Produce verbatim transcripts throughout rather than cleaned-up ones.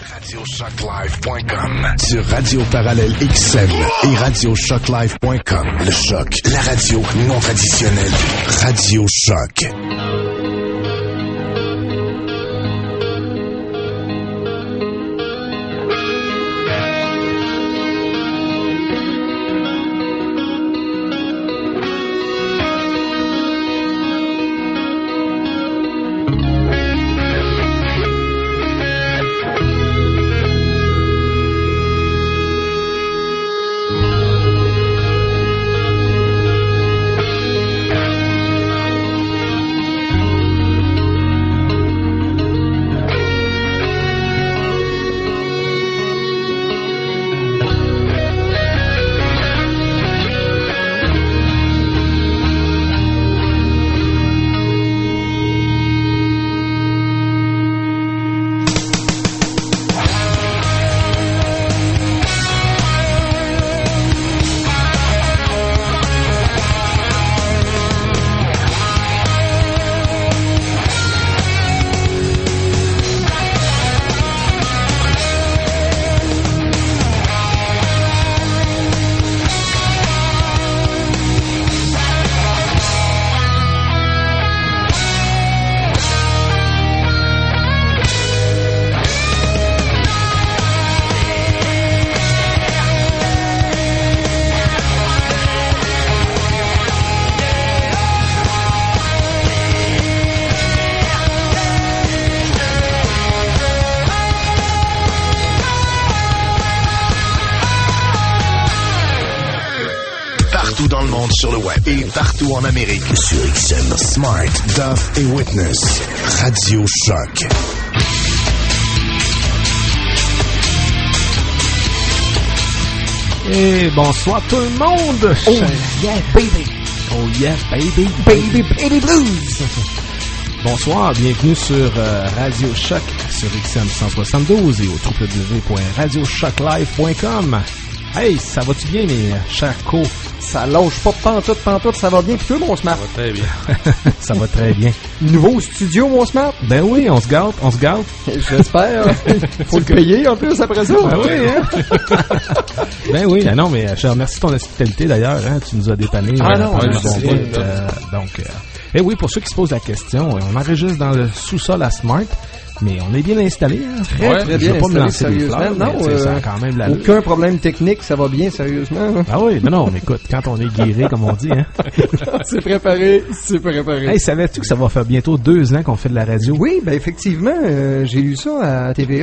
radio choc live point com. Sur Radio Parallèle X M et radio choc live point com. Le Choc, la radio non traditionnelle. Radio Choc. Sur le web et partout en Amérique sur X M, Smart, Duff et Witness. Radio Choc. Et bonsoir tout le monde. Oh yeah baby. Oh yeah baby. Baby baby blues. Bonsoir, bienvenue sur euh, Radio Choc sur X M cent soixante-douze et au w w w point radio choc live point com. Hey, ça va-tu bien, mes chers co? Ça lâche pas pantoute, pantoute, ça va bien. Puis toi, mon Smart? Ça va très bien. Ça va très bien. Nouveau studio, mon Smart? Ben oui, on se gâte, on se gâte. J'espère. Faut le payer en plus après ça. Ben oui, hein? Ben oui, ah non, mais je remercie ton hospitalité d'ailleurs, hein. Tu nous as dépanné. Ah euh, non, pendant ouais, un bon c'est bout, euh, donc, euh, et oui, pour ceux qui se posent la question, on enregistre dans le sous-sol à Smart. Mais on est bien installé, hein? Très, ouais, très bien je vais pas installé, me lancer des sérieusement. fleurs, non, mais, euh, ça a quand même la aucun problème technique, ça va bien, sérieusement. Ah oui, mais non, mais écoute, quand on est guéri, comme on dit, hein? c'est préparé, c'est préparé. Hey, savais-tu que ça va faire bientôt deux ans qu'on fait de la radio? Oui, ben effectivement, euh, j'ai lu ça à T V A.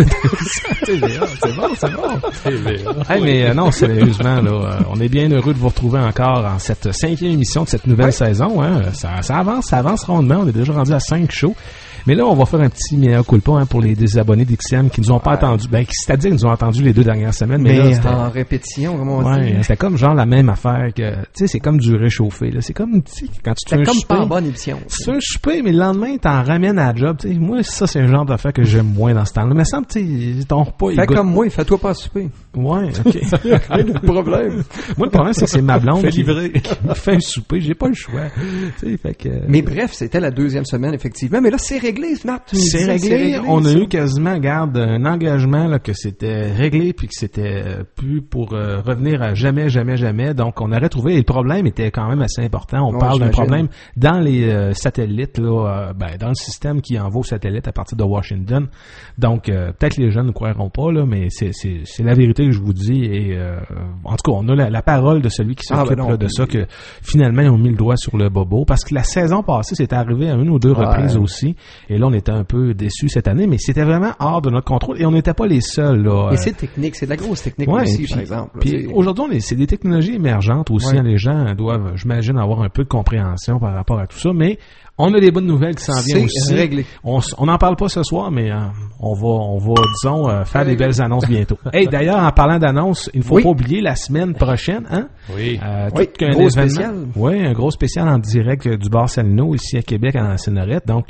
T V A, c'est bon, c'est bon. T V A. Hey, mais euh, non, sérieusement, là, euh, on est bien heureux de vous retrouver encore en cette cinquième émission de cette nouvelle ouais. saison, hein? Ça, ça avance, ça avance rondement, on est déjà rendu à cinq shows. Mais là, on va faire un petit meilleur culpa hein, pour les désabonnés d'X M qui nous ont pas ouais. attendu. Ben, c'est-à-dire qu'ils nous ont attendu les deux dernières semaines. Mais, mais là, en répétition, comment on ouais, dit. C'était comme genre la même affaire que... Tu sais, c'est comme du réchauffé. Là. C'est comme, tu sais, quand tu te fais un comme souper... pas en bonne émission. C'est un souper, mais le lendemain, t'en ramènes à la job. T'sais. Moi, ça, c'est un genre d'affaire que j'aime moins dans ce temps-là. Mais ça me tu sais, ton repas... Fais comme moi, fais-toi pas souper. Ouais, OK. Rien de problème. Moi, le problème, c'est que c'est ma blonde qui me fait un souper. J'ai pas le choix. T'sais, fait que... Mais bref, c'était la deuxième semaine, effectivement. Mais là, c'est réglé, Smart. C'est réglé. c'est réglé. On a ça. eu quasiment, garde, un engagement là, que c'était réglé puis que c'était plus pour euh, revenir à jamais, jamais, jamais. Donc, on aurait trouvé... Et le problème était quand même assez important. On ouais, parle d'un problème dans les euh, satellites, là, euh, ben, dans le système qui envoie aux satellites à partir de Washington. Donc, euh, peut-être les jeunes ne croiront pas, là, mais c'est, c'est, c'est la vérité que je vous dis. Et euh, en tout cas, on a la, la parole de celui qui s'occupe ah, ben non, là, de ça, que finalement, ils ont mis le doigt sur le bobo. Parce que la saison passée, c'était arrivé à une ou deux ouais. reprises aussi. Et là, on était un peu déçus cette année, mais c'était vraiment hors de notre contrôle. Et on n'était pas les seuls. Là. Et c'est technique, c'est de la grosse technique ouais, aussi, puis, par exemple. Puis aujourd'hui, on est, c'est des technologies émergentes aussi. Ouais. Hein, les gens doivent, j'imagine, avoir un peu de compréhension par rapport à tout ça. Mais on a des bonnes nouvelles qui s'en viennent aussi. C'est réglé. On n'en parle pas ce soir, mais euh, on va, on va, disons, euh, faire des belles annonces bientôt. Hey, d'ailleurs, en parlant d'annonces, il ne faut oui. pas oublier la semaine prochaine, hein? Oui. Euh, oui, un gros événement. Spécial. Oui, un gros spécial en direct du bar Salino, ici à Québec, en Sénorette. Donc,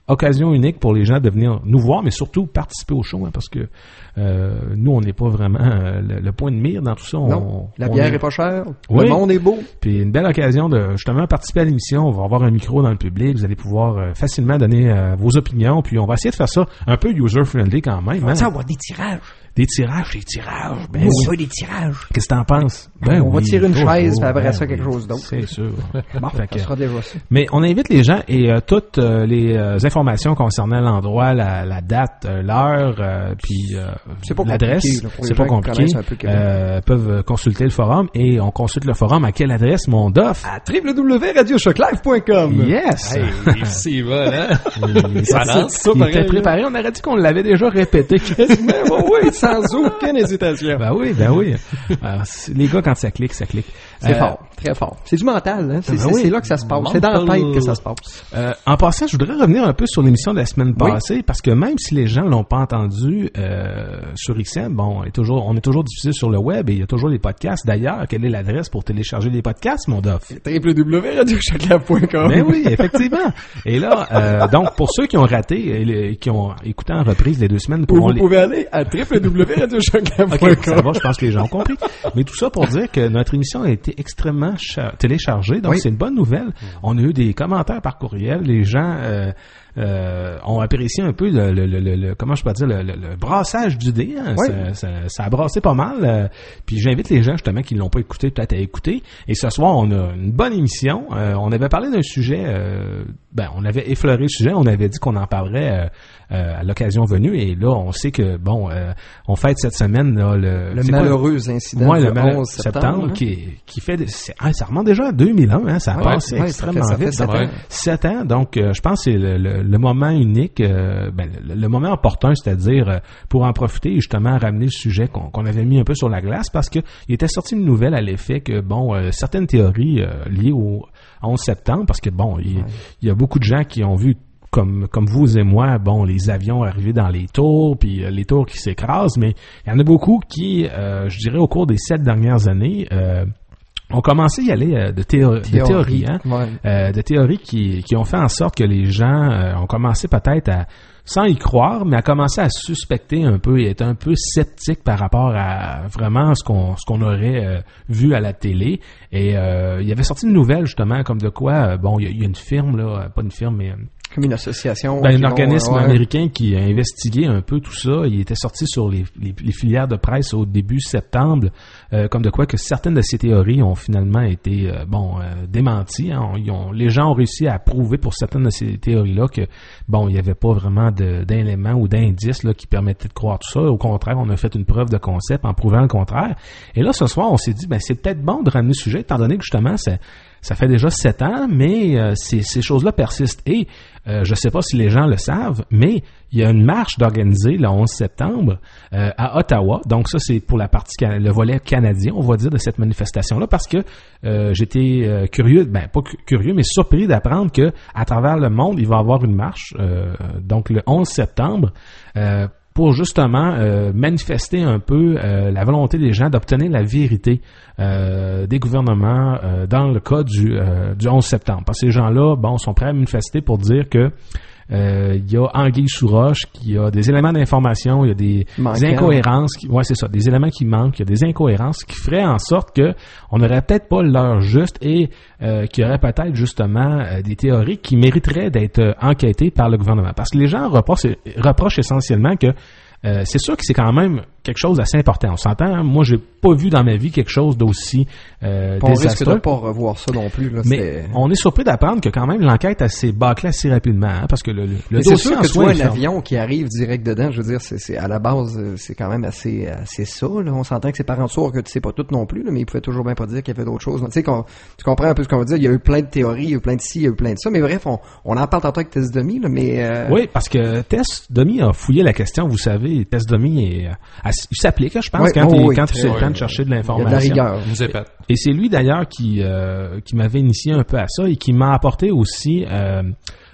occasion unique pour les gens de venir nous voir, mais surtout participer au show, hein, parce que euh, nous, on n'est pas vraiment euh, le, le point de mire dans tout ça. Non, on, la on bière est... est pas chère, oui. Le monde est beau. Puis une belle occasion de justement participer à l'émission. On va avoir un micro dans le public. Vous allez pouvoir euh, facilement donner euh, vos opinions. Puis on va essayer de faire ça un peu user-friendly quand même. On hein. va avoir des tirages. Des tirages, des tirages. Ben oui, oui. on veut des tirages. Qu'est-ce que t'en penses? Ben on oui, va tirer une oh, chaise, oh, puis après ben ça, oui, quelque chose d'autre. C'est sûr. Bon, Fait ça que, sera déjà ça. mais on invite les gens et euh, toutes euh, les euh, informations concernant l'endroit, la, la date, euh, l'heure, euh, puis euh, c'est pas l'adresse, là, c'est pas compliqué, euh, peuvent consulter le forum et on consulte le forum à quelle adresse, mon dof? À w w w point radio shock live point com. Yes! Hey, c'est bon, hein? Il, ça lance, ça, il était préparé, on aurait dit qu'on l'avait déjà répété. Mais bon, oui, sans aucune hésitation. Ben oui, ben oui. Alors, les gars, quand ça clique, ça clique. C'est euh, fort, très fort. C'est du mental, hein? C'est, ben c'est, oui. c'est là que ça se passe. C'est dans la tête que ça se passe. Euh, en passant, je voudrais revenir un peu sur l'émission de la semaine passée, oui. parce que même si les gens l'ont pas entendu euh, sur X M, bon, on est toujours, on est toujours diffusé sur le web et il y a toujours des podcasts. D'ailleurs, quelle est l'adresse pour télécharger des podcasts, mon dof? w w w point radio shock live point com. Ben oui, effectivement. Et là, euh, donc, pour ceux qui ont raté et qui ont écouté en reprise les deux semaines, vous les... pouvez aller à w w w point radio shock live point com. Okay, ça va, je pense que les gens ont compris. Mais tout ça pour dire que notre émission a été extrêmement cha- téléchargée, donc oui. c'est une bonne nouvelle. On a eu des commentaires par courriel, les gens euh, euh, ont apprécié un peu le, le, le, le comment je peux dire le, le, le brassage du dé. Hein. Oui. Ça, ça, ça a brassé pas mal. Euh, puis j'invite les gens justement qui l'ont pas écouté peut-être à écouter. Et ce soir, on a une bonne émission. Euh, on avait parlé d'un sujet, euh, ben on avait effleuré le sujet, on avait dit qu'on en parlerait euh, euh, à l'occasion venue. Et là, on sait que bon, euh, on fête cette semaine là, le, le malheureux quoi? incident ouais, du le mal- onze septembre, hein? qui qui fait c'est, ah, ça remonte déjà à deux mille un, hein, ça a ouais, passé ouais, extrêmement ça fait, vite. Ça fait sept ans. sept ans, donc euh, je pense que c'est le, le, le moment unique, euh, ben, le, le moment opportun, c'est-à-dire euh, pour en profiter et justement ramener le sujet qu'on, qu'on avait mis un peu sur la glace, parce que il était sorti une nouvelle à l'effet que bon, euh, certaines théories euh, liées au onze septembre, parce que bon, il, ouais. il y a beaucoup de gens qui ont vu comme comme vous et moi, bon, les avions arrivés dans les tours, puis euh, les tours qui s'écrasent, mais il y en a beaucoup qui, euh, je dirais, au cours des sept dernières années, euh, ont commencé à y aller euh, de, théo- théorie, de théories, hein, ouais. euh, de théories qui qui ont fait en sorte que les gens euh, ont commencé peut-être à, sans y croire, mais à commencer à suspecter un peu et être un peu sceptique par rapport à vraiment ce qu'on ce qu'on aurait euh, vu à la télé. Et euh, il y avait sorti une nouvelle justement comme de quoi, euh, bon, il y, y a une firme là, pas une firme, mais comme une association. Ben, un organisme vont, ouais. américain qui a investigué un peu tout ça. Il était sorti sur les, les, les filières de presse au début septembre, euh, comme de quoi que certaines de ces théories ont finalement été euh, bon euh, démenties. Hein. Ils ont, les gens ont réussi à prouver pour certaines de ces théories-là que bon, il n'y avait pas vraiment de, d'éléments ou d'indices là, qui permettaient de croire tout ça. Au contraire, on a fait une preuve de concept en prouvant le contraire. Et là, ce soir, on s'est dit, ben c'est peut-être bon de ramener le sujet, étant donné que justement, c'est ça fait déjà sept ans, mais euh, ces, ces choses-là persistent. Et euh, je ne sais pas si les gens le savent, mais il y a une marche d'organiser le onze septembre euh, à Ottawa. Donc ça, c'est pour la partie le volet canadien, on va dire, de cette manifestation-là, parce que euh, j'étais euh, curieux, ben pas curieux, mais surpris d'apprendre que à travers le monde, il va y avoir une marche, euh, donc le onze septembre. Euh, pour justement euh, manifester un peu euh, la volonté des gens d'obtenir la vérité euh, des gouvernements euh, dans le cas du, euh, du onze septembre. Parce que ces gens-là, bon, sont prêts à manifester pour dire que euh, il y a anguille sous roche, qu'il y a des éléments d'information, il y a des, des incohérences, qui, ouais c'est ça, des éléments qui manquent, il y a des incohérences qui feraient en sorte que on n'aurait peut-être pas l'heure juste et euh, qu'il y aurait peut-être justement euh, des théories qui mériteraient d'être euh, enquêtées par le gouvernement. Parce que les gens reprochent, reprochent essentiellement que euh, c'est sûr que c'est quand même quelque chose d'assez important. On s'entend, hein? Moi, j'ai pas vu dans ma vie quelque chose d'aussi euh, on désastreux. On risque de pas revoir ça non plus. Là, mais c'est... on est surpris d'apprendre que quand même l'enquête s'est bâclée assez rapidement, hein, parce que le, le, le dossier c'est sûr en que soi, tu vois un ferme. avion qui arrive direct dedans, je veux dire, c'est, c'est à la base, c'est quand même assez, assez ça. Là. On s'entend que c'est par en dessous que tu sais pas tout non plus, là, mais il pouvait toujours bien pas dire qu'il y avait d'autres choses. Tu sais, qu'on, tu comprends un peu ce qu'on veut dire. Il y a eu plein de théories, il y a eu plein de ci, il y a eu plein de ça. Mais bref, on, on en parle tantôt avec Tess Demi, là, mais euh... oui, parce que Tess Demi a fouillé la question. Vous savez, Tess Demi est, elle, il s'applique, je pense, oui, quand, oh, il, oui, quand tu as le oui, temps de chercher de l'information. Il y a de la rigueur. Nous épate. Et c'est lui d'ailleurs qui euh, qui m'avait initié un peu à ça et qui m'a apporté aussi euh,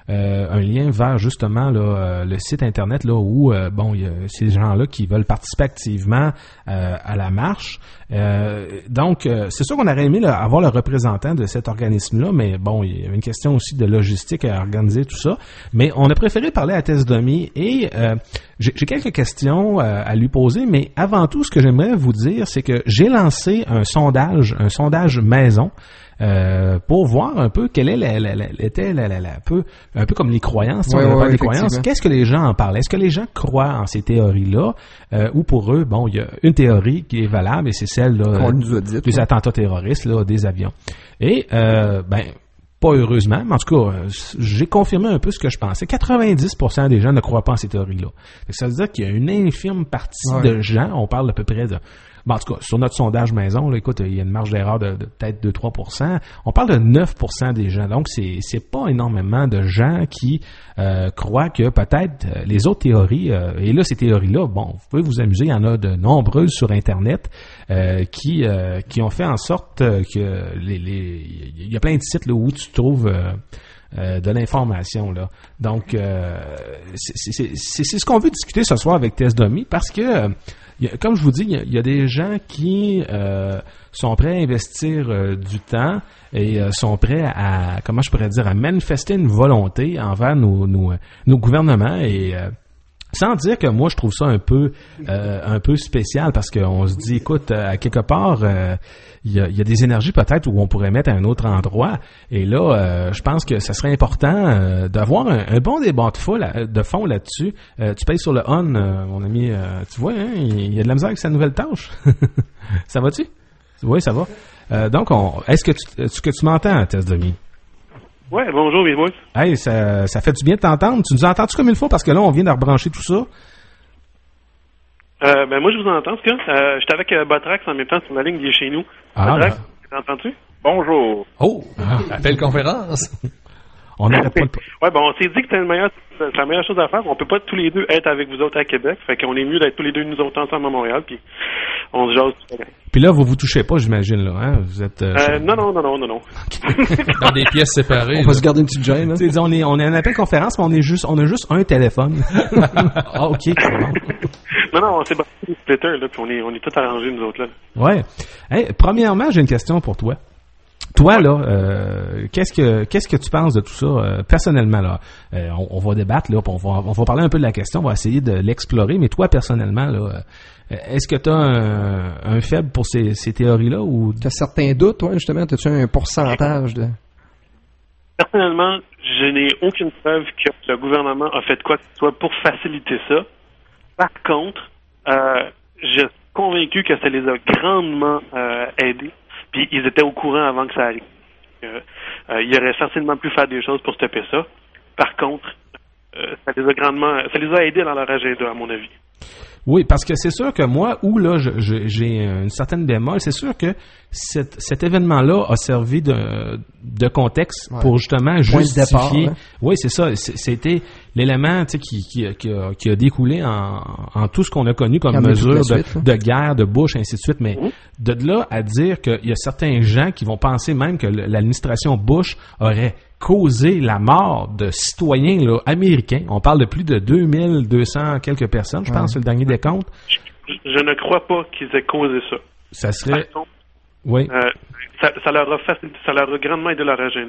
euh, un lien vers justement là, euh, le site internet là où euh, bon il y a ces gens-là qui veulent participer activement euh, à la marche. Euh, donc euh, c'est sûr qu'on aurait aimé là, avoir le représentant de cet organisme-là, mais bon il y a une question aussi de logistique à organiser tout ça. Mais on a préféré parler à Tess Domi et euh, j'ai, j'ai quelques questions euh, à lui poser. Mais avant tout, ce que j'aimerais vous dire, c'est que j'ai lancé un sondage, un sondage maison. Euh, pour voir un peu quelle est la, la, la, était la, la, la, un peu un peu comme les croyances, ouais, on ouais, des croyances. Qu'est-ce que les gens en parlent? Est-ce que les gens croient en ces théories-là euh, ou pour eux, bon, il y a une théorie qui est valable et c'est celle là, qu'on nous a dit, des ouais. attentats terroristes là, des avions. Et euh, ben pas heureusement, mais en tout cas, j'ai confirmé un peu ce que je pensais. quatre-vingt-dix pour cent des gens ne croient pas en ces théories-là. Ça veut dire qu'il y a une infime partie ouais. de gens, on parle à peu près de bon, en tout cas, sur notre sondage maison, là, écoute, il y a une marge d'erreur de, de peut-être deux à trois pour cent. On parle de neuf pour cent des gens. Donc, c'est c'est pas énormément de gens qui euh, croient que peut-être euh, les autres théories, euh, et là, ces théories-là, bon, vous pouvez vous amuser, il y en a de nombreuses sur Internet euh, qui euh, qui ont fait en sorte que les, les il y a plein de sites là, où tu trouves euh, Euh, de l'information là. Donc euh, c'est, c'est, c'est, c'est ce qu'on veut discuter ce soir avec Tess Domi parce que euh, y a, comme je vous dis, il y a, y a des gens qui euh, sont prêts à investir euh, du temps et euh, sont prêts à, comment je pourrais dire, à manifester une volonté envers nos, nos, nos gouvernements et euh, sans dire que moi je trouve ça un peu euh, un peu spécial parce qu'on se dit écoute à quelque part euh, il y a, y a des énergies peut-être où on pourrait mettre à un autre endroit et là euh, je pense que ça serait important euh, d'avoir un, un bon débat de fond, là, de fond là-dessus. Euh, tu payes sur le on euh, mon ami euh, tu vois hein, il y a de la misère avec sa nouvelle tâche. Ça va-tu? Oui, ça va. Euh, donc on est-ce que tu est-ce que tu m'entends Tess Domi? Ouais, bonjour, mes boys. Hey, ça, ça fait du bien de t'entendre. Tu nous entends-tu comme il faut? Parce que là, on vient de rebrancher tout ça. Euh, ben, moi, je vous entends, en tout cas. Euh, j'étais avec euh, Botrax en même temps sur ma ligne, il est chez nous. Ah, Botrax, ben... t'entends-tu? Bonjour. Oh, ah, appel conférence. On n'arrête pas le... Ouais, bon, on s'est dit que c'était une meilleure, c'est la meilleure chose à faire. On peut pas tous les deux être avec vous autres à Québec. Fait qu'on est mieux d'être tous les deux nous autres ensemble à Montréal, puis on se jase. Puis là, vous vous touchez pas, j'imagine, là, hein? Vous êtes... Euh, euh, non, non, non, non, non, non. Dans des pièces séparées. On va là. Se garder une petite gêne, hein? On est, on est en appel conférence, mais on est juste, on a juste un téléphone. Ah, ok, c'est bon. Non, non, on s'est battu les splitters, là, puis on est, on est tous arrangés, nous autres, là. Ouais. Hey, premièrement, j'ai une question pour toi. Toi, là, euh, qu'est-ce que qu'est-ce que tu penses de tout ça, euh, personnellement, là? Euh, on, on va débattre, là, puis on va, on va parler un peu de la question, on va essayer de l'explorer, mais toi, personnellement, là, euh, est-ce que tu as un, un faible pour ces, ces théories-là ou... Tu as certains doutes, toi, justement? As-tu un pourcentage de... Personnellement, je n'ai aucune preuve que le gouvernement a fait quoi que ce soit pour faciliter ça. Par contre, euh, je suis convaincu que ça les a grandement euh, aidés. Puis ils étaient au courant avant que ça arrive. Euh, euh, ils auraient certainement pu faire des choses pour stopper ça. Par contre, euh, ça les a grandement, ça les a aidés dans leur agenda, à mon avis. Oui, parce que c'est sûr que moi, où là, je, je, j'ai une certaine bémol, c'est sûr que cet, cet événement-là a servi de, de contexte ouais. pour justement justifier. Départ, hein? Oui, c'est ça. C'était l'élément qui, qui, qui, a, qui a découlé en, en tout ce qu'on a connu comme mesure de, suite, de guerre, de Bush, ainsi de suite. Mais mmh. de là à dire qu'il y a certains gens qui vont penser même que l'administration Bush aurait causé la mort de citoyens là, américains. On parle de plus de deux mille deux cents quelques personnes, je ouais. pense, c'est le dernier décompte. Je, je ne crois pas qu'ils aient causé ça. Ça serait... Par contre, oui. Euh, ça, ça, leur a facilité, ça leur a grandement aidé leur agenda.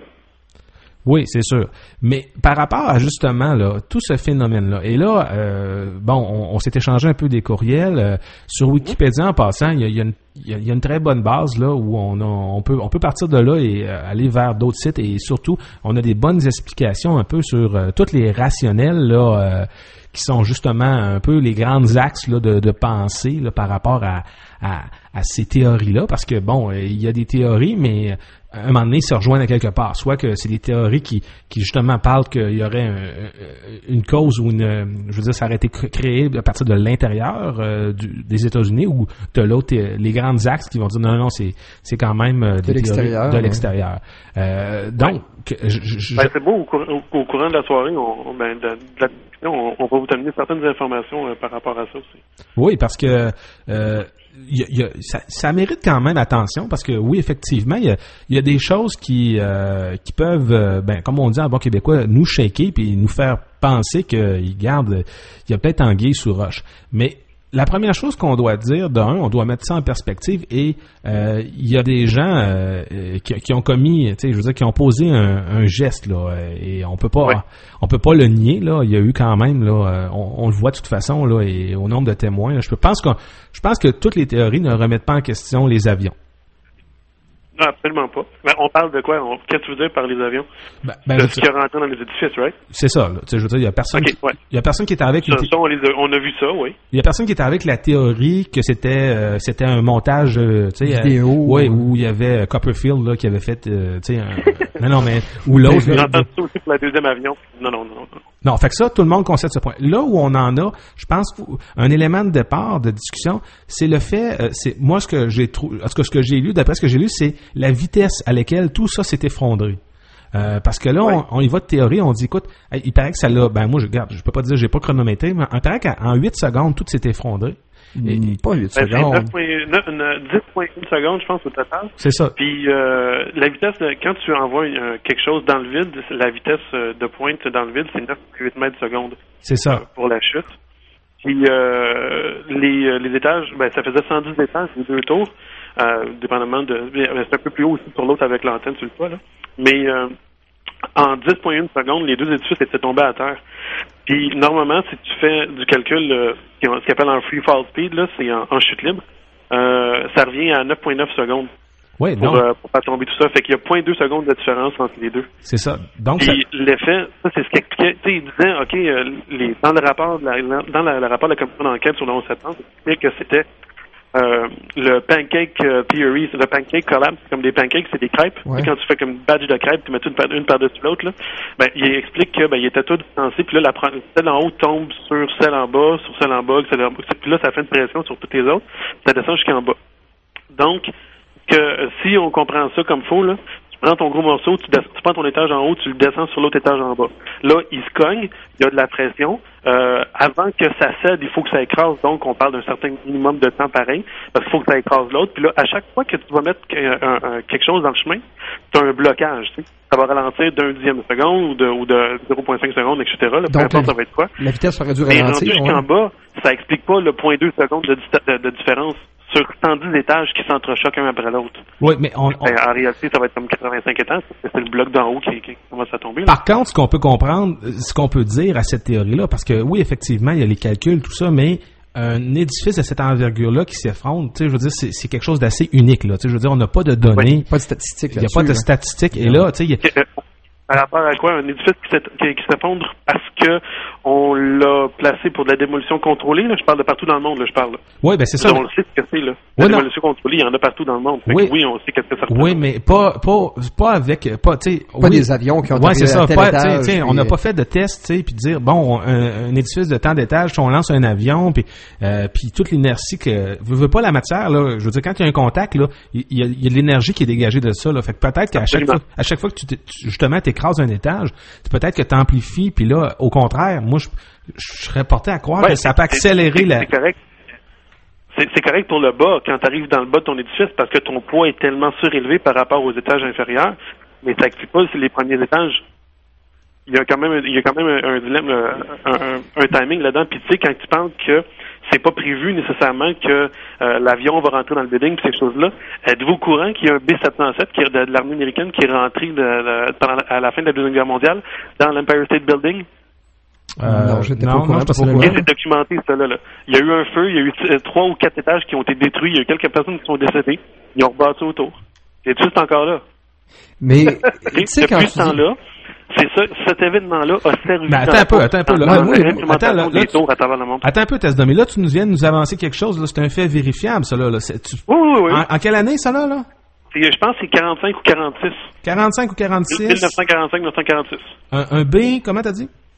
Oui, c'est sûr. Mais par rapport à justement là, tout ce phénomène-là, et là, euh, bon, on, on s'est échangé un peu des courriels. Euh, sur Wikipédia, en passant, il y a, il y a une Il y, a, il y a une très bonne base là où on, a, on peut on peut partir de là et euh, aller vers d'autres sites et surtout on a des bonnes explications un peu sur euh, tous les rationnels là euh, qui sont justement un peu les grands axes là, de, de pensée là, par rapport à, à, à ces théories là parce que bon euh, il y a des théories mais à un moment donné, ils se rejoignent à quelque part. Soit que c'est des théories qui, qui justement parlent qu'il y aurait un, une cause ou une, je veux dire, ça aurait été créé à partir de l'intérieur euh, du, des États-Unis, ou de l'autre, les grands différents axes qui vont dire non, non, c'est, c'est quand même euh, de l'extérieur. De l'extérieur. Ouais. Euh, donc, ouais. je, je, ben, c'est beau, au, cour- au, au courant de la soirée, on, ben, de, de la discussion, on, on va vous donner certaines informations euh, par rapport à ça aussi. Oui, parce que euh, y a, y a, ça, ça mérite quand même attention, parce que oui, effectivement, il y a, y a des choses qui, euh, qui peuvent, euh, ben, comme on dit en bon québécois, nous shaker puis nous faire penser qu'il garde, il y a peut-être anguille sous roche. Mais la première chose qu'on doit dire, d'un, on doit mettre ça en perspective et euh, il y a des gens euh, qui, qui ont commis, tu sais, je veux dire, qui ont posé un, un geste là, et on peut pas, ouais. on peut pas le nier là. Il y a eu quand même là, on, on le voit de toute façon là, et au nombre de témoins, là, je pense que je pense que toutes les théories ne remettent pas en question les avions. Non, absolument pas. Ben, on parle de quoi? On... Qu'est-ce que tu veux dire par les avions? Ben, ben, de ce qui est rentré dans les édifices, right? C'est ça, là. Tu sais, je veux dire, il y a personne, okay, qui... ouais. il y a personne qui était avec... Ça, ça, on, les a... on a vu ça, oui. Il y a personne qui était avec la théorie que c'était euh, c'était un montage, euh, tu sais... Vidéo. Euh, oui, où il y avait Copperfield, là, qui avait fait, euh, tu sais... Un... non, non, mais... Ou l'autre... J'ai entendu ça aussi pour la deuxième avion. Non, non, non, non. Non, fait que ça, tout le monde concède ce point. Là où on en a, je pense, un élément de départ, de discussion, c'est le fait... Euh, c'est moi, ce que j'ai trouvé... Ce que, ce que j'ai lu, d'après ce que j'ai lu, c'est la vitesse à laquelle tout ça s'est effondré. Euh, parce que là, ouais. on, on y va de théorie, on dit, écoute, il paraît que ça l'a, ben moi, je regarde, je peux pas dire, j'ai pas chronométré, mais il paraît qu'en huit secondes, tout s'est effondré. Et, mmh, pas huit ben, secondes. dix virgule un secondes, je pense, au total. C'est ça. Puis, euh, la vitesse, de, quand tu envoies euh, quelque chose dans le vide, la vitesse euh, de pointe dans le vide, c'est neuf virgule huit mètres secondes. C'est ça. Euh, pour la chute. Puis, euh, les, les étages, ben, ça faisait cent dix étages, les deux tours. Euh, dépendamment de... C'est un peu plus haut aussi sur l'autre avec l'antenne sur le toit, là. Mais euh, en dix virgule un secondes, les deux édifices étaient tombés à terre. Puis, normalement, si tu fais du calcul, euh, ce qu'on appelle en free fall speed, là, c'est en, en chute libre, euh, ça revient à neuf virgule neuf secondes. Oui, pour, euh, pour pas tomber tout ça. Fait qu'il y a zéro virgule deux secondes de différence entre les deux. C'est ça. Donc, Puis ça... l'effet, ça, c'est ce qu'il expliquait. Tu sais, il disait, OK, euh, les, dans le rapport de la, dans la, le rapport de la commission d'enquête sur le onze septembre, il expliquait que c'était Euh, le pancake uh, theory, c'est le pancake collapse, c'est comme des pancakes, c'est des crêpes. Ouais. Quand tu fais comme une badge de crêpes, tu mets une, par- une par-dessus l'autre, là. Ben, il explique que, ben, il était tout distancé, puis là, la, celle en haut tombe sur celle en bas, sur celle en bas, celle en bas, puis là, ça fait une pression sur toutes les autres, ça descend jusqu'en bas. Donc, que, si on comprend ça comme faux, là, tu prends ton gros morceau, tu, des- tu prends ton étage en haut, tu le descends sur l'autre étage en bas. Là, il se cogne, il y a de la pression. Euh, avant que ça cède, il faut que ça écrase. Donc, on parle d'un certain minimum de temps pareil, parce qu'il faut que ça écrase l'autre. Puis là, à chaque fois que tu vas mettre un, un, quelque chose dans le chemin, tu as un blocage. Tu sais. Ça va ralentir d'un dixième de seconde ou de, ou de zéro virgule cinq secondes, et cetera. Là, peu importe, ça va être quoi. La vitesse aurait dû ralentir. Mais rendu jusqu'en ouais. bas, ça explique pas le zéro virgule deux secondes de, de, de différence sur cent dix étages qui s'entrechoquent un après l'autre. Oui, mais on, on... En réalité, ça va être comme quatre-vingt-cinq étages, parce que c'est le bloc d'en haut qui, qui commence à tomber. Là. Par contre, ce qu'on peut comprendre, ce qu'on peut dire à cette théorie-là, parce que oui, effectivement, il y a les calculs, tout ça, mais un édifice de cette envergure-là qui s'effondre, tu sais, je veux dire, c'est, c'est quelque chose d'assez unique, là. Tu sais, je veux dire, on n'a pas de données. Oui, pas de statistiques là-dessus. Il n'y a pas de statistiques. Et là, tu sais, il y a... Par rapport à quoi? Un édifice qui, qui s'effondre parce que on l'a placé pour de la démolition contrôlée, là. Je parle de partout dans le monde, là, je parle. Oui, ben c'est ça. On le sait ce que c'est, là. La oui, démolition non. contrôlée, il y en a partout dans le monde. Fait oui. oui, on sait qu'est-ce que ça représente. Oui, mais pas, pas, pas avec, pas, tu sais. Pas oui. des avions qui ont ouais, c'est ça. à tel Pas, étage, t'sais, puis... on n'a pas fait de test, tu sais, puis dire, bon, un, un édifice de tant d'étages, on lance un avion, puis, euh, puis toute l'énergie que, veut, veut pas la matière, là. Je veux dire, quand il y a un contact, là, il y a, il y a de l'énergie qui est dégagée de ça, là. Fait que peut-être qu'à chaque fois, à chaque fois que tu, tu justement, t'écrases un étage, peut-être que t'amplifies, puis là, au contraire, moi, je, je serais porté à croire ouais, que ça peut accélérer c'est, la... C'est correct. C'est, c'est correct pour le bas, quand tu arrives dans le bas de ton édifice, parce que ton poids est tellement surélevé par rapport aux étages inférieurs, mais ça n'explique pas si les premiers étages. Il y a quand même, il y a quand même un, un dilemme, un, un, un timing là-dedans. Puis tu sais, quand tu penses que c'est pas prévu nécessairement que euh, l'avion va rentrer dans le building, ces choses-là, êtes-vous au courant qu'il y a un B sept cent sept qui est de, de l'armée américaine qui est rentré de, de, pendant la, à la fin de la Deuxième Guerre mondiale dans l'Empire State Building? Euh, non, j'étais non, pas au courant. Non, pas au Et c'est documenté, ça, là, là. Il y a eu un feu, il y a eu euh, trois ou quatre étages qui ont été détruits, il y a eu quelques personnes qui sont décédées, ils ont rebâti autour. Et tout c'est encore là. Mais, tu sais, quand depuis ce temps-là, c'est ça, cet événement-là a servi. Ben, attends un peu, attends un peu, là. là, oui, attends, là, là, tu... à travers le monde. Attends un peu, Tesda, mais là, tu nous viens de nous avancer quelque chose, là. C'est un fait vérifiable, ça, là. là. C'est, tu... Oui, oui, oui. En, en quelle année, ça, là, là? C'est, je pense que c'est quarante-cinq ou quarante-six. quarante-cinq ou quarante-six? dix-neuf cent quarante-cinq dix-neuf cent quarante-six. Un, un B, comment t'as dit?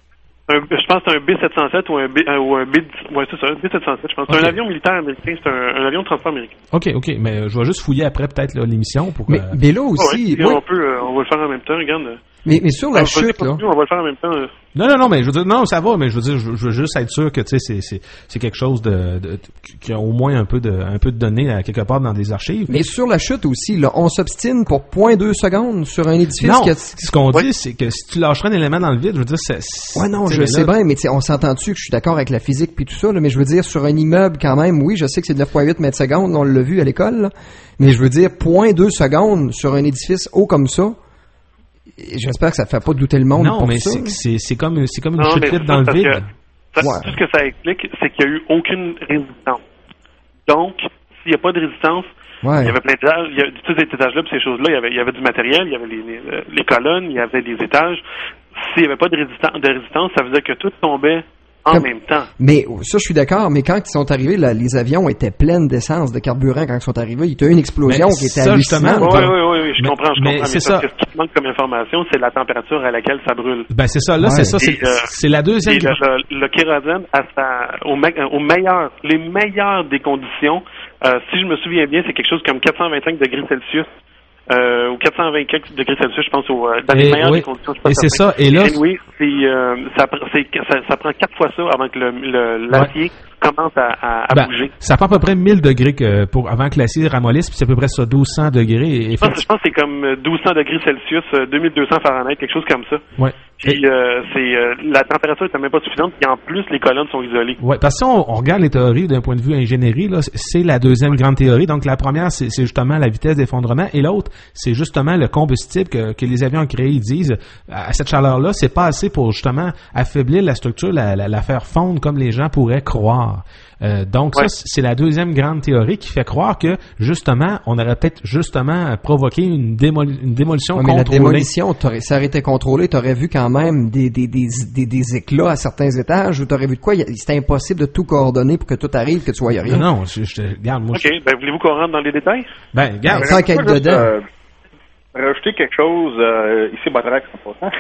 un, je pense que c'est un B sept cent sept ou un B, euh, ou un B, ouais, c'est ça, un B sept cent sept, je pense. Okay. C'est un avion militaire américain, c'est un, un avion de transport américain. OK, OK, mais je vais juste fouiller après peut-être là, l'émission pour mais, euh... mais là aussi, oh, ouais, oui. on peut, euh, on va le faire en même temps, regarde. Mais, mais sur la alors, chute, là. On va le faire en même temps. Euh. Non, non, non, mais je veux dire, non, ça va, mais je veux dire, je, je veux juste être sûr que, tu sais, c'est, c'est, c'est quelque chose de, de, qui a au moins un peu de, un peu de données à quelque part dans des archives. Mais sur la chute aussi, là, on s'obstine pour zéro point deux secondes sur un édifice. Non, qui a... ce qu'on oui. dit, c'est que si tu lâcherais un élément dans le vide, je veux dire, c'est... Ouais, non, je sais bien, mais on s'entend dessus que je suis d'accord avec la physique puis tout ça, là, mais je veux dire, sur un immeuble, quand même, oui, je sais que c'est neuf virgule huit mètres secondes, on l'a vu à l'école, là, mais je veux dire, zéro point deux secondes sur un édifice haut comme ça, j'espère que ça ne fait pas douter le monde. Non, pour mais ça. c'est, c'est, c'est comme, c'est comme une non, chute libre dans le vide. Ça, ouais. Tout ce que ça explique, c'est qu'il n'y a eu aucune résistance. Donc, s'il n'y a pas de résistance, ouais. il y avait plein d'étages, il y a, tous ces étages-là, puis ces choses-là, il y avait, il y avait du matériel, il y avait les, les, les colonnes, il y avait des étages. S'il n'y avait pas de résistance, de résistance, ça veut dire que tout tombait en Comme, même temps. Mais ça, je suis d'accord, mais quand ils sont arrivés, là, les avions étaient pleins d'essence, de carburant quand ils sont arrivés. Il y a eu une explosion mais qui était ça, hallucinante. Oui, oui, oui, oui, je mais, comprends, je mais comprends. C'est mais ça. Parce que ce qui manque comme information, c'est la température à laquelle ça brûle. Ben, c'est ça, là, ouais. c'est ça, c'est, et, euh, c'est la deuxième... Et le, le, le kérosène, à sa, au, me, au meilleur, les meilleures des conditions, euh, si je me souviens bien, c'est quelque chose comme quatre cent vingt-cinq degrés Celsius. Euh, ou quatre cent vingt degrés Celsius, je pense, au, dans les et, meilleures oui. des conditions. Et c'est ça, et là... Oui, c'est, euh, ça, c'est, ça, ça prend quatre fois ça avant que le, le, l'acier ouais. commence à, à, à ben, bouger. Ça prend à peu près mille degrés que pour, avant que l'acier ramollisse, puis c'est à peu près ça, douze cents degrés. Et, je, pense, je pense que c'est comme douze cents degrés Celsius, deux mille deux cents Fahrenheit, quelque chose comme ça. Ouais. Puis euh, c'est euh, la température n'est même pas suffisante, puis en plus les colonnes sont isolées. Ouais, parce que si on, on regarde les théories d'un point de vue ingénierie, là, c'est la deuxième grande théorie. Donc la première, c'est, c'est justement la vitesse d'effondrement, et l'autre, c'est justement le combustible que, que les avions ont créé. Ils disent à cette chaleur-là, c'est pas assez pour justement affaiblir la structure, la, la, la faire fondre comme les gens pourraient croire. Euh, donc ouais. ça, c'est la deuxième grande théorie qui fait croire que justement, on aurait peut-être justement provoqué une, démol- une démolition ouais, contrôlée. Mais la démolition, ça aurait été contrôlé, t'aurais vu quand même des, des, des, des, des éclats à certains étages, ou t'aurais vu de quoi? C'était impossible de tout coordonner pour que tout arrive, que tu voyais rien. Non, non, je, je te regarde, moi. OK, je... ben voulez-vous qu'on rentre dans les détails? Ben, regarde. Sans qu'être dedans. Euh, rajouter quelque chose, euh, ici, Batrax, cent pour cent.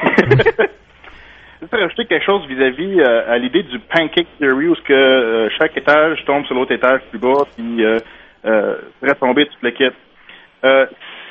Je vais rajouter quelque chose vis-à-vis euh, à l'idée du pancake theory où ce que euh, chaque étage tombe sur l'autre étage plus bas puis euh, euh, ferait tomber toute l'équipe. Euh,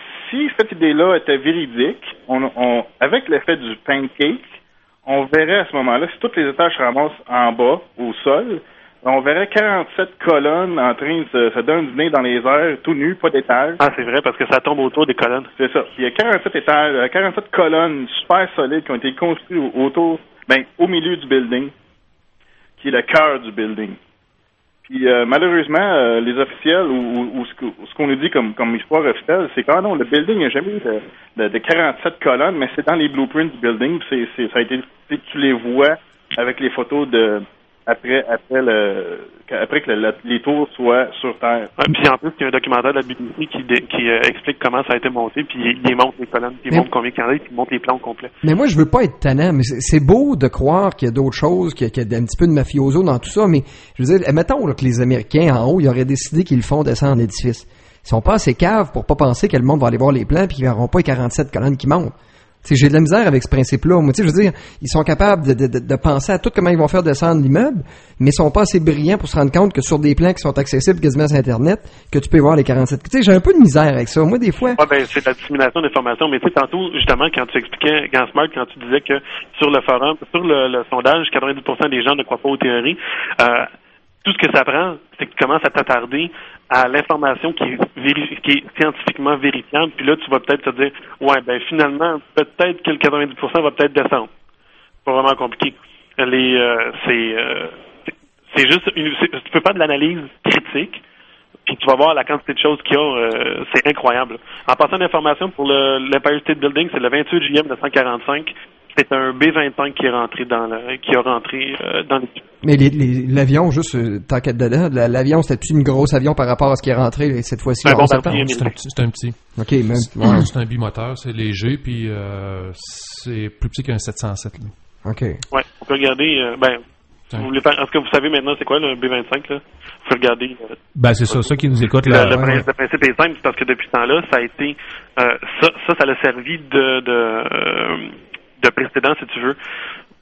si cette idée-là était véridique, on, on, avec l'effet du pancake, on verrait à ce moment-là, si tous les étages se ramassent en bas, au sol, on verrait quarante-sept colonnes en train de se, se donner dans les airs, tout nu, pas d'étage. Ah, c'est vrai, parce que ça tombe autour des colonnes. C'est ça. Il y a quarante-sept étages, quarante-sept colonnes super solides qui ont été construites autour, ben, au milieu du building, qui est le cœur du building. Puis, euh, malheureusement, euh, les officiels, ou, ou, ou ce, que, ce qu'on nous dit comme, comme histoire officielle, c'est que, ah non, le building n'a jamais eu de, de, de quarante-sept colonnes, mais c'est dans les blueprints du building, c'est, c'est, ça a été, tu les vois avec les photos de, après, après le, après que le, les tours soient sur terre. Ouais, puis en plus, il y a un documentaire de la B B C qui, dé, qui euh, explique comment ça a été monté, puis il, il montre les colonnes, puis il mais, montre combien il y en a, puis il montre les plans au complet. Mais moi, je veux pas être tannant, mais c'est, c'est beau de croire qu'il y a d'autres choses, qu'il y a, qu'il y a un petit peu de mafioso dans tout ça, mais je veux dire, admettons là, que les Américains, en haut, ils auraient décidé qu'ils le font descendre en édifice. Ils sont pas assez caves pour pas penser que le monde va aller voir les plans, puis qu'ils verront pas les quarante-sept colonnes qui montent. T'sais, j'ai de la misère avec ce principe-là. Moi, tu sais, je veux dire, ils sont capables de, de, de penser à tout comment ils vont faire descendre l'immeuble, mais ils sont pas assez brillants pour se rendre compte que sur des plans qui sont accessibles quasiment sur Internet, que tu peux voir les quarante-sept. Tu sais, j'ai un peu de misère avec ça. Moi, des fois. Ouais, ben, c'est la dissémination d'informations. Mais tu sais, tantôt, justement, quand tu expliquais, quand Smart, quand tu disais que sur le forum, sur le, le sondage, quatre-vingt-dix pour cent des gens ne croient pas aux théories, euh, tout ce que ça prend, c'est que tu commences à t'attarder à l'information qui est, véri- qui est scientifiquement vérifiable, puis là, tu vas peut-être te dire, ouais, ben finalement, peut-être que le quatre-vingt-dix pour cent va peut-être descendre. C'est pas vraiment compliqué. Les, euh, c'est, euh, c'est, c'est juste, une, c'est, tu peux faire de l'analyse critique, puis tu vas voir la quantité de choses qu'il y a, euh, c'est incroyable. En passant d'informations pour le, l'Empire State Building, c'est le vingt-huit juillet mille neuf cent quarante-cinq. C'est un B vingt-cinq qui est rentré dans le, qui a rentré euh, dans l'équipe. Mais les, les, l'avion, juste euh, tant qu'être dedans, l'avion, c'était-tu une grosse avion par rapport à ce qui est rentré cette fois-ci? C'est un, bon c'est, un petit, c'est un petit. OK, même, ouais. C'est un bimoteur, c'est léger, puis euh, c'est plus petit qu'un sept cent sept. Là. OK. Ouais, on peut regarder. Euh, ben, vous voulez faire, est-ce que vous savez maintenant c'est quoi le B vingt-cinq là? Vous pouvez regarder. Euh, ben c'est ça, ça qui nous écoute là. Le, le, ouais. le principe est simple, c'est parce que depuis ce temps-là, ça a été, euh, ça, ça, ça a servi de, de, euh, de précédent, si tu veux,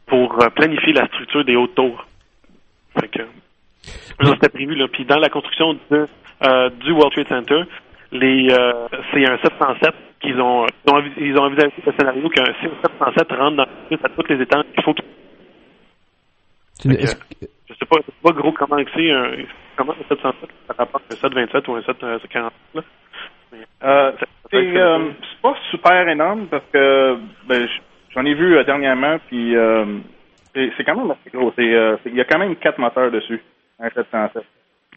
pour euh, planifier la structure des hautes tours. Fait que, ça, c'était prévu, là. Puis dans la construction de, euh, du World Trade Center, les, euh, c'est un sept cent sept qu'ils ont, ils ont, ils ont envisagé ce scénario qu'un sept cent sept rentre dans à tous les étages. Il faut qu'il... Une... Que, je sais pas, je sais pas gros comment c'est un, comment un sept cent sept par rapport à un sept vingt-sept ou un sept quarante là. Mais, euh, c'est, euh, c'est pas super énorme parce que ben, j'en ai vu euh, dernièrement, puis euh, c'est, c'est quand même assez gros. C'est, euh, c'est, il y a quand même quatre moteurs dessus, un sept cent sept.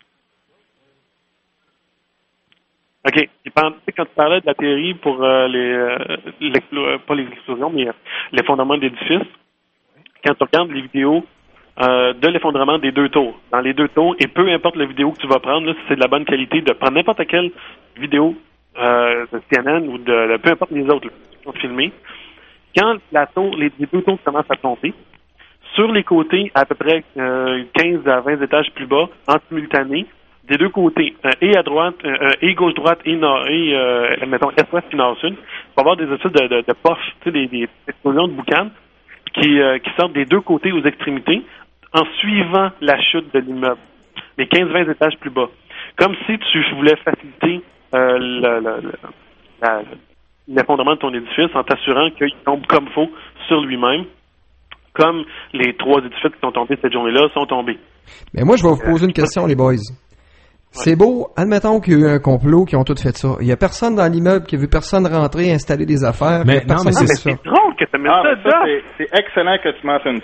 OK. Tu sais, quand tu parlais de la théorie pour euh, les, euh, l'explo- pas les explosions, mais euh, l'effondrement d'édifices, quand tu regardes les vidéos euh, de l'effondrement des deux tours, dans les deux tours, et peu importe la vidéo que tu vas prendre, là, si c'est de la bonne qualité, de prendre n'importe quelle vidéo euh, de C N N ou de, de peu importe les autres là, qui sont filmés, quand la tour, les, les deux tours commencent à tomber, sur les côtés, à peu près euh, quinze à vingt étages plus bas, en simultané, des deux côtés, euh, et à droite, euh, et gauche-droite, et nord, et, euh, mettons, est-ouest puis nord-sud, il va y avoir des espèces de, de, de puffs, tu sais, des, des explosions de boucan qui, euh, qui sortent des deux côtés aux extrémités en suivant la chute de l'immeuble, les quinze à vingt étages plus bas. Comme si tu voulais faciliter euh, le, le, le, la, l'effondrement de ton édifice en t'assurant qu'il tombe comme il faut sur lui-même, comme les trois édifices qui sont tombés cette journée-là sont tombés. Mais moi, je vais vous poser une question, les boys. C'est beau, admettons qu'il y a eu un complot qui ont tous fait ça. Il y a personne dans l'immeuble qui a vu personne rentrer, installer des affaires. Mais non, mais c'est, ah, mais c'est drôle que tu mettes ah, ça ça, dedans. c'est, c'est excellent que tu mentionnes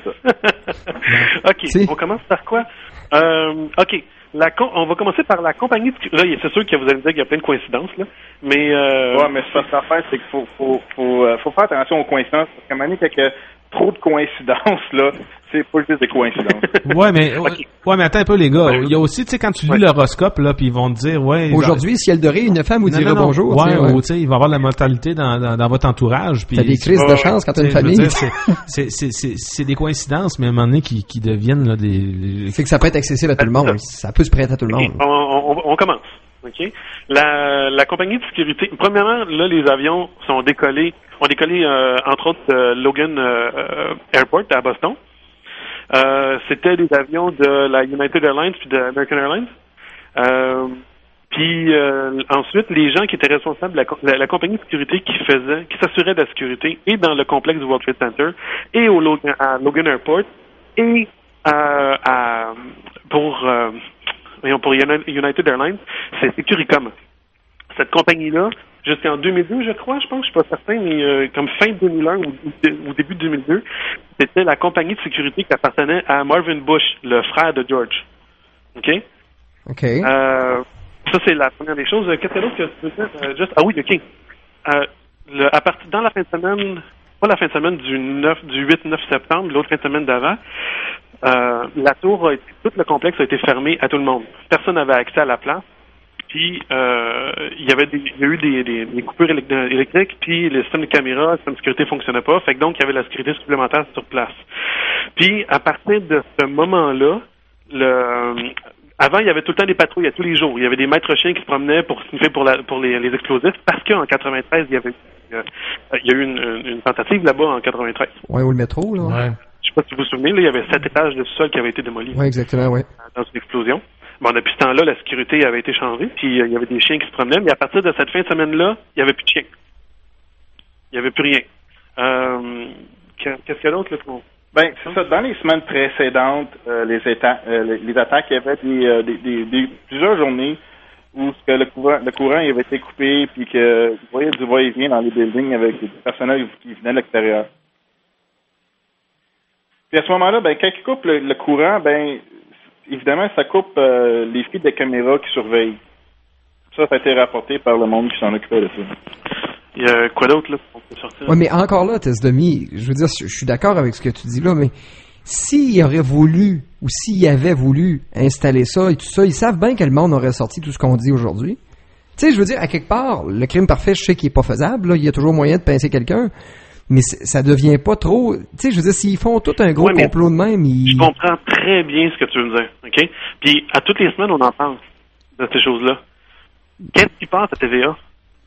ça. OK, Si. on commence par quoi? Euh, OK, la com- on va commencer par la compagnie de sécurité. Là, c'est sûr que vous allez me dire qu'il y a plein de coïncidences, là. Mais... Euh... Ouais, mais c'est parce que l'affaire, c'est qu'il faut, faut, faut, euh, faut faire attention aux coïncidences. Parce qu'à un moment donné, qu'il y a trop de coïncidences, là, c'est pas juste des coïncidences. Ouais, mais, Okay. ouais, mais attends un peu, les gars. Il y a aussi, tu sais, quand tu lis Ouais. l'horoscope, là, puis ils vont te dire, ouais. Aujourd'hui, ciel doré, une femme vous Non, dira non, non. bonjour. Ouais, tu sais, ouais. ou tu sais, il va y avoir de la mortalité dans, dans, dans votre entourage. Puis T'as des crises c'est- de chance quand t'as tu une sais, je veux famille. dire, c'est, c'est, c'est, c'est, c'est des coïncidences, mais à un moment donné, qui, qui deviennent, là, des... C'est que ça peut être accessible à tout le monde. Ça peut se prêter à tout le OK, monde. on, on, on commence. OK? La, la compagnie de sécurité... Premièrement, là, les avions sont décollés... ont décollé, euh, entre autres, de Logan euh, Airport à Boston. Euh, c'était des avions de la United Airlines puis de American Airlines. Euh, puis euh, ensuite, les gens qui étaient responsables de la, la, la compagnie de sécurité qui faisait, qui s'assurait de la sécurité et dans le complexe du World Trade Center et au Logan, à Logan Airport et euh, à pour euh, voyons, pour United Airlines, c'est Securicom. Cette compagnie-là, jusqu'en deux mille deux, je crois, je pense, je suis pas certain, mais euh, comme fin deux mille un ou, ou début deux mille deux, c'était la compagnie de sécurité qui appartenait à Marvin Bush, le frère de George. OK? OK. Euh, ça, c'est la première des choses. Qu'est-ce que d'autre que tu veux dire? Euh, juste, ah oui, OK. Euh, le, à partir, dans la fin de semaine, pas la fin de semaine du neuf, du huit neuf septembre, l'autre fin de semaine d'avant, euh, la tour a été, tout le complexe a été fermé à tout le monde. Personne n'avait accès à la place. Puis euh, il y avait des, il y a eu des, des, des coupures élect- électriques, puis le système de caméra, le système de sécurité fonctionnait pas, fait que donc il y avait la sécurité supplémentaire sur place. Puis à partir de ce moment-là, le avant il y avait tout le temps des patrouilles à tous les jours. Il y avait des maîtres chiens qui se promenaient pour sniffer pour la pour les, les explosifs, parce qu'en quatre-vingt-treize il y avait euh, il y a eu une, une, une tentative là-bas en quatre-vingt-treize. Ouais, ou le métro, là. Ouais. Je sais pas si vous vous souvenez, là il y avait sept étages de sol qui avaient été démolis. Ouais, exactement, ouais. Dans une explosion. Bon, depuis ce temps-là, la sécurité avait été changée, puis euh, il y avait des chiens qui se promenaient, mais à partir de cette fin de semaine-là, il n'y avait plus de chiens. Il n'y avait plus rien. Euh, qu'est-ce qu'il y a d'autre, là, qu'on... Ben, c'est ça. Dans les semaines précédentes, euh, les, éta- euh, les, les attaques, il y avait des, euh, des, des, des, plusieurs journées où ce que le courant, le courant il avait été coupé, puis que vous voyez du va-et-vient dans les buildings avec des personnels qui venaient de l'extérieur. Puis à ce moment-là, ben, quand ils coupent le, le courant, ben, évidemment, ça coupe euh, les fils de caméras qui surveillent. Ça, ça a été rapporté par le monde qui s'en occupait de ça. Il y a quoi d'autre, là, qu'on peut sortir? Ouais, mais encore là, Test-Demi, je veux dire, je suis d'accord avec ce que tu dis là, mais s'il aurait voulu, ou s'il avait voulu installer ça et tout ça, ils savent bien que le monde aurait sorti tout ce qu'on dit aujourd'hui. Tu sais, je veux dire, à quelque part, le crime parfait, je sais qu'il est pas faisable, là, il y a toujours moyen de pincer quelqu'un, mais ça devient pas trop... Tu sais, je veux dire, s'ils font tout un gros Ouais, complot de même, ils... Je comprends très bien ce que tu veux me dire, OK? Puis, à toutes les semaines, on en pense de ces choses-là. Qu'est-ce qui passe à T V A?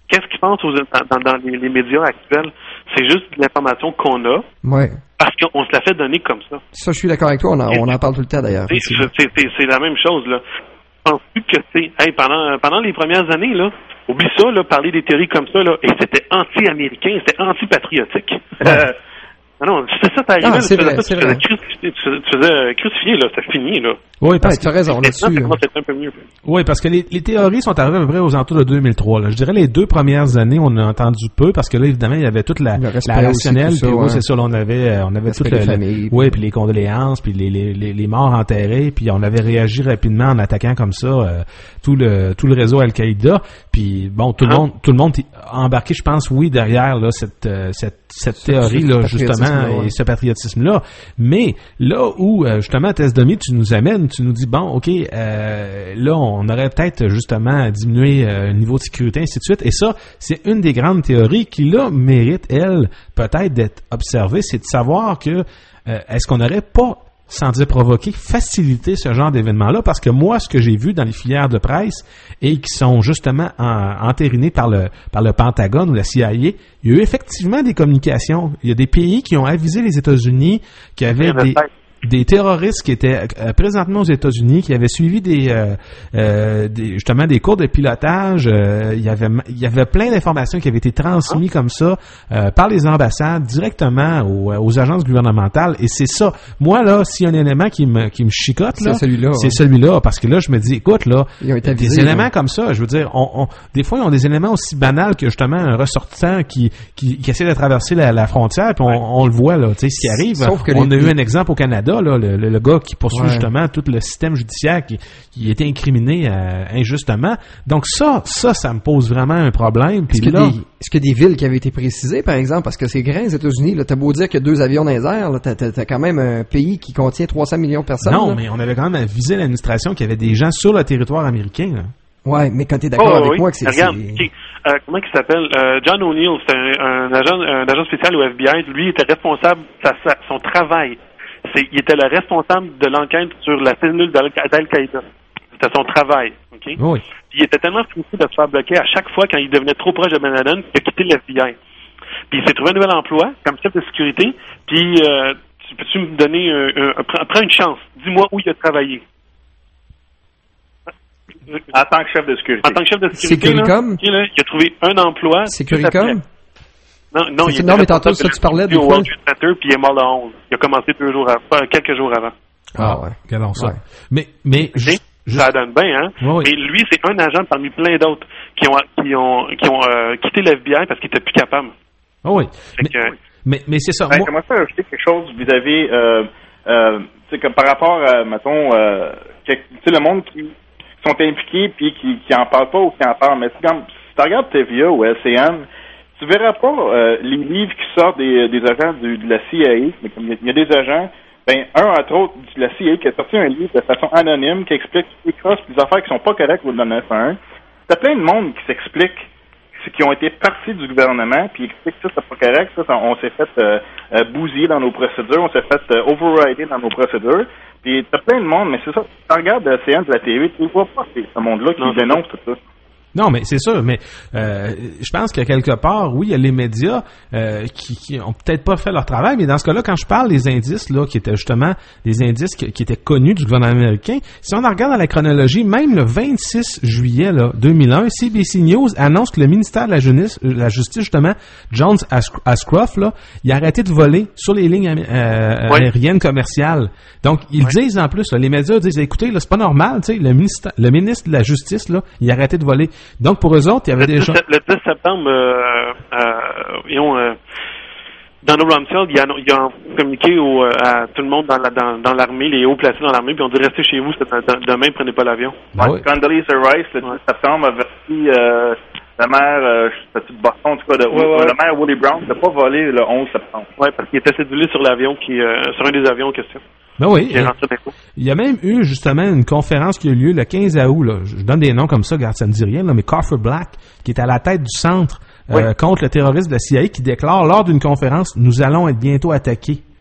qu'est-ce qu'ils pensent aux, dans, dans les, les médias actuels? C'est juste de l'information qu'on a. Ouais. Parce qu'on se la fait donner comme ça. Ça, je suis d'accord avec toi. On en, on en parle tout le temps, d'ailleurs. C'est, c'est, c'est, c'est la même chose, là. Penses-tu que c'est... Hey, pendant, pendant les premières années, là, oublie ça, là, parler des théories comme ça, là, et c'était anti-américain, c'était anti-patriotique. Ouais. Euh, Ah non, c'est ça, t'arrivais, ah, c'est tu, vrai, faisais, c'est tu, vrai. faisais crucifier, tu, faisais, tu faisais crucifier, là, c'est fini, là. Oui, parce ouais, tu as raison là-dessus. Maintenant, c'est un peu mieux. Oui, parce que les, les théories sont arrivées à peu près aux alentours de deux mille trois. Là. Je dirais les deux premières années, on a entendu peu, parce que là, évidemment, il y avait toute la, la rationnelle, puis oui, c'est ça, là, on avait, on avait toute la, oui, puis les condoléances, puis les, les, les, les morts enterrés, puis on avait réagi rapidement en attaquant comme ça euh, tout le tout le réseau Al-Qaïda. Puis bon, tout le monde, tout le monde a embarqué, je pense, oui, derrière là cette euh, cette cette théorie là, justement, et ce patriotisme-là. Mais là où justement, Tesdomi, tu nous amènes, tu nous dis bon, ok, euh, là, on aurait peut-être justement diminué euh, le niveau de sécurité, ainsi de suite. Et ça, c'est une des grandes théories qui là mérite, elle, peut-être d'être observée, c'est de savoir que euh, est-ce qu'on n'aurait pas, sans dire provoquer, faciliter ce genre d'événement-là, parce que moi, ce que j'ai vu dans les filières de presse et qui sont justement en, entérinés par le par le Pentagone ou la C I A, il y a eu effectivement des communications. Il y a des pays qui ont avisé les États-Unis qui avaient des des terroristes qui étaient euh, présentement aux États-Unis, qui avaient suivi des, euh, euh, des justement des cours de pilotage. Euh, il y avait il y avait plein d'informations qui avaient été transmises comme ça euh, par les ambassades directement aux, aux agences gouvernementales. Et c'est ça. Moi là, s'il y a un élément qui me qui me chicote là, c'est celui-là. C'est ouais. celui-là, parce que là, je me dis, écoute là, avisés, des éléments là. comme ça. Je veux dire, on, on des fois ils ont des éléments aussi banals que justement un ressortissant qui qui, qui essaie de traverser la, la frontière, puis on, ouais. on le voit là. Tu sais ce qui arrive. Sauf que on les... a eu un exemple au Canada. Là, le, le, le gars qui poursuit ouais. justement tout le système judiciaire qui, qui était incriminé euh, injustement. Donc ça, ça, ça me pose vraiment un problème. Puis est-ce, là, que des, est-ce que des villes qui avaient été précisées, par exemple, parce que c'est grand, les États-Unis, là, t'as beau dire qu'il y a deux avions dans les airs, là, t'as, t'as, t'as quand même un pays qui contient trois cents millions de personnes. Non, là. mais on avait quand même avisé l'administration qu'il y avait des gens sur le territoire américain. Là. Ouais, mais quand t'es d'accord oh, avec oui. moi que c'est... Regarde, c'est... Okay. Euh, comment il s'appelle? Euh, John O'Neill, c'est un, un, agent, un agent spécial au F B I. Lui, il était responsable de son travail. C'est, il était le responsable de l'enquête sur la cellule d'Al-Qaïda. C'était son travail, OK? Oui. Puis il était tellement frustré de se faire bloquer à chaque fois quand il devenait trop proche de Ben Laden qu'il a quitté le F B I. Puis il s'est trouvé un nouvel emploi comme chef de sécurité. Puis euh, tu, peux-tu me donner un, un, un, prends une chance. Dis-moi où il a travaillé. En tant que chef de sécurité. En tant que chef de sécurité, Sécuricom? là, okay, là, il a trouvé un emploi. Sécuricom? Non, non, c'est, il non mais tantôt, ça, tu parlais de au quoi? World Trade Center, puis il est mort le onze. Il a commencé deux jours avant, quelques jours avant. Ah ouais. Regardons ça. Ouais. Mais, mais, Okay? juste... Ça donne bien, hein? Oui, oui. Et lui, c'est un agent parmi plein d'autres qui ont, qui ont, qui ont euh, quitté l'F B I parce qu'ils étaient plus capables. Oh oui. Mais, que, mais, mais c'est ça. Ben, Moi... Comment ça ajouter quelque chose vis-à-vis, euh, euh, tu sais, comme par rapport à, mettons, euh, tu sais, le monde qui sont impliqués puis qui, qui en parlent pas ou qui en parlent. Mais c'est comme, si tu regardes T V A ou L C N, tu verras pas euh, les livres qui sortent des, des agents du, de la C I A, mais comme il y, y a des agents, ben un entre autres de la C I A qui a sorti un livre de façon anonyme qui explique les crosses, les affaires qui sont pas correctes au neuf un un. T'as plein de monde qui s'explique, qui ont été partis du gouvernement, puis expliquent ça, c'est pas correct, ça, on s'est fait euh, euh, bousiller dans nos procédures, on s'est fait euh, overrider dans nos procédures, puis t'as plein de monde, mais c'est ça, tu regardes la C N de la T V, tu vois pas ce monde-là qui non, dénonce tout ça. Non, mais c'est sûr, mais euh, je pense que quelque part, oui, il y a les médias euh, qui, qui ont peut-être pas fait leur travail, mais dans ce cas-là, quand je parle des indices là, qui étaient justement des indices qui, qui étaient connus du gouvernement américain, si on en regarde dans la chronologie, même le vingt-six juillet là, deux mille un, C B C News annonce que le ministère de la Justice, la Justice justement, John Ashcroft, là, il a arrêté de voler sur les lignes euh, oui. aériennes commerciales. Donc, ils oui. disent en plus, là, les médias disent, écoutez, là, c'est pas normal, tu sais, le ministre, le ministre de la Justice, là, il a arrêté de voler. Donc, pour eux autres, il y avait le des gens... Le dix septembre, euh, euh, ils ont, euh, Donald Rumsfeld, il a, il a communiqué au, à tout le monde dans, la, dans, dans l'armée, les hauts placés dans l'armée, puis on dit restez chez vous, demain, prenez pas l'avion. Ouais, ouais. Condoleezza Rice, le dix ouais. septembre, a averti euh, la maire, euh, je sais de Boston, en tout cas, de, ouais, ouais. la maire Willie Brown, de pas voler le onze septembre. Oui, parce qu'il était cédulé sur l'avion, qui, euh, sur un des avions en question. Ben oui. Il y a même eu justement une conférence qui a eu lieu le quinze août. Là. Je donne des noms comme ça, regarde, ça me dit rien, là, mais Carter Black, qui est à la tête du centre euh, oui. contre le terrorisme de la C I A, qui déclare lors d'une conférence, nous allons être bientôt attaqués.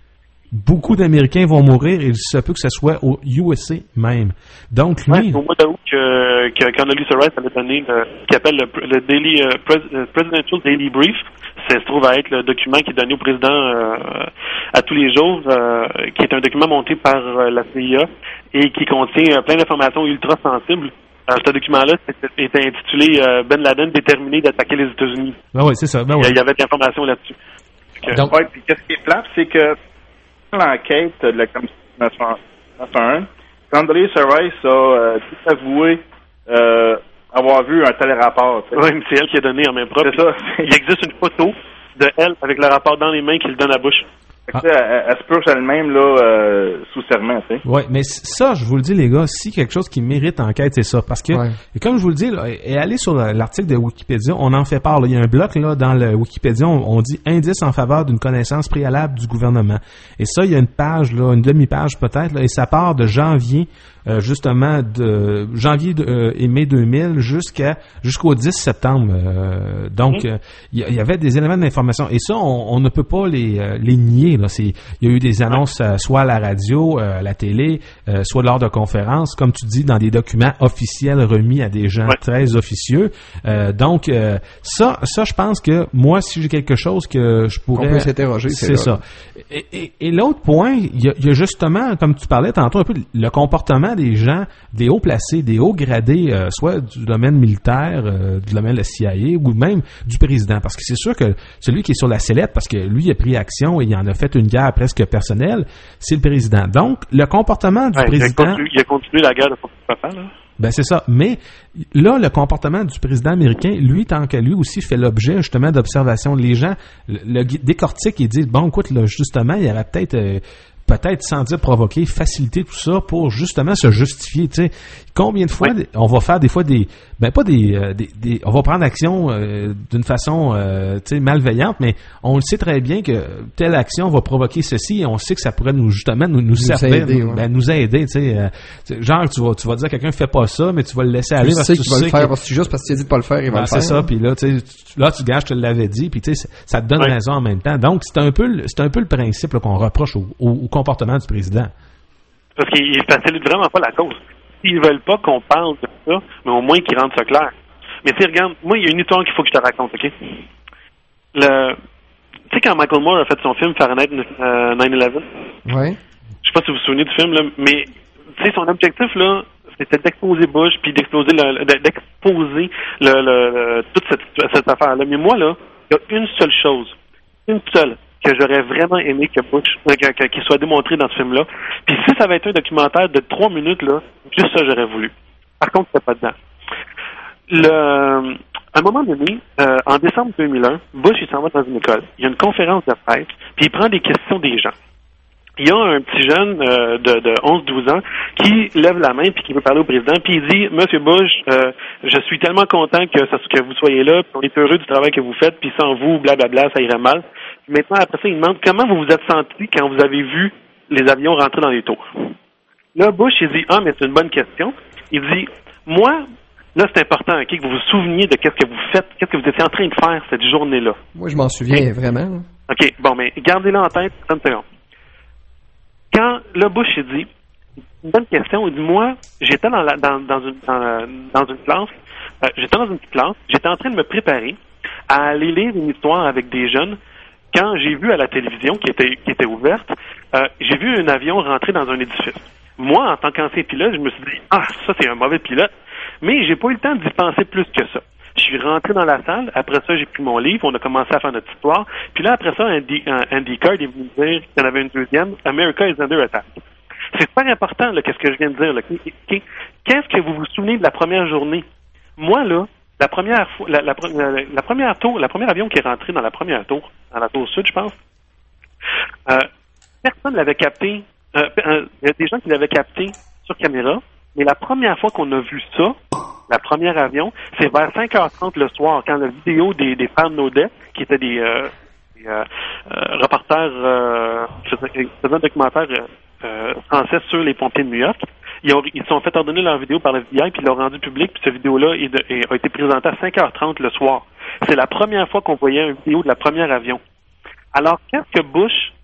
beaucoup d'Américains vont mourir et il se peut que ce soit au U S A même. Donc, lui... Ouais, au mois d'août, que, que, quand Condoleezza Rice avait donné le, ce qu'il appelle le, le Daily, euh, Pres, Presidential Daily Brief, ça se trouve à être le document qui est donné au président euh, à tous les jours, euh, qui est un document monté par euh, la C I A et qui contient euh, plein d'informations ultra sensibles. Euh, ce document-là était intitulé euh, Ben Laden déterminé d'attaquer les États-Unis. Ben oui, c'est ça. Ben ouais. Il y avait de l'information là-dessus. Donc, ouais, puis qu'est-ce qui est plate, c'est que l'enquête de la Commission nationale un, Condoleezza Rice a euh, tout avoué euh, avoir vu un tel rapport. Oui, mais c'est elle qui a donné en main propre. C'est ça. Il existe une photo de elle avec le rapport dans les mains qui le donne à Bush. Ah. Elle, elle se purge elle-même là, euh, sous serment. Tu sais. Oui, mais ça, je vous le dis, les gars, si quelque chose qui mérite enquête, c'est ça. Parce que, ouais. et comme je vous le dis, là, et allez sur l'article de Wikipédia, on en fait part. Là, il y a un bloc là dans le Wikipédia, on, on dit indice en faveur d'une connaissance préalable du gouvernement. Et ça, il y a une page, là, une demi-page peut-être, là, et ça part de janvier, euh, justement, de janvier de, euh, et mai deux mille jusqu'à jusqu'au dix septembre. Euh, donc, il mmh. euh, y, y avait des éléments d'information. Et ça, on, on ne peut pas les, euh, les nier. Là. C'est, il y a eu des annonces euh, soit à la radio, euh, à la télé, euh, soit lors de conférences, comme tu dis, dans des documents officiels remis à des gens ouais. très officieux. Euh, donc, euh, ça, ça, je pense que moi, si j'ai quelque chose que je pourrais... On peut s'interroger, c'est, c'est ça. Et, et, et l'autre point, il y, a, il y a justement, comme tu parlais tantôt, un peu le comportement des gens, des hauts placés, des hauts gradés, euh, soit du domaine militaire, euh, du domaine de la C I A ou même du président. Parce que c'est sûr que celui qui est sur la sellette, parce que lui, il a pris action et il en a fait une guerre presque personnelle, c'est le président. Donc, le comportement du ouais, président... Il a, continué, il a continué la guerre de son papa, là. Ben c'est ça. Mais là, le comportement du président américain, lui, tant que lui aussi, fait l'objet justement d'observation. Les gens le, le décortiquent et disent, bon, écoute, là, justement, il y aurait peut-être... Euh, peut-être, sans dire provoquer, faciliter tout ça pour justement se justifier. Tu sais, combien de fois oui. on va faire des fois des, ben pas des, euh, des, des on va prendre action euh, d'une façon, euh, tu sais, malveillante, mais on le sait très bien que telle action va provoquer ceci et on sait que ça pourrait nous justement nous, nous, nous servir, aider, nous, ouais. ben, nous aider. Tu sais, euh, genre tu vas, tu vas dire à quelqu'un fais pas ça, mais tu vas le laisser aller tu parce sais que tu qu'il va sais le faire que... parce que juste parce qu'il a dit de pas le faire, il va ben, le c'est faire. C'est ça. Puis là, tu sais, là tu gages, je te l'avais dit, puis tu sais, ça te donne oui. raison en même temps. Donc c'est un peu, c'est un peu le principe là, qu'on reproche au, au, au comportement du président. Parce qu'il facilite vraiment pas la cause. Ils veulent pas qu'on parle de ça, mais au moins qu'ils rendent ça clair. Mais tu sais, regarde, moi, il y a une histoire qu'il faut que je te raconte, OK? Le... Tu sais, quand Michael Moore a fait son film Fahrenheit euh, neuf onze? Oui. Je sais pas si vous vous souvenez du film, là, mais tu sais, son objectif, là, c'était d'exposer Bush, puis d'exposer le, d'exposer le, le, le, toute cette, cette affaire-là. Mais moi, là, il y a une seule chose, une seule, que j'aurais vraiment aimé que Bush, euh, que, qu'il soit démontré dans ce film-là. Puis si ça avait été un documentaire de trois minutes, là, juste ça, j'aurais voulu. Par contre, c'était pas dedans. Le, à un moment donné, euh, en décembre deux mille un, Bush, il s'en va dans une école. Il y a une conférence de presse, puis il prend des questions des gens. Il y a un petit jeune euh, de, de onze douze ans qui lève la main puis qui veut parler au président, puis il dit « Monsieur Bush, euh, je suis tellement content que, ça, que vous soyez là, puis on est heureux du travail que vous faites, puis sans vous, blablabla, ça irait mal. » Maintenant, après ça, il demande « Comment vous vous êtes senti quand vous avez vu les avions rentrer dans les tours? » Là, Bush, il dit « Ah, mais c'est une bonne question. » Il dit « Moi, là, c'est important, okay, que vous vous souveniez de qu'est-ce que vous faites, qu'est-ce que vous étiez en train de faire cette journée-là. » Moi, je m'en souviens okay. vraiment. OK, bon, mais gardez-le en tête, trente secondes. Quand le Bush il dit, une bonne question, il dit, moi, j'étais dans, la, dans, dans, une, dans, dans une classe, euh, j'étais dans une petite classe, j'étais en train de me préparer à aller lire une histoire avec des jeunes. Quand j'ai vu à la télévision, qui était, qui était ouverte, euh, j'ai vu un avion rentrer dans un édifice. Moi, en tant qu'ancien pilote, je me suis dit, ah, ça, c'est un mauvais pilote, mais j'ai pas eu le temps d'y penser plus que ça. Je suis rentré dans la salle, après ça, j'ai pris mon livre, on a commencé à faire notre histoire, puis là, après ça, Andy, Andy Card est venu me dire qu'il y en avait une deuxième, America is under attack. C'est super important, là, qu'est-ce que je viens de dire, là. Qu'est-ce que vous vous souvenez de la première journée? Moi, là, la première fois, la, la, la, la première tour, la première avion qui est rentré dans la première tour, dans la tour sud, je pense, euh, personne l'avait capté, euh, euh, il y a des gens qui l'avaient capté sur caméra, mais la première fois qu'on a vu ça, la première avion, c'est vers cinq heures trente le soir, quand la vidéo des, des fans Naudet, qui étaient des, euh, des euh, euh, reporters euh, faisant un documentaire euh, français sur les pompiers de New York, ils ont ils sont fait ordonner leur vidéo par le F B I, puis ils l'ont rendu public, puis cette vidéo-là est de, est, a été présentée à cinq heures trente le soir. C'est la première fois qu'on voyait une vidéo de la première avion. Alors, qu'est-ce que Bush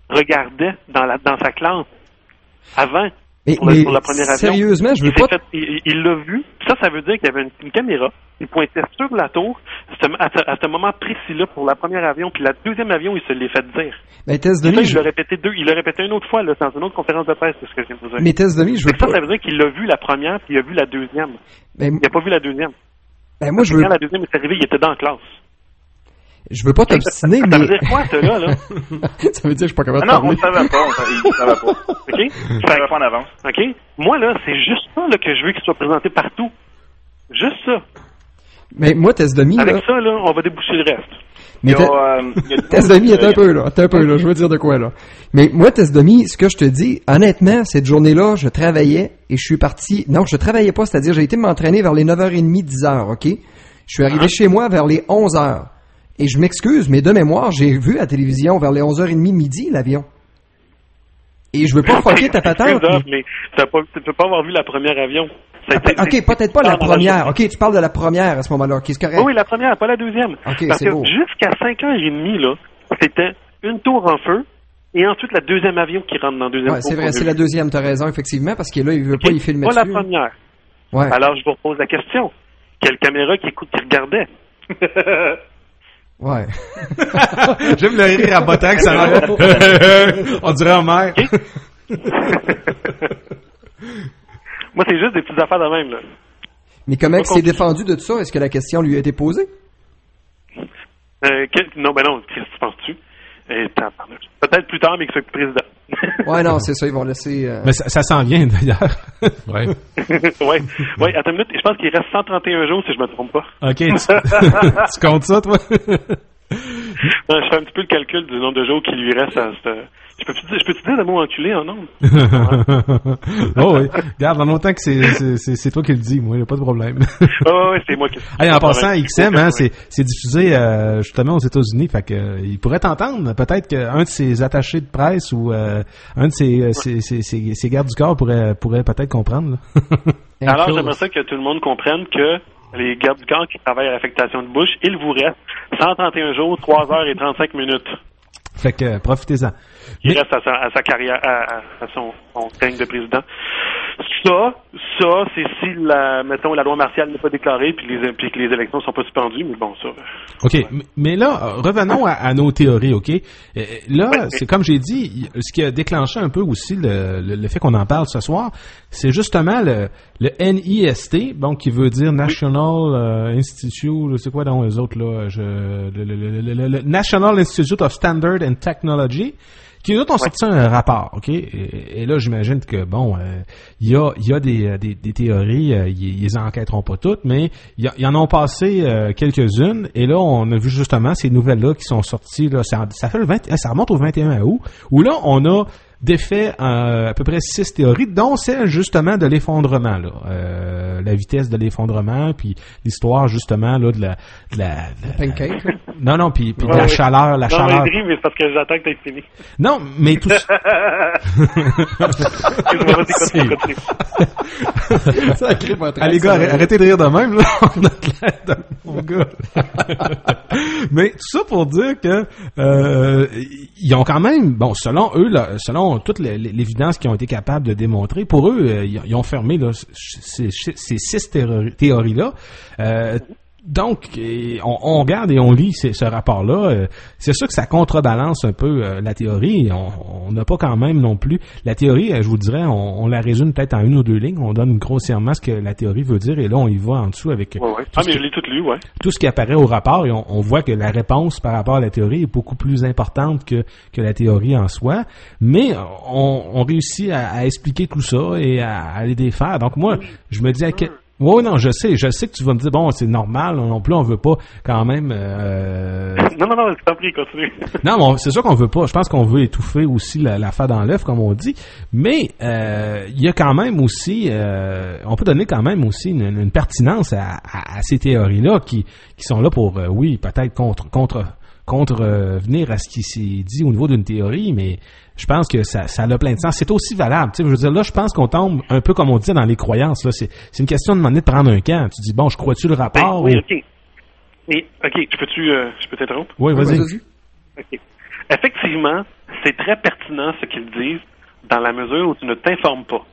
regardait dans, la, dans sa classe avant. Mais, pour, le, mais pour la première avion. Sérieusement, je veux il pas... Fait, il, il l'a vu. Ça, ça veut dire qu'il y avait une, une caméra. Il pointait sur la tour à ce, à ce moment précis-là pour la première avion. Puis la deuxième avion, il se l'est fait dire. Mais Tess Demi, Demi, je... il l'a répété deux. Il l'a répété une autre fois là, dans une autre conférence de presse. C'est ce que je viens de vous dire. Mais Tess Demi, je veux ça, pas... ça veut dire qu'il a vu la première puis il a vu la deuxième. Mais... Il n'a pas vu la deuxième. Ben, moi, je veux... Quand la deuxième est arrivée, il était dans la classe. Je veux pas t'obstiner, mais... Ça veut dire quoi, ça, là, là? Ça veut dire que je suis pas capable de ah parler. non, on ne savait pas, on savait, il savait pas. OK? Il savait pas en avance. OK? Moi, là, c'est juste ça, là, que je veux qu'il soit présenté partout. Juste ça. Mais moi, Tess Demi, Avec là... ça, là, on va déboucher le reste. Mais Il y a, euh, il y a... Tess Demi, attends un peu, là. Attends un peu, là. Je veux dire de quoi, là. Mais moi, Tess Demi, ce que je te dis, honnêtement, cette journée-là, je travaillais et je suis parti... Non, je travaillais pas, c'est-à-dire, j'ai été m'entraîner vers les neuf heures trente, dix heures, OK? Je suis arrivé ah. chez moi vers les onze heures. Et je m'excuse, mais de mémoire, j'ai vu à la télévision vers les onze heures trente midi l'avion. Et je veux pas fucker ta patente. Mais, mais tu ne peux pas avoir vu la première avion. Ça a été, OK, peut-être pas la première. OK, tu parles de la première à ce moment-là. OK, c'est correct. Oui, oui, la première, pas la deuxième. OK, Parce c'est que beau. jusqu'à cinq heures trente, là, c'était une tour en feu et ensuite la deuxième avion qui rentre dans le deuxième ouais, tour. C'est vrai, c'est la deuxième, t'as raison, effectivement, parce que là, il veut okay. pas y filmer pas dessus. Pas la première. Ouais. Alors, je vous repose la question. Quelle caméra qui, écoute, qui regardait? Ouais. J'aime le rire à Botac, ça va. On dirait en mer. Okay. Moi, c'est juste des petites affaires de même, là. Mais comment il s'est défendu de tout ça? Est-ce que la question lui a été posée? Euh, quel... Non, ben non, qu'est-ce que tu penses-tu? Et peut-être plus tard, mais que ce président. Ouais, non, c'est ça, ils vont laisser... Euh... Mais ça, ça s'en vient, d'ailleurs. Ouais. ouais. Ouais, attends une minute, je pense qu'il reste cent trente et un jours, si je me trompe pas. OK, tu, tu comptes ça, toi? Non, je fais un petit peu le calcul du nombre de jours qui lui reste à cette... Je peux-tu dire, je peux-tu dire le mot enculé en nombre? Oh oui. Regarde, en autant que c'est, c'est, c'est, c'est toi qui le dis, moi, il n'y a pas de problème. Oh oui, c'est moi qui le dis. Hey, en passant, X M, hein, c'est, c'est diffusé euh, justement aux États-Unis, fait que euh, il pourrait t'entendre. Peut-être qu'un de ses attachés de presse ou euh, un de ses, euh, ses, ses, ses, ses gardes du corps pourrait, pourrait peut-être comprendre. Alors, j'aimerais ça que tout le monde comprenne que les gardes du corps qui travaillent à l'affectation de bouche, il vous reste cent trente et un jours, trois heures et trente-cinq minutes. Fait que euh, profitez-en. Il Mais... reste à sa, à sa carrière, à, à son, son règne de président. Ça, ça, c'est si la, mettons, la loi martiale n'est pas déclarée puis, les, puis que les élections sont pas suspendues, mais bon, ça. OK. Ouais. Mais là, revenons à, à nos théories, OK? Euh, là, ouais, c'est comme j'ai dit, ce qui a déclenché un peu aussi le, le, le fait qu'on en parle ce soir, c'est justement le, le N I S T, donc qui veut dire National euh, Institute, c'est quoi dans les autres, là? Je, le, le, le, le, le National Institute of Standard and Technology, qui nous autres ont sorti un rapport, OK? Et, et là, j'imagine que, bon, il euh, y a, y a des, des, des théories, ils euh, les enquêteront pas toutes, mais il y, y en ont passé euh, quelques-unes, et là, on a vu justement ces nouvelles-là qui sont sorties, là, ça, ça fait le vingt, ça remonte au vingt et un août, où là, on a défait euh, à peu près six théories, dont celle justement de l'effondrement, là, euh, la vitesse de l'effondrement, puis l'histoire justement là de la, de la, de la pancake. Non non, puis puis ouais, de la oui. chaleur, la non, chaleur. Mais, mais c'est parce que j'attends que t'aies fini. Non, mais tout. Allez gars, arrêtez de rire de même là. On a de mon gars. Mais tout ça pour dire que euh, ils ont quand même, bon, selon eux, là, selon toute l'évidence qu'ils ont été capables de démontrer, pour eux, euh, ils ont fermé là, ces, ces six théories-là. Euh, donc, on, on regarde et on lit ces, ce rapport-là. Euh, c'est sûr que ça contrebalance un peu euh, la théorie. On n'a pas quand même non plus... La théorie, euh, je vous dirais, on, on la résume peut-être en une ou deux lignes. On donne grossièrement ce que la théorie veut dire et là, on y va en dessous avec... Ouais, ouais. Ah, mais je l'ai tout lu, ouais. Tout ce qui apparaît au rapport et on, on voit que la réponse par rapport à la théorie est beaucoup plus importante que, que la théorie en soi. Mais on, on réussit à, à expliquer tout ça et à, à les défaire. Donc moi, je me dis à quel... Oui, non, je sais, je sais que tu vas me dire, bon, c'est normal, non plus, on veut pas quand même... Euh... non, non, non, je t'en prie, continue. non, mais c'est sûr qu'on veut pas, je pense qu'on veut étouffer aussi la, la fa dans l'œuf, comme on dit, mais euh, il y a quand même aussi, euh, on peut donner quand même aussi une, une pertinence à, à, à ces théories-là qui, qui sont là pour, euh, oui, peut-être contre... contre contre euh, venir à ce qui s'est dit au niveau d'une théorie, mais je pense que ça, ça a plein de sens. C'est aussi valable. Tu sais, je veux dire, là, je pense qu'on tombe un peu comme on dit dans les croyances. Là, c'est, c'est une question de demander de prendre un camp. Tu dis, bon, je crois-tu le rapport? Ben, oui, ou... OK. Mais, OK, je peux-tu, euh, je peux t'interrompre? Oui, vas-y. vas-y. OK. effectivement, c'est très pertinent ce qu'ils disent dans la mesure où tu ne t'informes pas.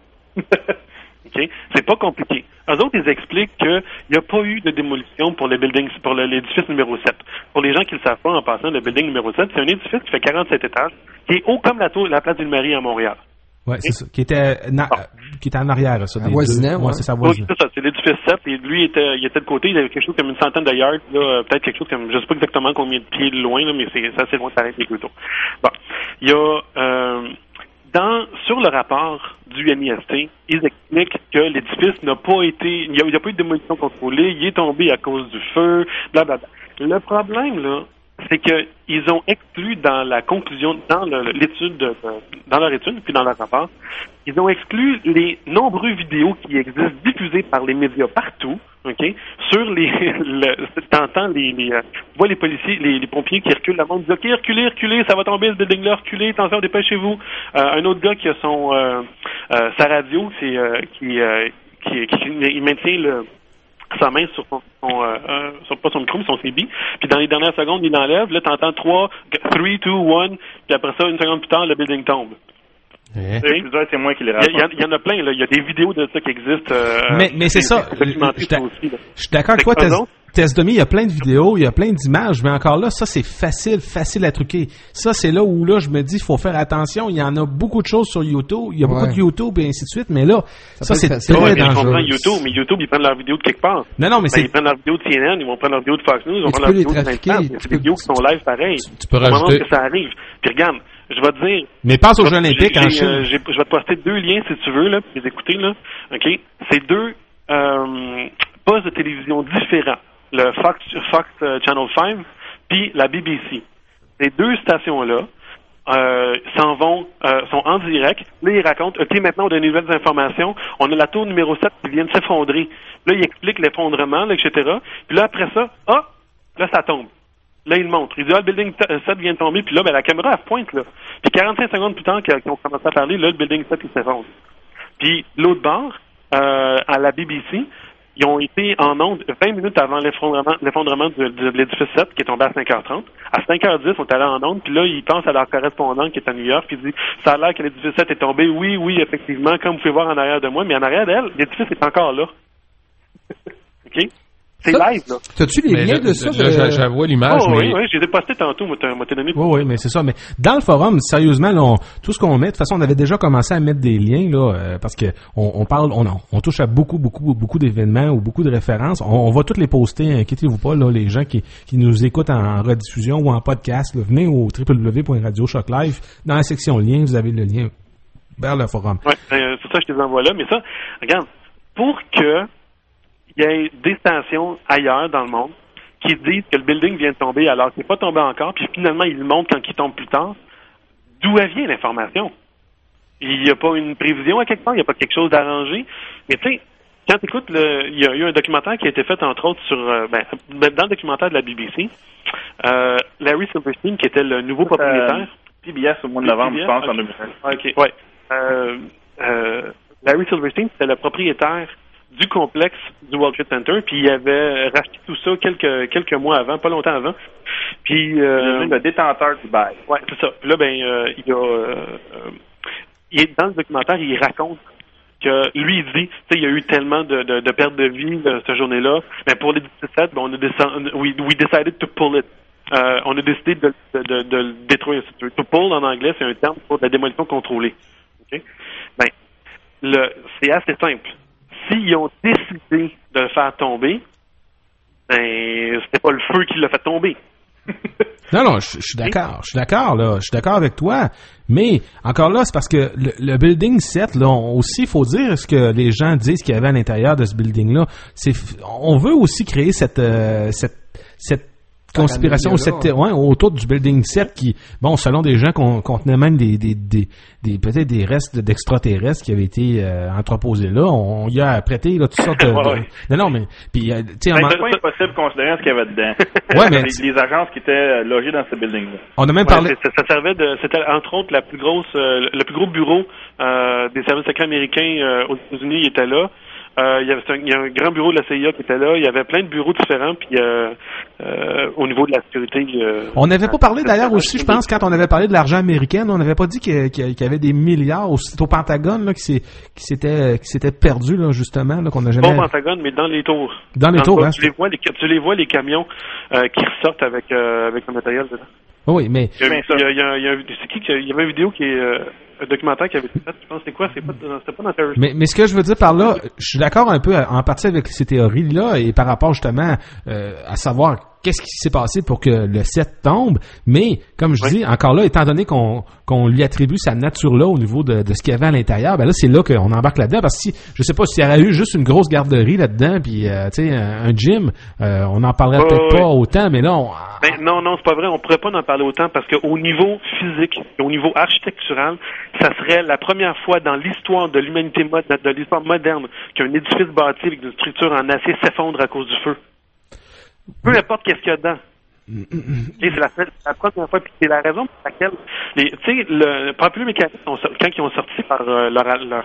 Okay? C'est pas compliqué. Eux autres, ils expliquent qu'il n'y a pas eu de démolition pour le building, pour le, l'édifice numéro sept. Pour les gens qui ne le savent pas, en passant, le building numéro sept, c'est un édifice qui fait quarante-sept étages, qui est haut comme la tour, la place d'une mairie à Montréal. Ouais, okay? C'est ça. Qui était, na- ah. qui était en arrière, ça. Des voisinant, ouais, ouais. c'est ça, voisinant. Oui, c'est ça. C'est l'édifice sept, et lui, était, il était de côté, il avait quelque chose comme une centaine de yards, là, peut-être quelque chose comme, je sais pas exactement combien de pieds loin, là, mais c'est, c'est assez loin de s'arrêter plutôt. Bon. Il y a, euh, Dans, sur le rapport du N I S T, ils expliquent que l'édifice n'a pas été, il n'y a, il y a pas eu de démolition contrôlée, il est tombé à cause du feu, blablabla. Le problème, là, c'est qu'ils ont exclu dans la conclusion, dans le, l'étude, de, dans leur étude, puis dans leur rapport, ils ont exclu les nombreux vidéos qui existent diffusées par les médias partout, ok, sur les, le, t'entends les, les, euh, tu vois les policiers, les, les pompiers qui reculent, la monde dit, ok, reculez, reculez, ça va tomber ce building-là, reculez, attention, dépêchez-vous. Euh, un autre gars qui a son, euh, euh, sa radio, c'est, euh, qui, euh, qui, qui, il maintient le, sa main sur son, son euh, sur pas son micro, mais son C B. Puis dans les dernières secondes, il l'enlève. Là, t'entends trois, three, two, one. Puis après ça, une seconde plus tard, le building tombe. Il y a plusieurs témoins qui les racontent. Il y, y en a plein, là. Il y a des vidéos de ça qui existent. Euh, mais mais c'est, c'est ça. Je suis d'accord avec toi, Test-Demi, il y a plein de vidéos, il y a plein d'images, mais encore là, ça, c'est facile, facile à truquer. Ça, c'est là où, là, je me dis, il faut faire attention. Il y en a beaucoup de choses sur YouTube. Il y a ouais. beaucoup de YouTube et ainsi de suite, mais là, ça, ça c'est facile. très ouais, dangereux. Je comprends YouTube, mais YouTube, ils prennent leurs vidéos de quelque part. Non, non, mais ben, c'est... Ils prennent leurs vidéos de C N N, ils vont prendre leurs vidéos de Fox News, ils vont prendre leurs vidéos de Instagram. C'est des vidéos qui sont live pareil. Tu peux rajouter... Au moment que ça arrive. Puis regarde, je vais te dire... Mais pense aux Jeux Olympiques en Chine. Euh, je vais te poster deux liens, si tu veux, là, pour les écouter, là. OK? C'est deux euh, postes de télévision différents. Le Fox, Fox euh, Channel cinq, puis la B B C. Ces deux stations-là euh, s'en vont, euh, sont en direct. Là, ils racontent, OK, maintenant, on a de nouvelles informations. On a la tour numéro sept qui vient de s'effondrer. Là, ils expliquent l'effondrement, là, et cetera. Puis là, après ça, ah, là, ça tombe. Là, ils le montrent. Ils disent, ah, le building sept vient de tomber. Puis là, ben, la caméra, elle pointe, là. Puis quarante-cinq secondes plus tard qu'ils ont commencé à parler, là, le building sept, il s'effondre. Puis l'autre bord, euh, à la B B C, ils ont été en onde vingt minutes avant l'effondrement, l'effondrement de, de l'édifice sept qui est tombé à cinq heures trente. À cinq heures dix, on est allé en onde, puis là, ils pensent à leur correspondant qui est à New York, puis ils disent, ça a l'air que l'édifice sept est tombé. Oui, oui, effectivement, comme vous pouvez voir en arrière de moi, mais en arrière d'elle, l'édifice est encore là. OK? C'est ça, live, là. T'as-tu les mais liens de ça? Là, de... j'avoue l'image, oh, mais... Oui, oui, j'ai posté tantôt, moi, t'as donné... Oui, oui, mais c'est ça. Mais dans le forum, sérieusement, là, on, tout ce qu'on met, de toute façon, on avait déjà commencé à mettre des liens, là, euh, parce que on, on parle, on, on touche à beaucoup, beaucoup, beaucoup d'événements ou beaucoup de références. On, on va toutes les poster, inquiétez-vous pas, là, les gens qui, qui nous écoutent en rediffusion ou en podcast, là, venez au w w w point radio shock live. Dans la section liens, vous avez le lien vers le forum. Oui, euh, c'est ça, je te les envoie là. Mais ça, regarde, pour que il y a des stations ailleurs dans le monde qui disent que le building vient de tomber alors qu'il n'est pas tombé encore, puis finalement, ils le montrent quand il tombe plus tard. D'où elle vient l'information? Il n'y a pas une prévision à quelque part, il n'y a pas quelque chose d'arrangé. Mais tu sais, quand tu écoutes, il y a eu un documentaire qui a été fait, entre autres, sur euh, ben, dans le documentaire de la B B C, euh, Larry Silverstein, qui était le nouveau propriétaire. Euh, P B S au mois de novembre, je pense, okay. en deux mille seize. OK, ouais. Euh, euh, Larry Silverstein, c'était le propriétaire du complexe du World Trade Center, puis il avait racheté tout ça quelques quelques mois avant, pas longtemps avant. Puis euh, le détenteur du bail. Ouais, c'est ça. Puis là, ben, euh, il y a, euh, il est dans le documentaire, il raconte que lui, il dit, tu sais, il y a eu tellement de, de, de pertes de vie euh, cette journée-là. Mais pour les dix-sept, ben, on a descendu, we, we decided to pull it. Euh, on a décidé de, de, de, de le détruire. To pull en anglais, c'est un terme pour de la démolition contrôlée. Okay? Ben, le, c'est assez simple. S'ils ont décidé de le faire tomber, ben, c'était pas le feu qui l'a fait tomber. Non, non, je, je suis d'accord, je suis d'accord, là, je suis d'accord avec toi, mais encore là, c'est parce que le, le building sept, là, on, aussi, il faut dire ce que les gens disent qu'il y avait à l'intérieur de ce building-là. C'est, on veut aussi créer cette, euh, cette, cette conspiration cette, ouais, autour du building sept qui, bon, selon des gens qu'on contenait même des, des, des, des peut-être des restes d'extraterrestres qui avaient été euh, entreposés là. On, on y a prêté là toutes sortes de, ouais, de... non non mais puis euh, tu sais, ben, c'est pas impossible considérant ce qu'il y avait dedans. Ouais, mais les, les agences qui étaient logées dans ce building là. On a même ouais, parlé. Ça, ça servait de, c'était entre autres la plus grosse, euh, le plus gros bureau euh, des services secrets américains euh, aux États-Unis. Il était là. Euh, il, y avait, un, il y a un grand bureau de la C I A qui était là. Il y avait plein de bureaux différents. Puis euh, euh, au niveau de la sécurité... Euh, on n'avait pas parlé d'ailleurs aussi, je pense, quand on avait parlé de l'argent américain, on n'avait pas dit qu'il y, qu'il y avait des milliards aussi au Pentagone là, qui, s'est, qui, s'était, qui s'était perdu là, justement, là, qu'on n'a jamais... Pas au Pentagone, mais dans les tours. Dans les dans tours, hein. Tu les vois, les, tu les vois, les camions euh, qui ressortent avec, euh, avec le matériel dedans. Oui, mais... Il y a, il y a, il y a, il y a, c'est qui, il y avait une vidéo qui est... Euh, un documentaire qui avait été fait, je pense, c'est quoi? C'est pas, c'était pas dans Terrorist. Mais, mais ce que je veux dire par là, je suis d'accord un peu en partie avec ces théories-là et par rapport justement euh, à savoir qu'est-ce qui s'est passé pour que le sept tombe, mais comme je oui. dis, encore là, étant donné qu'on qu'on lui attribue sa nature-là au niveau de, de ce qu'il y avait à l'intérieur, ben là, c'est là qu'on embarque là-dedans, parce que si, je sais pas, s'il y aurait eu juste une grosse garderie là-dedans, puis, euh, tu sais, un, un gym, euh, on n'en parlerait oh, peut-être oui. pas autant, mais là, on... Ben, non, non, c'est pas vrai, on pourrait pas en parler autant, parce qu'au niveau physique, au niveau architectural, ça serait la première fois dans l'histoire de l'humanité, de l'histoire moderne, qu'un édifice bâti avec une structure en acier s'effondre à cause du feu. Peu importe qu'est-ce qu'il y a dedans. c'est la, la première fois, puis c'est la raison pour laquelle, tu sais, le Popular Mécanique, quand ils ont sorti par euh, leur, leur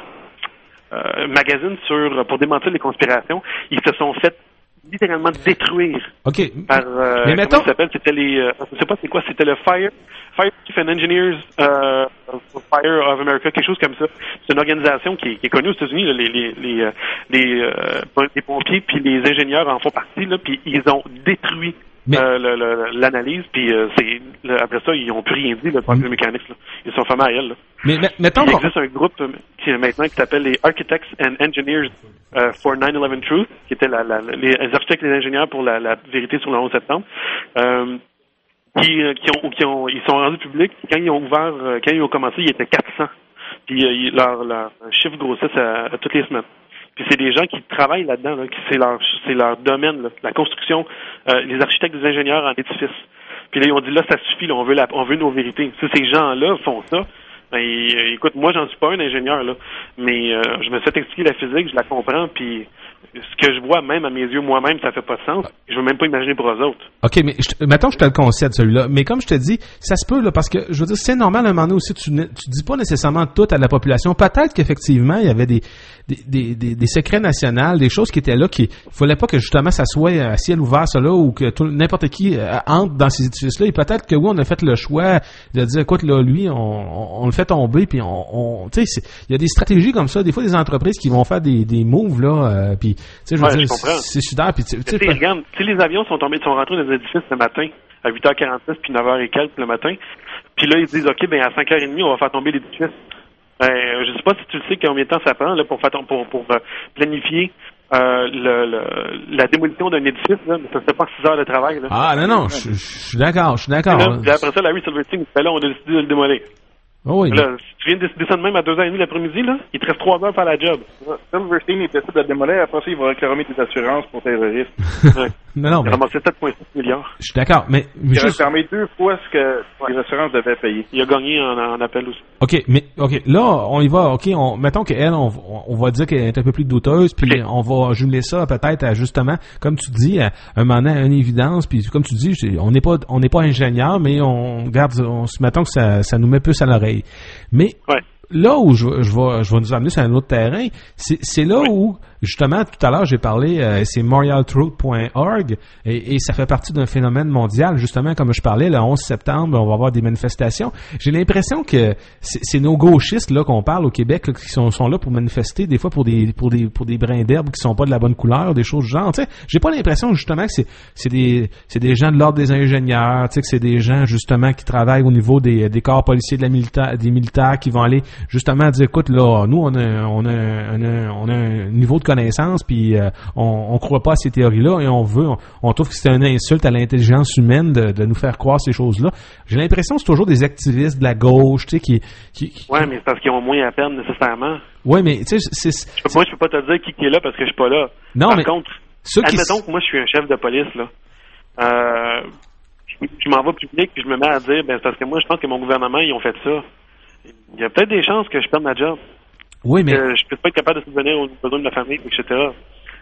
euh, magazine sur pour démentir les conspirations, ils se sont fait littéralement détruire. Ok. Par, euh, mais mettons, comment ça s'appelle, c'était les, euh, je sais pas c'est quoi, c'était le Fire, Fire Chief and Engineers, euh, Fire of America, quelque chose comme ça. C'est une organisation qui est, qui est connue aux États-Unis, là, les, les, les, les, euh, les pompiers puis les ingénieurs en font partie, là, puis ils ont détruit mais... euh, le, le, l'analyse, puis euh, c'est le, après ça ils ont plus rien dit, le Popular Mécanique, là. Ils sont fermés à elle. Là. Mais, mais mettons il existe un groupe qui maintenant qui s'appelle les Architects and Engineers uh, for nine eleven Truth, qui était la, la, les architectes et les ingénieurs pour la, la vérité sur le onze septembre. Euh, qui, qui ont, qui ont, ils sont rendus publics. Quand ils ont ouvert, quand ils ont commencé, ils étaient quatre cents. Puis euh, leur, leur chiffre grossissait à, à toutes les semaines. Puis c'est des gens qui travaillent là-dedans, là, qui c'est leur, c'est leur domaine, là, la construction, euh, les architectes, des ingénieurs en édifices. Puis là ils ont dit là ça suffit, là, on veut la, on veut nos vérités. Si ces gens-là font ça, ben écoute, moi j'en suis pas un ingénieur là, mais euh, je me suis fait expliquer la physique, je la comprends, puis ce que je vois même à mes yeux moi-même, ça fait pas de sens. Je veux même pas imaginer pour eux autres. OK, mais je, mettons je te le concède celui-là. Mais comme je te dis, ça se peut là, parce que je veux dire, c'est normal à un moment donné aussi, tu ne tu dis pas nécessairement tout à la population. Peut-être qu'effectivement, il y avait des des, des, des, des secrets nationaux, des choses qui étaient là, qui il fallait pas que justement ça soit à ciel ouvert, ça là, ou que tout, n'importe qui euh, entre dans ces édifices-là. Et peut-être que oui, on a fait le choix de dire, écoute, là, lui, on, on, on le fait tomber, puis on, on tu sais, il y a des stratégies comme ça. Des fois, des entreprises qui vont faire des, des moves là, euh, puis tu sais, je veux ouais, dire, je comprends. c'est super. Puis tu sais, regarde, tu sais, les avions sont tombés, sont rentrés dans les édifices ce matin à huit heures quarante-six puis neuf heures quelques le matin. Puis là, ils disent, OK, ben à cinq heures trente, on va faire tomber l'édifice. Ben, je sais pas si tu le sais combien de temps ça prend là, pour, faire ton, pour, pour euh, planifier euh, le, le, la démolition d'un édifice. Là, mais ça ne fait pas six heures de travail. Là. Ah non, non, je suis d'accord, je suis d'accord. Là, puis après ça, Larry Silverstein, ben là, on a décidé de le démolir. Oh oui. Là, si tu viens de décider ça de même à deux heures trente l'après-midi, là, il te reste trois heures pour faire la job. Silverstein il décide de le démolir, après ça, il va réclamer des assurances pour terroristes. Ouais. non, non, il a ramassé sept virgule six milliards. Je suis d'accord, mais... Il juste... a réclamé deux fois ce que ouais. les assurances devaient payer. Il a gagné en, en appel aussi. OK, mais OK, là, on y va. OK, on, mettons qu'elle, on, on va dire qu'elle est un peu plus douteuse, puis okay. on va jumeler ça peut-être à, justement, comme tu dis, à un moment donné, à une évidence, puis comme tu dis, on n'est pas on n'est pas ingénieur, mais on garde, on, mettons que ça, ça nous met plus à l'oreille. Mais ouais. là où je, je vais je vais nous amener sur un autre terrain, c'est, c'est là ouais. où justement tout à l'heure j'ai parlé, euh, c'est memorial truth point org et, et ça fait partie d'un phénomène mondial, justement comme je parlais, le onze septembre on va avoir des manifestations. J'ai l'impression que c'est, c'est nos gauchistes là qu'on parle au Québec là, qui sont, sont là pour manifester, des fois pour des pour des pour des brins d'herbe qui sont pas de la bonne couleur, des choses du genre. Tu sais, j'ai pas l'impression justement que c'est c'est des c'est des gens de l'ordre des ingénieurs, tu sais, que c'est des gens justement qui travaillent au niveau des des corps policiers de la militaire, des militaires qui vont aller justement dire écoute là, nous on a on a on a, on a un niveau de connaissance puis euh, on on croit pas à ces théories-là et on veut on, on trouve que c'est une insulte à l'intelligence humaine de, de nous faire croire ces choses-là. J'ai l'impression que c'est toujours des activistes de la gauche, tu sais qui, qui, qui ouais, mais c'est parce qu'ils ont moins à peine nécessairement. Ouais, mais tu sais c'est, c'est je peux, moi je peux pas te dire qui, qui est là parce que je suis pas là. Non, Par mais contre, admettons qui... que moi je suis un chef de police là. Euh, je, je m'en vais public puis je me mets à dire ben c'est parce que moi je pense que mon gouvernement ils ont fait ça. Il y a peut-être des chances que je perde ma job. Oui, mais... Que je peux pas être capable de subvenir aux besoins de la famille, et cetera.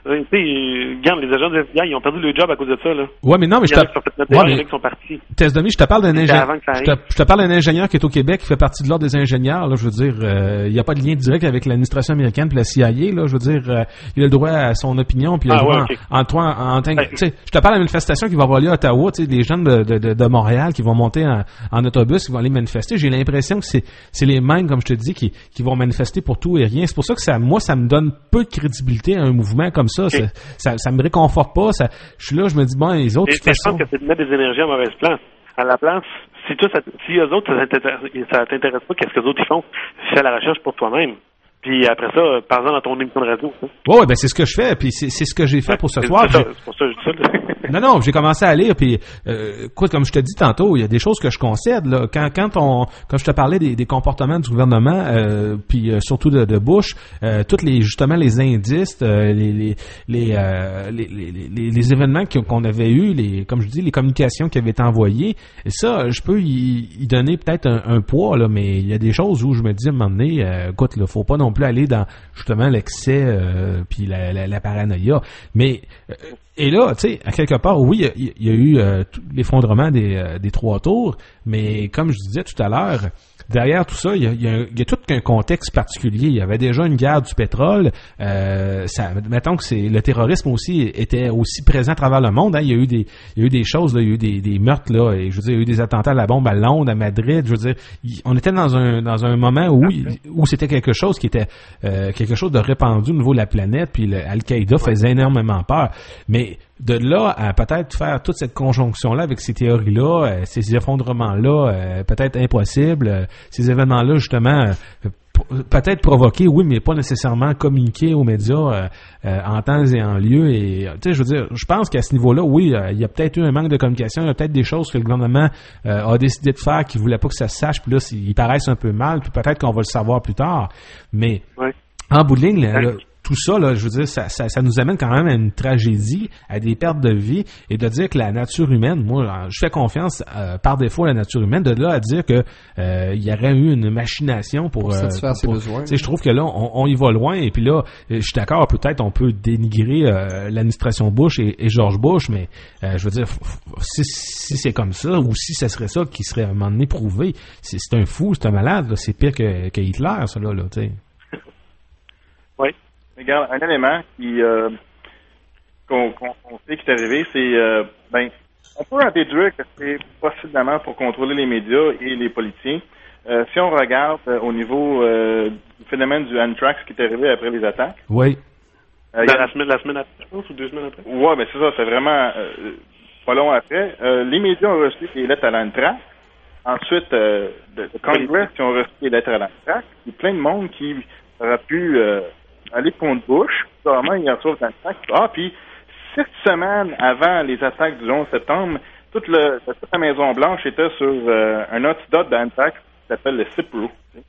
Tu sais, regarde, les agents du F B I, ils ont perdu le job à cause de ça, là. Ouais, mais non, mais je te... Ouais, mais... qui sont partis. Tesdomi, je te parle d'un ingénieur. Je te, je te parle d'un ingénieur qui est au Québec, qui fait partie de l'ordre des ingénieurs, là. Je veux dire, il euh, n'y a pas de lien direct avec l'administration américaine puis la C I A, là. Je veux dire, euh, il a le droit à son opinion, puis il a ah, le droit ouais, okay. en, en, en, en, en ouais. tu sais, je te parle de la manifestation qui va avoir lieu à Ottawa, tu sais, des jeunes de, de, de, de Montréal qui vont monter en, en autobus, qui vont aller manifester. J'ai l'impression que c'est, c'est les mêmes, comme je te dis, qui, qui vont manifester pour tout et rien. C'est pour ça que ça, moi, ça me donne peu de crédibilité à un mouvement comme ça. Okay. Ça, ça, ça me réconforte pas. Ça, je suis là, je me dis, bon, les autres, de toute façon... Je pense que c'est de mettre des énergies à mauvaise place. À la place, si toi, ça, si eux autres, ça t'intéresse, ça t'intéresse pas, qu'est-ce que les autres ils font? Fais la recherche pour toi-même. Puis après ça, par exemple, dans ton émission de radio. Hein. Ouais, ben c'est ce que je fais, puis c'est, c'est ce que j'ai fait pour ce c'est, soir. C'est, ça, c'est pour ça que je dis ça. non, non, j'ai commencé à lire, puis euh, écoute, comme je te dis tantôt, il y a des choses que je concède. Là. Quand, quand on, quand je te parlais des, des comportements du gouvernement, euh, puis euh, surtout de, de Bush, euh, toutes les justement les indices, euh, les les les, euh, les, les, les les événements qu'on avait eus, les comme je dis, les communications qui avaient été envoyées, et ça, je peux y, y donner peut-être un, un poids là, mais il y a des choses où je me dis à un moment donné, euh, écoute, là, faut pas non plus aller dans justement l'excès euh, puis la, la, la paranoïa. Mais euh, et là, tu sais, à quelque part, oui, il y, y, y a eu euh, l'effondrement des, euh, des trois tours, mais comme je disais tout à l'heure, derrière tout ça, il y a, y, a, y a tout un contexte particulier. Il y avait déjà une guerre du pétrole. Euh, ça, mettons que c'est le terrorisme aussi était aussi présent à travers le monde. Hein. Il y a eu des, il y a eu des choses, là, il y a eu des, des meurtres là, et je veux dire, il y a eu des attentats à la bombe à Londres, à Madrid. Je veux dire, il, on était dans un dans un moment où où c'était quelque chose qui était euh, quelque chose de répandu au niveau de la planète. Puis le, Al-Qaïda faisait énormément peur, mais de là à peut-être faire toute cette conjonction-là avec ces théories-là, euh, ces effondrements-là, euh, peut-être impossibles, euh, ces événements-là, justement, euh, p- peut-être provoqués, oui, mais pas nécessairement communiqués aux médias euh, euh, en temps et en lieu. Et tu sais, je veux dire, je pense qu'à ce niveau-là, oui, euh, il y a peut-être eu un manque de communication, il y a peut-être des choses que le gouvernement euh, a décidé de faire qui voulait pas que ça se sache, puis là, ils paraissent un peu mal, puis peut-être qu'on va le savoir plus tard. Mais ouais. En bout de ligne, là, là, tout ça, là, je veux dire, ça, ça, ça nous amène quand même à une tragédie, à des pertes de vie, et de dire que la nature humaine, moi, je fais confiance euh, par défaut à la nature humaine, de là à dire que euh, il y aurait eu une machination pour, pour satisfaire euh, ses pour, besoins. Je trouve que là, on, on y va loin, et puis là, je suis d'accord, peut-être on peut dénigrer euh, l'administration Bush et, et George Bush, mais euh, je veux dire, si, si c'est comme ça, ou si ça serait ça qui serait à un moment donné prouvé, c'est, c'est un fou, c'est un malade, là, c'est pire que, que Hitler, ça là, là tu sais. Oui. Regarde, un élément qui euh, qu'on, qu'on, qu'on sait qui est arrivé, c'est euh, ben on peut en déduire que c'est possiblement pour contrôler les médias et les politiciens. Euh, si on regarde euh, au niveau euh, du phénomène du anthrax qui est arrivé après les attaques. Oui. Euh, Dans la semaine, la semaine après, je pense, ou deux semaines après. Ouais, ben c'est ça, c'est vraiment euh, pas long après. Euh, les médias ont reçu des lettres à l'anthrax. Ensuite, euh, le Congress qui ont reçu des lettres à l'anthrax. Il y a plein de monde qui aura pu euh, aller contre Bush, probablement il en reçoit l'anthrax. Ah, puis six semaines avant les attaques du onze septembre, toute, le, toute la Maison-Blanche était sur euh, un antidote d'anthrax qui s'appelle le Cipro.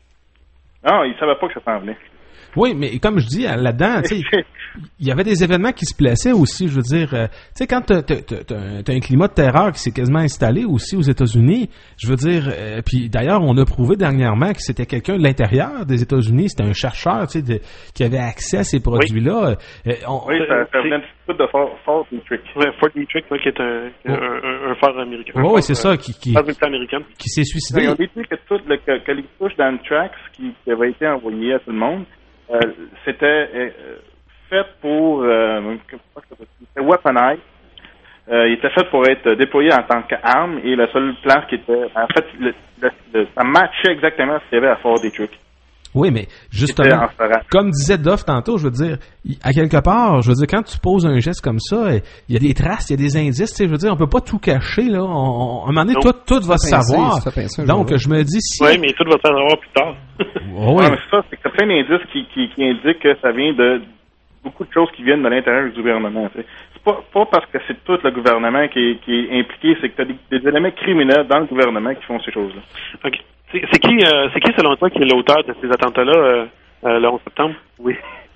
Non, ils ne savaient pas que ça s'en venait. Oui, mais comme je dis, là-dedans, tu sais, il y avait des événements qui se plaçaient aussi, je veux dire, euh, tu sais, quand t'as, t'as, t'as, t'as un climat de terreur qui s'est quasiment installé aussi aux États-Unis, je veux dire, euh, puis d'ailleurs, on a prouvé dernièrement que c'était quelqu'un de l'intérieur des États-Unis, c'était un chercheur, tu sais, de, qui avait accès à ces produits-là. Oui, euh, on, oui ça, ça venait tout de Fort, Fort Detrick. Oui, Fort Detrick, qui est un, oh. un, un, un phare américain. Oui, oui, c'est euh, ça, qui, qui, qui s'est suicidé. Ils ont dit que, tout le, que, que les touches d'anthrax qui, qui avaient été envoyées à tout le monde, Euh, c'était euh, fait pour euh, c'était weaponized. Euh, il était fait pour être déployé en tant qu'arme et la seule place qui était en fait le, le, le, ça matchait exactement ce qu'il y avait à Fort Detrick. Oui, mais justement, comme disait Duff tantôt, je veux dire, à quelque part, je veux dire, quand tu poses un geste comme ça, il y a des traces, il y a des indices, tu sais, je veux dire, on peut pas tout cacher, là. On, à un moment donné, tout, tout va se savoir. Donc, je me dis si... Oui, mais tout va se savoir plus tard. Oh, oui. Non, mais c'est ça, c'est que t'as plein d'indices qui, qui, qui indiquent que ça vient de beaucoup de choses qui viennent de l'intérieur du gouvernement, tu sais. C'est pas, pas parce que c'est tout le gouvernement qui est, qui est impliqué, c'est que t'as des, des éléments criminels dans le gouvernement qui font ces choses-là. OK. C'est, c'est qui, euh, c'est qui selon toi qui est l'auteur de ces attentats-là euh, euh, le onze septembre? Oui.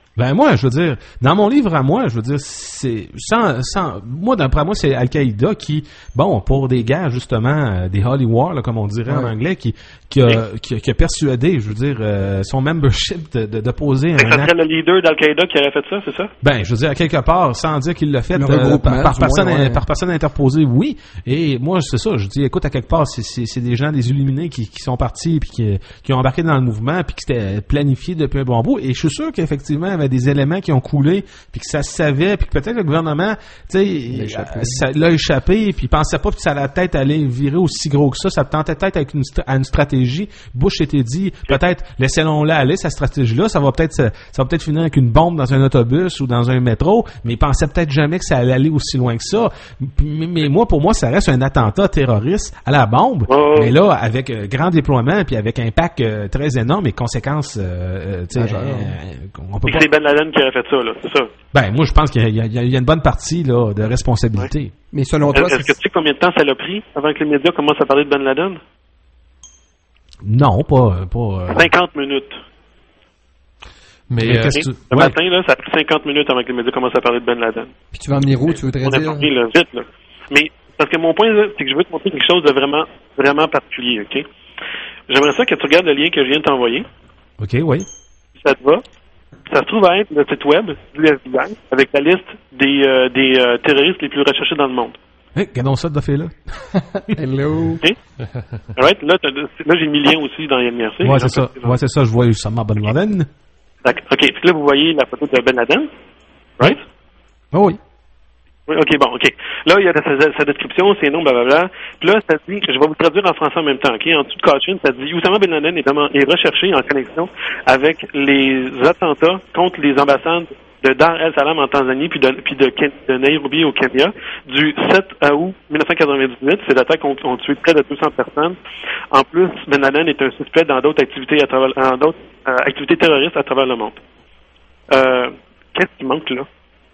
Ben moi, je veux dire, dans mon livre à moi, je veux dire, c'est sans, sans moi d'après moi, c'est Al-Qaïda qui, bon, pour des gars justement, euh, des holy war, là, comme on dirait ouais. en anglais, qui qui a, oui. qui, a, qui a persuadé, je veux dire, euh, son membership de, de, de poser un. Ça serait le leader d'Al-Qaïda qui aurait fait ça, c'est ça? Ben, je veux dire, à quelque part, sans dire qu'il l'a fait euh, par, par personne, moins, ouais. par personne interposée, oui. Et moi, c'est ça. Je dis, écoute, à quelque part, c'est, c'est, c'est des gens, des illuminés qui, qui sont partis puis qui, qui ont embarqué dans le mouvement puis qui c'était planifié depuis un bon bout. Et je suis sûr qu'effectivement, il y avait des éléments qui ont coulé puis que ça se savait puis que peut-être le gouvernement, tu sais, ça l'a échappé puis il pensait pas que ça allait peut-être aller virer aussi gros que ça. Ça tentait peut-être avec une, à une stratégie. Bush s'était dit, peut-être, laissez-le aller, cette stratégie-là, ça va peut-être, ça va peut-être finir avec une bombe dans un autobus ou dans un métro, mais il pensait peut-être jamais que ça allait aller aussi loin que ça. Mais, mais moi, pour moi, ça reste un attentat terroriste à la bombe, oh. mais là, avec euh, grand déploiement puis avec un impact euh, très énorme et conséquences, euh, tu sais, euh, on peut pas... C'est Ben Laden qui aurait fait ça, là, c'est ça? Ben, moi, je pense qu'il y a, il y a, il y a une bonne partie, là, de responsabilité. Ouais. Mais selon toi, est-ce que tu sais combien de temps ça l'a pris avant que les médias commencent à parler de Ben Laden? Non, pas... pas euh... cinquante minutes. Mais, mais euh, qu'est-ce que tu... Le ouais. matin, là, ça a pris cinquante minutes avant que les médias commencent à parler de Ben Laden. Puis tu vas en venir où, tu voudrais on dire? On a parlé, là, vite, là. Mais, parce que mon point, là, c'est que je veux te montrer quelque chose de vraiment, vraiment particulier, OK? J'aimerais ça que tu regardes le lien que je viens de t'envoyer. OK, oui. Ça te va? Ça se trouve à être le site web du F B I avec la liste des, euh, des euh, terroristes les plus recherchés dans le monde. Hey, regardons ça de fait là. Hello. Okay. Alright, là, là, j'ai mis le lien aussi dans N M R C. Ouais, c'est ça. Ouais, c'est ça. Je vois Oussama Ben Laden. D'accord. OK. Puis là, vous voyez la photo de Ben Laden. Right? Oh, oui. Oui, OK, bon, OK. Là, il y a sa, sa description, ses noms, blablabla. Puis là, ça dit, je vais vous traduire en français en même temps, OK? En dessous de Caution, ça dit, Oussama Ben Laden est, est recherché en connexion avec les attentats contre les ambassades de Dar el Salam en Tanzanie, puis de, puis de, de Nairobi au Kenya, du sept août dix-neuf cent quatre-vingt-dix-huit. Ces attaques ont, ont tué près de deux cents personnes. En plus, Ben Laden est un suspect dans d'autres activités à travers, dans d'autres euh, activités terroristes à travers le monde. Euh, qu'est-ce qui manque, là?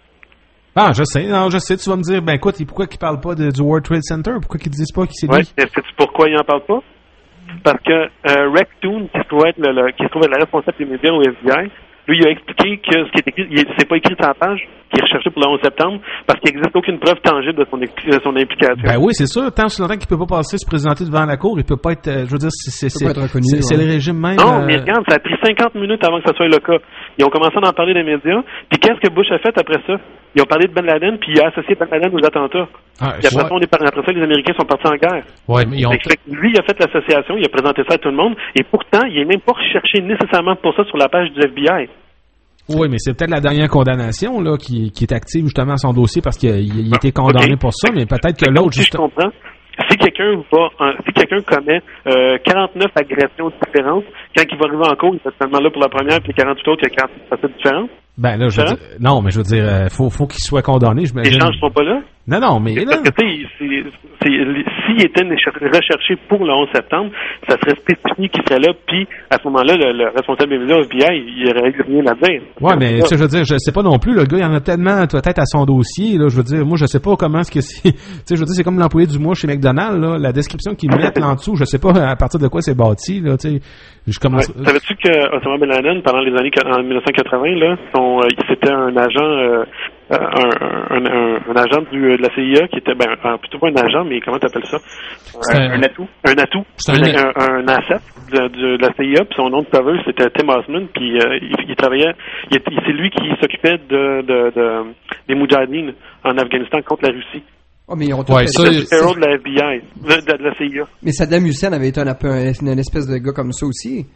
Ah, je sais, non, je sais, tu vas me dire, ben écoute, pourquoi qu'ils parlent pas de, du World Trade Center? Pourquoi qu'ils disent pas qu'il s'est dit? Ouais, sais-tu pourquoi ils en parlent pas? Parce que, euh, Rex Toon, qui se trouve être le, le, qui se trouve être la responsable des médias au F B I, lui, il a expliqué que ce qui est écrit, il, c'est pas écrit sur la page, qui est recherché pour le onze septembre, parce qu'il n'existe aucune preuve tangible de son, de son implication. Ben oui, c'est sûr. Tant que longtemps qu'il peut pas passer, se présenter devant la cour, il peut pas être, je veux dire, c'est, c'est, c'est, reconnu, c'est, ouais. c'est le régime même. Non, euh... mais regarde, ça a pris cinquante minutes avant que ça soit le cas. Ils ont commencé à en parler des médias, puis qu'est-ce que Bush a fait après ça? Ils ont parlé de Ben Laden, puis il a associé Ben Laden aux attentats. Ah, puis après, ouais. ça, on est par... après ça, les Américains sont partis en guerre. Ouais, mais ils ont... fait, lui, il a fait l'association, il a présenté ça à tout le monde, et pourtant, il n'est même pas recherché nécessairement pour ça sur la page du F B I. Oui, mais c'est peut-être la dernière condamnation là qui, qui est active justement à son dossier parce qu'il il était condamné okay. pour ça, mais peut-être que l'autre... Si juste... je comprends, si quelqu'un va, euh, si quelqu'un commet euh, quarante-neuf agressions différentes, quand il va arriver en cours, il est seulement là pour la première, puis les quarante-huit autres, il y a quarante facettes différentes. Ben là, je veux dire, non, mais je veux dire, euh, faut, faut qu'il soit condamné, je me dis. Les gens ne sont pas là? Non, non, mais parce que, tu sais, s'il était recherché pour le onze septembre, ça serait spécifié qu'il serait là, puis à ce moment-là, le, le responsable des médias F B I, il aurait rien à dire. Ouais, mais ça, je veux dire, je sais pas non plus, le gars, il y en a tellement, peut-être à son dossier, là, je veux dire, moi, je sais pas comment est-ce que c'est, tu sais, je veux dire, c'est comme l'employé du mois chez McDonald's, là, la description qu'ils mettent là en dessous, je sais pas à partir de quoi c'est bâti, là, tu sais, je commence... Ouais. Savais-tu que Osama Ben Laden, pendant les années, en dix-neuf cent quatre-vingts, là, son, euh, c'était un agent, euh, un, un, un, un agent du, de la C I A qui était, ben, plutôt pas un agent, mais comment t'appelles ça? Un, un, un atout. Un atout. Un, un, un, un asset de, de, de la C I A, puis son nom de cover, c'était Tim Osman, puis euh, il, il travaillait, il, c'est lui qui s'occupait de, de, de, des Moudjahidines en Afghanistan contre la Russie. Oh, mais ils ont ouais, ça, c'est le héros de la F B I, de, de, de la C I A. Mais Saddam Hussein avait été un, un, une espèce de gars comme ça aussi.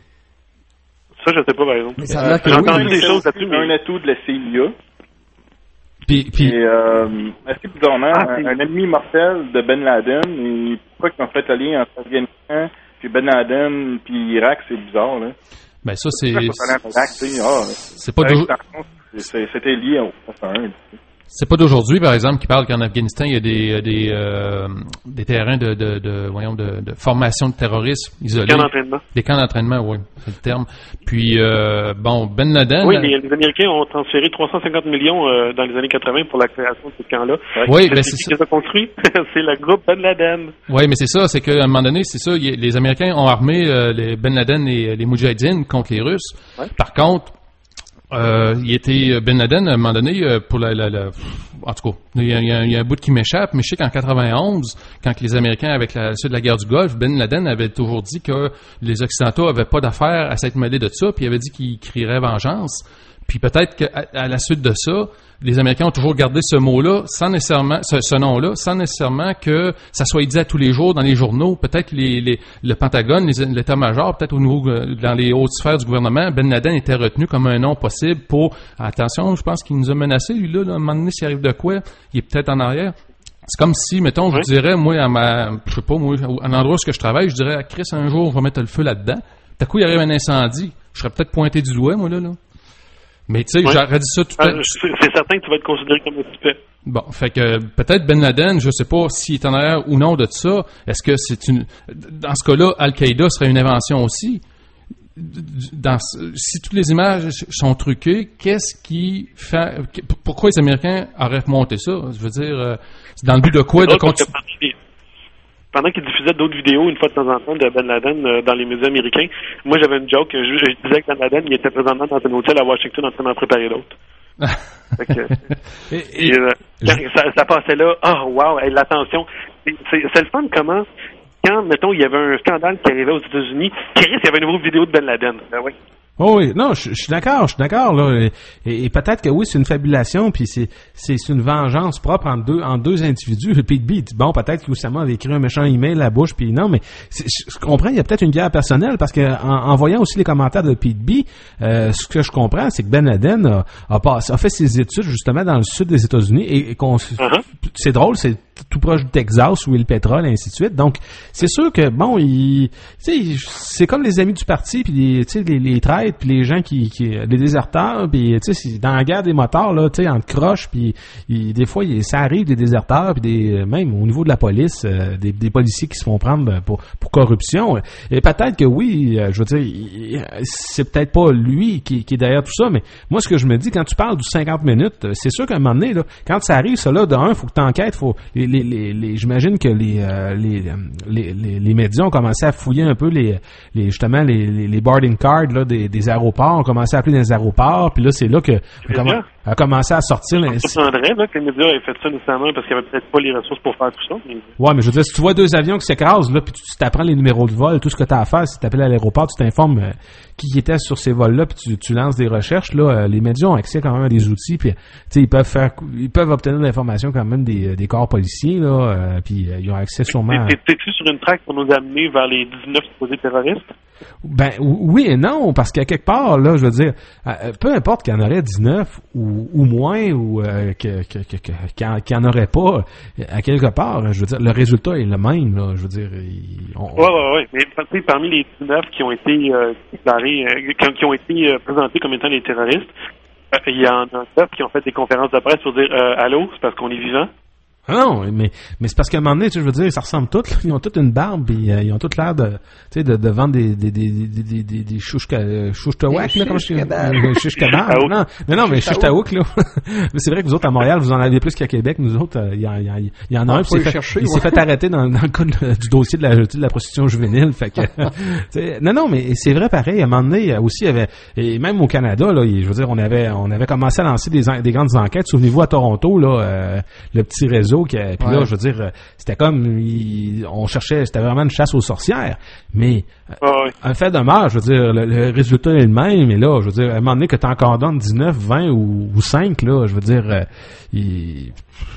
Ça, je sais pas, par exemple. Mais ça a l'air que J'ai oui, entendu des choses là-dessus, mais... Un atout de la C I A. Puis, puis... Et, euh, assez bizarrement, ah, un, un ennemi mortel de Ben Laden, et pourquoi qu'ils ont fait le lien entre Afghanistan, puis Ben Laden, puis Irak, c'est bizarre, là. Ben, ça, c'est... C'est, ah, c'est pas... C'était lié au un. C'est pas d'aujourd'hui, par exemple, qui parle qu'en Afghanistan, il y a des des euh, des terrains de, de, de voyons de, de formation de terroristes isolés. Des camps d'entraînement. Des camps d'entraînement, oui, c'est le terme. Puis euh, bon, Ben Laden. Oui, les, les Américains ont transféré trois cent cinquante millions euh, dans les années quatre-vingts pour la création de ce camp-là. Oui, c'est, ben c'est c'est qui les a construits. C'est le groupe Ben Laden. Oui, mais c'est ça, c'est qu'à un moment donné, c'est ça, y, les Américains ont armé euh, les Ben Laden et les Moudjahidines contre les Russes. Ouais. Par contre, Euh, il était Ben Laden à un moment donné euh, pour la, la, la en tout cas il y, a, il, y a, il y a un bout qui m'échappe, mais je sais qu'en quatre-vingt-onze, quand les Américains avec la suite de la guerre du Golfe, Ben Laden avait toujours dit que les Occidentaux avaient pas d'affaire à s'être mêlés de ça, puis il avait dit qu'ils crieraient vengeance. Puis peut-être qu'à à la suite de ça, les Américains ont toujours gardé ce mot-là, sans nécessairement, ce, ce nom-là, sans nécessairement que ça soit dit à tous les jours dans les journaux. Peut-être les, les, le Pentagone, les, l'état-major, peut-être au niveau, dans les hautes sphères du gouvernement, Ben Laden était retenu comme un nom possible pour, attention, je pense qu'il nous a menacés, lui, là, là à un moment donné, s'il arrive de quoi, il est peut-être en arrière. C'est comme si, mettons, je dirais, moi, à ma, je sais pas, moi, à l'endroit où je travaille, je dirais à Chris, un jour, on va mettre le feu là-dedans. D'un coup, il arrive un incendie. Je serais peut-être pointé du doigt, moi, là, là. Mais tu sais, oui. J'aurais dit ça tout à l'heure. C'est certain que tu vas être considéré comme un suspect. Bon, fait que peut-être Ben Laden, je sais pas s'il est en arrière ou non de ça. Est-ce que c'est une... Dans ce cas-là, Al-Qaïda serait une invention aussi. Dans... Si toutes les images sont truquées, qu'est-ce qui fait... Pourquoi les Américains auraient remonté ça? Je veux dire, c'est dans le but de quoi? De continuer... Pendant qu'ils diffusaient d'autres vidéos, une fois de temps en temps, de Ben Laden euh, dans les médias américains, moi, j'avais une joke. Je, je disais que Ben Laden, il était présentement dans un hôtel à Washington en train d'en préparer d'autres. Fait que, et, et, euh, quand ça, ça passait là, oh, wow, hey, l'attention. C'est, c'est, c'est le fun comment, quand, mettons, il y avait un scandale qui arrivait aux États-Unis, Chris, il y avait une nouvelle vidéo de Ben Laden. Ben oui. Oh oui, non, je, je suis d'accord, je suis d'accord là, et, et peut-être que oui, c'est une fabulation, puis c'est c'est une vengeance propre entre deux en deux individus. Pete B dit bon, peut-être qu'Oussama avait écrit un méchant email à la bouche, puis non, mais je comprends, il y a peut-être une guerre personnelle parce que en, en voyant aussi les commentaires de Pete B, euh, ce que je comprends, c'est que Ben Laden a, a, passé, a fait ses études justement dans le sud des États-Unis et, et qu'on, uh-huh. c'est drôle, c'est tout proche du Texas où il y a le pétrole et ainsi de suite. Donc c'est sûr que bon, il, tu sais, c'est comme les amis du parti puis les, tu sais, les, les traîtres puis les gens qui, qui les déserteurs puis tu sais, dans la guerre des motards là, tu sais, entre croches puis il, des fois il, ça arrive des déserteurs puis des même au niveau de la police euh, des, des policiers qui se font prendre pour pour corruption. Et peut-être que oui, je veux dire, il, c'est peut-être pas lui qui, qui est derrière tout ça, mais moi ce que je me dis quand tu parles du cinquante minutes, c'est sûr qu'à un moment donné là, quand ça arrive ça là, de un, faut que t'enquêtes, faut les, les, les, les j'imagine que les, euh, les, les les les médias ont commencé à fouiller un peu les les justement les les, les boarding cards là des, des aéroports, ont commencé à appeler dans les aéroports, puis là c'est là que on a commencé à sortir. Je comprendrais là, que les médias aient fait ça nécessairement parce qu'il n'y avait peut-être pas les ressources pour faire tout ça. Mais... Ouais, mais je veux dire, si tu vois deux avions qui s'écrasent, là, puis tu t'apprends les numéros de vol, tout ce que tu as à faire, si tu t'appelles à l'aéroport, tu t'informes euh, qui était sur ces vols-là, puis tu, tu lances des recherches, là, euh, les médias ont accès quand même à des outils, puis tu sais, ils peuvent faire, ils peuvent obtenir de l'information quand même des, des corps policiers, là, euh, puis euh, ils ont accès sûrement. T'es, t'es-tu sur une traque pour nous amener vers les dix-neuf supposés terroristes? Ben oui et non, parce qu'à quelque part, là, je veux dire, euh, peu importe qu'il y en aurait dix-neuf ou, ou moins, ou euh, que, que, que, que, qu'il n'y en aurait pas, à quelque part, je veux dire, le résultat est le même, là, je veux dire. Il, on... Ouais, ouais, ouais, mais parmi les dix-neuf qui ont été euh, déclarés, euh, qui ont été euh, présentés comme étant des terroristes, euh, il y en a neuf qui ont fait des conférences de presse pour dire euh, allô, c'est parce qu'on est vivant. Ah non, mais, mais c'est parce qu'à un moment donné, tu sais, je veux dire, ça ressemble toutes, là. Ils ont toutes une barbe, et euh, ils ont toutes l'air de, tu sais, de, de vendre des, des, des, des, des, des, des chouchkawak, là, comme je dis. Chouchkabab. Non, non, non, mais chouchtaouk, là. Mais c'est vrai que vous autres, à Montréal, vous en avez plus qu'à Québec. Nous autres, il y, y, y, y en a un, qui s'est fait, il s'est fait arrêter dans, dans le cas de, du dossier de la, de la prostitution juvénile. Fait que, non, non, mais c'est vrai pareil. À un moment donné, aussi, il y avait, et même au Canada, là, je veux dire, on avait, on avait commencé à lancer des, des grandes enquêtes. Souvenez-vous, à Toronto, là, euh, le petit réseau qui a, puis ouais. Là, je veux dire, c'était comme, il, on cherchait, c'était vraiment une chasse aux sorcières. Mais, oh, oui. Un fait de marge, je veux dire, le, le résultat est le même. Et là, je veux dire, à un moment donné que t'en condamnes dix-neuf, vingt ou, ou cinq, là, je veux dire, euh, il...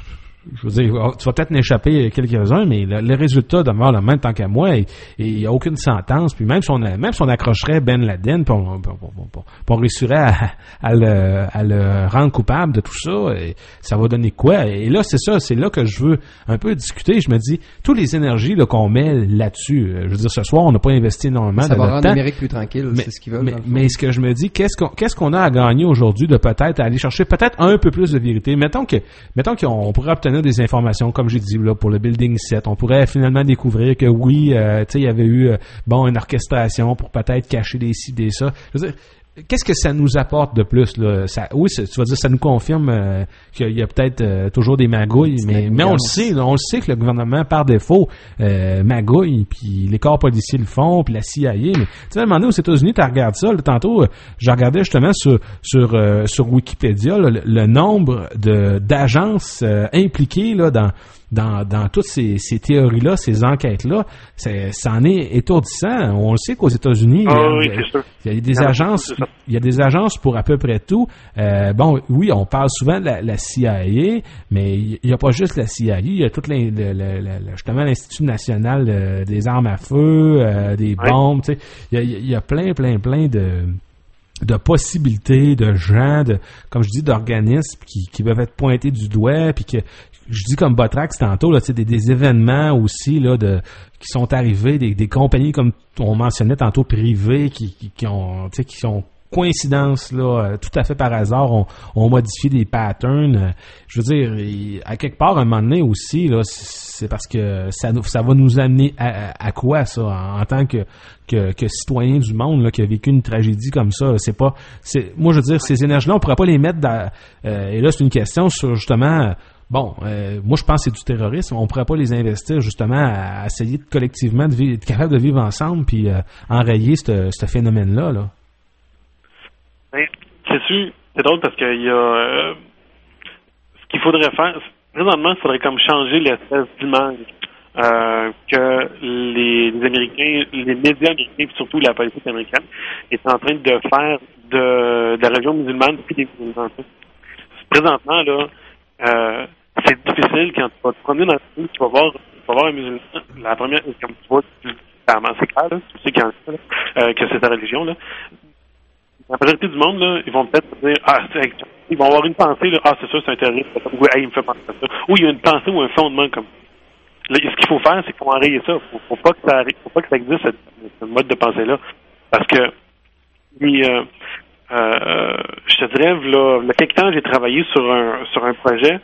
Je veux dire, tu vas peut-être en échapper quelques-uns, mais le, le résultat demeure le même tant qu'à moi, et il n'y a aucune sentence. Puis même si on, même si on accrocherait Ben Laden, puis on, on, on, on réussirait à, à, le, à le rendre coupable de tout ça, et ça va donner quoi? Et là, c'est ça, c'est là que je veux un peu discuter. Je me dis, toutes les énergies là, qu'on met là-dessus, je veux dire, ce soir, on n'a pas investi énormément ça de va notre rendre temps. l'Amérique plus tranquille, mais, c'est ce qu'ils veulent. Mais, mais ce que je me dis, qu'est-ce qu'on, qu'est-ce qu'on a à gagner aujourd'hui de peut-être aller chercher peut-être un peu plus de vérité? Mettons que, mettons qu'on pourrait obtenir des informations, comme j'ai dit là, pour le Building sept. On pourrait finalement découvrir que oui, euh, tu sais, il y avait eu, euh, bon, une orchestration pour peut-être cacher des ci, des ça. Je veux dire, qu'est-ce que ça nous apporte de plus là? Ça, oui, ça, tu vas dire, ça nous confirme euh, qu'il y a peut-être euh, toujours des magouilles, mais, mais on le sait, là, on le sait que le gouvernement, par défaut, euh, magouille, puis les corps policiers le font, puis la C I A. Mais tu sais, à un moment donné, aux États-Unis, tu regardes ça. Là, tantôt, je regardais justement sur sur euh, sur Wikipédia là, le, le nombre de d'agences euh, impliquées là dans Dans, dans toutes ces, ces théories-là, ces enquêtes-là, c'est, ça en est étourdissant. On le sait qu'aux États-Unis, oh, il, y a, oui, c'est sûr. il y a des non, agences, il y a des agences pour à peu près tout. Euh, bon, oui, on parle souvent de la, la C I A, mais il n'y a pas juste la C I A, il y a tout les, le, le, le, justement l'Institut national de, des armes à feu, euh, des bombes, tu sais. Il y a, il y a plein, plein, plein de de possibilités, de gens, de, comme je dis, d'organismes qui, qui peuvent être pointés du doigt, puis que je dis comme Botrax tantôt, là, tu sais, des, des événements aussi là de qui sont arrivés, des, des compagnies comme on mentionnait tantôt privées qui, qui, qui ont, tu sais, qui sont coïncidences là, tout à fait par hasard, on, on modifie des patterns. Je veux dire, à quelque part, à un moment donné aussi, là, c'est parce que ça, nous, ça va nous amener à, à quoi ça, en, en tant que, que, que citoyen du monde là, qui a vécu une tragédie comme ça. C'est pas, c'est, moi je veux dire, ces énergies-là, on pourrait pas les mettre dans. Euh, et là, c'est une question sur justement. Bon, euh, moi je pense que c'est du terrorisme. On pourrait pas les investir justement à, à essayer de, collectivement de vivre, être capable de vivre ensemble puis euh, enrayer ce phénomène-là. Là. Ben, c'est sûr, c'est drôle parce qu'il y a euh, ce qu'il faudrait faire. Présentement, il faudrait comme changer l'espèce d'image euh, que les, les Américains, les médias américains, et surtout la politique américaine, est en train de faire de, de la région musulmane puis des musulmans. Présentement, là, euh, c'est difficile quand tu vas te promener dans le pays, tu vas voir, tu vas voir un musulman. La première, comme tu vois, c'est clair, là, tu sais quand, là, euh, que c'est ta religion, là. La majorité du monde, là, ils vont peut-être dire, ah, c'est, ils vont avoir une pensée, là, ah, c'est ça, c'est un terroriste, ou, hey, il me fait penser à ça. Ou il y a une pensée ou un fondement comme. Là, ce qu'il faut faire, c'est qu'il faut enrayer ça. Faut, faut pas que ça arrive, faut pas que ça existe, cette, cette mode de pensée-là. Parce que, puis, euh, euh, je te dirais, là, il y a quelque temps, j'ai travaillé sur un, sur un projet,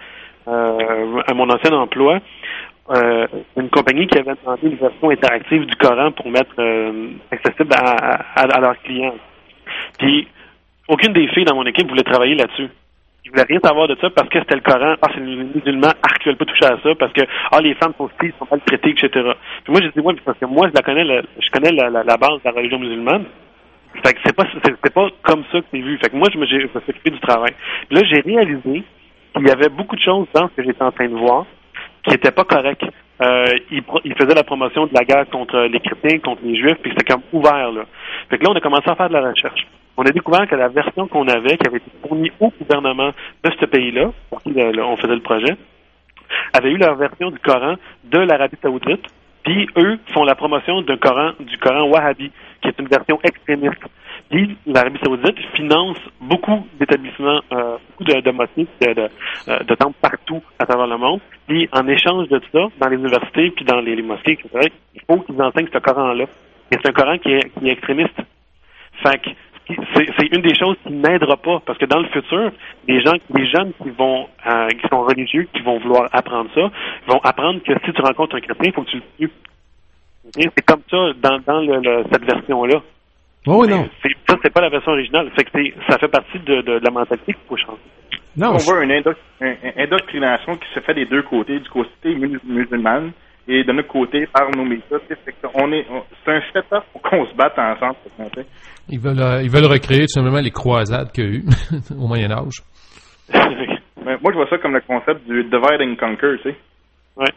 euh, à mon ancien emploi, euh, une compagnie qui avait demandé une version interactive du Coran pour mettre, euh, accessible à, à, à leurs clients. Puis, aucune des filles dans mon équipe voulait travailler là-dessus. Ils voulaient rien savoir de ça parce que c'était le Coran. Ah, c'est les musulmans. Arc, tu veulent pas toucher à ça parce que, ah, les femmes sont filles, sont mal traitées, et cetera. Puis moi, j'ai dit, moi, parce que moi, je la connais, la, je connais la, la, la base de la religion musulmane. Fait que c'est pas, c'est, c'est pas comme ça que c'est vu. Fait que moi, je me, j'ai, je me suis occupé du travail. Puis là, j'ai réalisé qu'il y avait beaucoup de choses dans ce que j'étais en train de voir qui n'étaient pas correctes. Euh, il, il faisait la promotion de la guerre contre les chrétiens, contre les juifs, puis c'était comme ouvert, là. Fait que là, on a commencé à faire de la recherche. On a découvert que la version qu'on avait, qui avait été fournie au gouvernement de ce pays-là, pour qui le, le, on faisait le projet, avait eu leur version du Coran de l'Arabie Saoudite, puis eux font la promotion d'un Coran, du Coran Wahhabi, qui est une version extrémiste. Puis l'Arabie Saoudite finance beaucoup d'établissements, euh, beaucoup de, de mosquées, de, de, de temples partout à travers le monde. Puis en échange de tout ça, dans les universités puis dans les, les mosquées, et cetera, il faut qu'ils enseignent ce Coran-là. Et c'est un Coran qui est, qui est extrémiste. Fait que c'est, c'est une des choses qui n'aidera pas, parce que dans le futur, les gens, les jeunes qui vont, euh, qui sont religieux, qui vont vouloir apprendre ça, vont apprendre que si tu rencontres un chrétien, il faut que tu le tues. Okay? C'est comme ça dans, dans le, le, cette version-là. Oh oui, non. C'est, ça, c'est pas la version originale. Fait que c'est, ça fait partie de, de, de la mentalité qu'il faut changer. Non, on je... voit une, indo- une indoctrination qui se fait des deux côtés, du côté musulman et de notre côté par nos médias. On est, on, c'est un setup pour qu'on se batte ensemble. Ils veulent, euh, ils veulent recréer tout simplement les croisades qu'il y a eu au Moyen-Âge. Moi, je vois ça comme le concept du divide and conquer, tu sais. Ouais.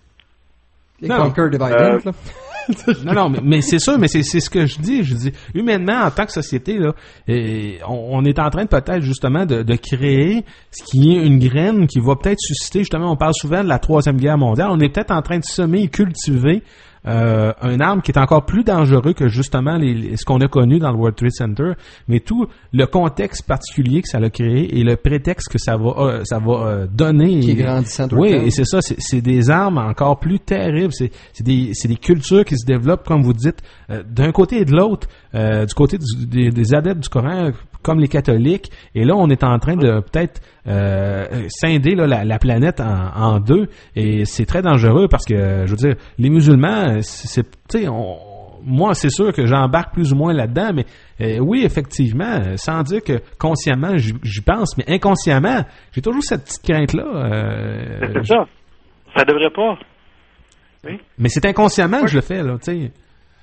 Les conquer, divide, euh... là. non, non, mais, mais c'est ça, mais c'est, c'est ce que je dis. Je dis, humainement, en tant que société, là, et on, on est en train de peut-être justement de, de créer ce qui est une graine qui va peut-être susciter, justement, on parle souvent de la Troisième Guerre mondiale, on est peut-être en train de semer et cultiver euh, une arme qui est encore plus dangereux que justement les, ce qu'on a connu dans le World Trade Center, mais tout le contexte particulier que ça a créé et le prétexte que ça va euh, ça va euh, donner. Qui est grandissant tout oui, le temps. Et c'est ça, c'est, c'est des armes encore plus terribles, c'est, c'est des c'est des cultures qui se développent, comme vous dites, euh, d'un côté et de l'autre, euh, du côté du, des, des adeptes du Coran, comme les catholiques, et là on est en train de peut-être euh, scinder là, la, la planète en, en deux, et c'est très dangereux parce que je veux dire, les musulmans, c'est, c'est tu sais, on moi, c'est sûr que j'embarque plus ou moins là-dedans, mais euh, oui, effectivement, sans dire que consciemment, j'y, j'y pense, mais inconsciemment, j'ai toujours cette petite crainte-là. Euh, c'est je... ça. Ça devrait pas. Oui. Mais c'est inconsciemment moi, que je le fais, là, tu sais.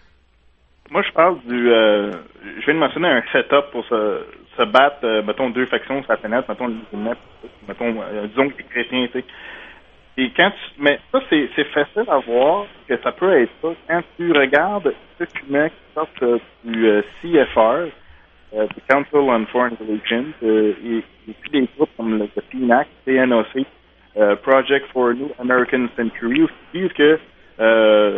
Moi, je parle du... Euh, je viens de mentionner un setup pour se, se battre, euh, mettons, deux factions sur la planète, mettons, les musulmans, mettons, euh, disons les chrétiens, tu sais. Et quand tu... Mais ça, c'est, c'est facile à voir que ça peut être ça. Quand tu regardes ce documents qui sortent euh, du euh, C F R, euh, du Council on Foreign Relations, euh, et, et puis des groupes comme le, le P N A C, P N O C, euh, Project for a New American Century, qui disent que euh,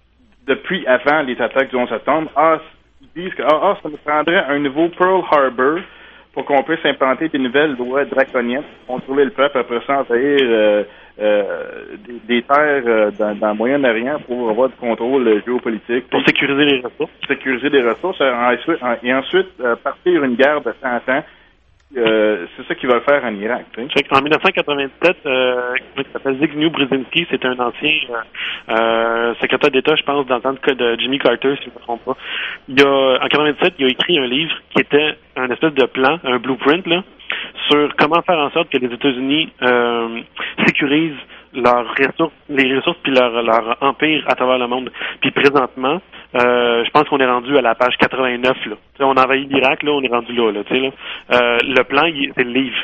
depuis avant les attaques du onze septembre, ah, ils disent que ah, ah, ça nous prendrait un nouveau Pearl Harbor pour qu'on puisse implanter des nouvelles lois draconiennes pour contrôler le peuple, après ça envahir euh, euh, des, des terres euh, dans, dans le Moyen-Orient pour avoir du contrôle euh, géopolitique. Pour sécuriser les ressources. Sécuriser les ressources euh, et ensuite euh, partir une guerre de cent ans. Euh, c'est ça qu'ils veulent faire en Irak. Tu sais. En dix-neuf cent quatre-vingt-sept, euh, il s'appelle Zbigniew Brzezinski, c'est un ancien euh, euh, secrétaire d'État, je pense, dans le temps de Jimmy Carter, si je ne me trompe pas. Il a, en quatre-vingt-sept, il a écrit un livre qui était un espèce de plan, un blueprint, là, sur comment faire en sorte que les États-Unis euh, sécurisent leurs ressources, les ressources puis leur, leur empire à travers le monde. Puis présentement, euh, je pense qu'on est rendu à la page quatre-vingt-neuf, là. T'sais, on envahit l'Irak, là, on est rendu là, là, tu sais, là. Euh, le plan, il, c'est le livre.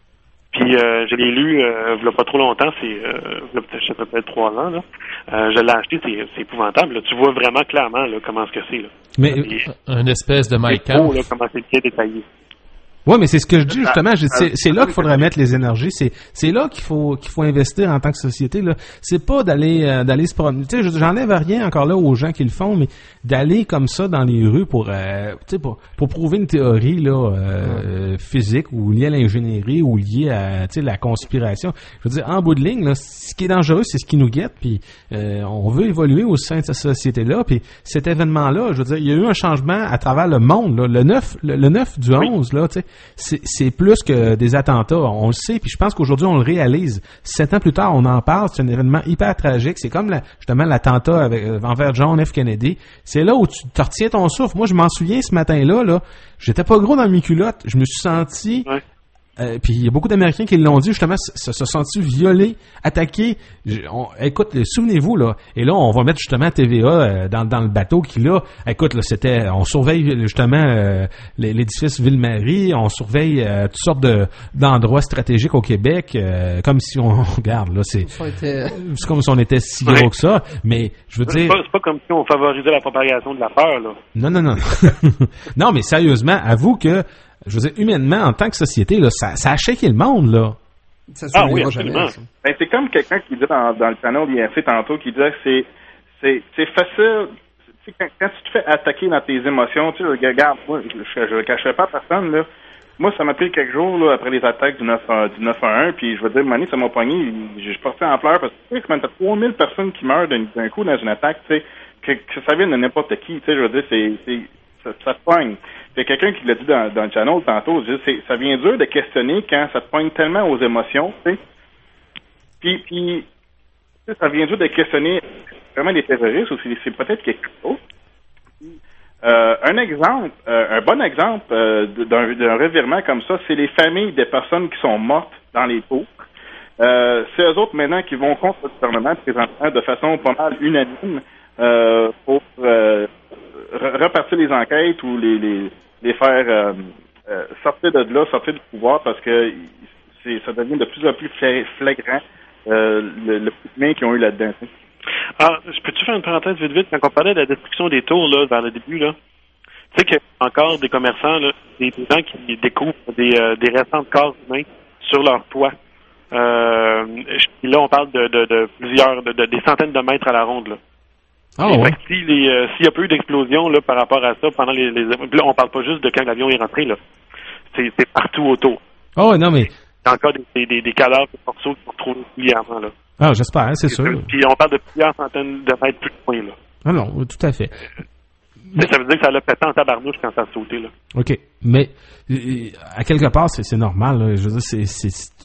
Puis euh, je l'ai lu euh, il y a pas trop longtemps, c'est euh, il y a peut-être, peut-être trois ans, là. Euh, je l'ai acheté, c'est, c'est épouvantable, là. Tu vois vraiment clairement là, comment ce que c'est, là. Mais Et, un espèce de Mike C'est beau, là, comment c'est bien détaillé. Oui, mais c'est ce que je dis justement. Je, c'est, c'est là qu'il faudrait mettre les énergies. C'est, c'est là qu'il faut qu'il faut investir en tant que société. Là, c'est pas d'aller euh, d'aller se promener. Tu sais, j'enlève rien encore là aux gens qui le font, mais d'aller comme ça dans les rues pour euh, tu sais pour pour prouver une théorie là euh, physique ou liée à l'ingénierie ou liée à tu sais la conspiration. Je veux dire, en bout de ligne, là, ce qui est dangereux, c'est ce qui nous guette. Puis euh, on veut évoluer au sein de cette société là. Puis cet événement là, je veux dire, il y a eu un changement à travers le monde. Là. Le neuf le, le neuf du onze là, tu sais. C'est, c'est plus que des attentats, on le sait, puis je pense qu'aujourd'hui on le réalise. Sept ans plus tard, on en parle, c'est un événement hyper tragique. C'est comme la, justement l'attentat avec, euh, envers John F. Kennedy. C'est là où tu te retiens ton souffle. Moi, je m'en souviens ce matin-là, là, j'étais pas gros dans mes culottes. Je me suis senti... Ouais. Euh, puis il y a beaucoup d'Américains qui l'ont dit, justement, se sont sentis violés, attaqués. On, écoute, souvenez-vous, là, et là, on va mettre justement T V A euh, dans, dans le bateau qui, là, écoute, là, c'était, on surveille justement euh, l'édifice Ville-Marie, on surveille euh, toutes sortes de, d'endroits stratégiques au Québec, euh, comme si on, regarde, là, c'est, été... c'est comme si on était si gros ouais. que ça, mais je veux c'est dire... Pas, c'est pas comme si on favorisait la propagation de la peur, là. Non, non, non. Non, mais sérieusement, avoue que je veux dire, humainement, en tant que société, là, ça, ça a shaké le monde, là. Ça ah oui, absolument. Jamais, ben, c'est comme quelqu'un qui dit dans, dans le panel I F C tantôt, qui disait que c'est, c'est, c'est facile. Tu sais, quand, quand tu te fais attaquer dans tes émotions, tu sais, regarde, moi, je ne le cacherai pas à personne, là. Moi, ça m'a pris quelques jours, là, après les attaques du neuf un un, puis je veux dire, Mané, ça m'a pogné, je suis parti en pleurs, parce que, tu sais, quand t'as trois mille personnes qui meurent d'un, d'un coup dans une attaque, tu sais, que, que ça vienne de n'importe qui, tu sais, je veux dire, c'est, c'est, ça, ça te pogne. Il y a quelqu'un qui l'a dit dans, dans le channel tantôt, je dis, ça vient dur de questionner quand ça te pogne tellement aux émotions, tu sais. Puis, puis ça vient dur de questionner vraiment les terroristes ou c'est, c'est peut-être quelque chose. Euh, un exemple, euh, un bon exemple euh, d'un, d'un revirement comme ça, c'est les familles des personnes qui sont mortes dans les pots. Euh, c'est eux autres maintenant qui vont contre le gouvernement présentement de façon pas mal unanime euh, pour euh, repartir les enquêtes ou les, les, les faire euh, euh, sortir de là, sortir du pouvoir parce que c'est, ça devient de plus en plus flagrant euh, le, le coup de main qu'ils ont eu là-dedans. T'sais. Ah, je peux-tu faire une parenthèse vite vite quand on parlait de la destruction des tours là vers le début là? Tu sais qu'il y a encore des commerçants là, des, des gens qui découvrent des, euh, des restants de corps humains sur leur toit. Euh, là, on parle de, de, de plusieurs, de, de des centaines de mètres à la ronde là. Oh, ouais. Fait que si les, euh, s'il y a pas eu d'explosion là par rapport à ça pendant les, les là on parle pas juste de quand l'avion est rentré là, c'est, c'est partout autour. Oh non mais il y a encore des, des, des cadavres de morceaux qui sont retrouvés régulièrement là. Ah j'espère, hein, c'est sûr. Puis on parle de plusieurs centaines de mètres plus loin là. Ah non, tout à fait. Mais ça veut dire que ça l'a pété en tabarnouche quand ça a sauté là. OK, mais à quelque part c'est, c'est normal là. Je veux dire c'est, c'est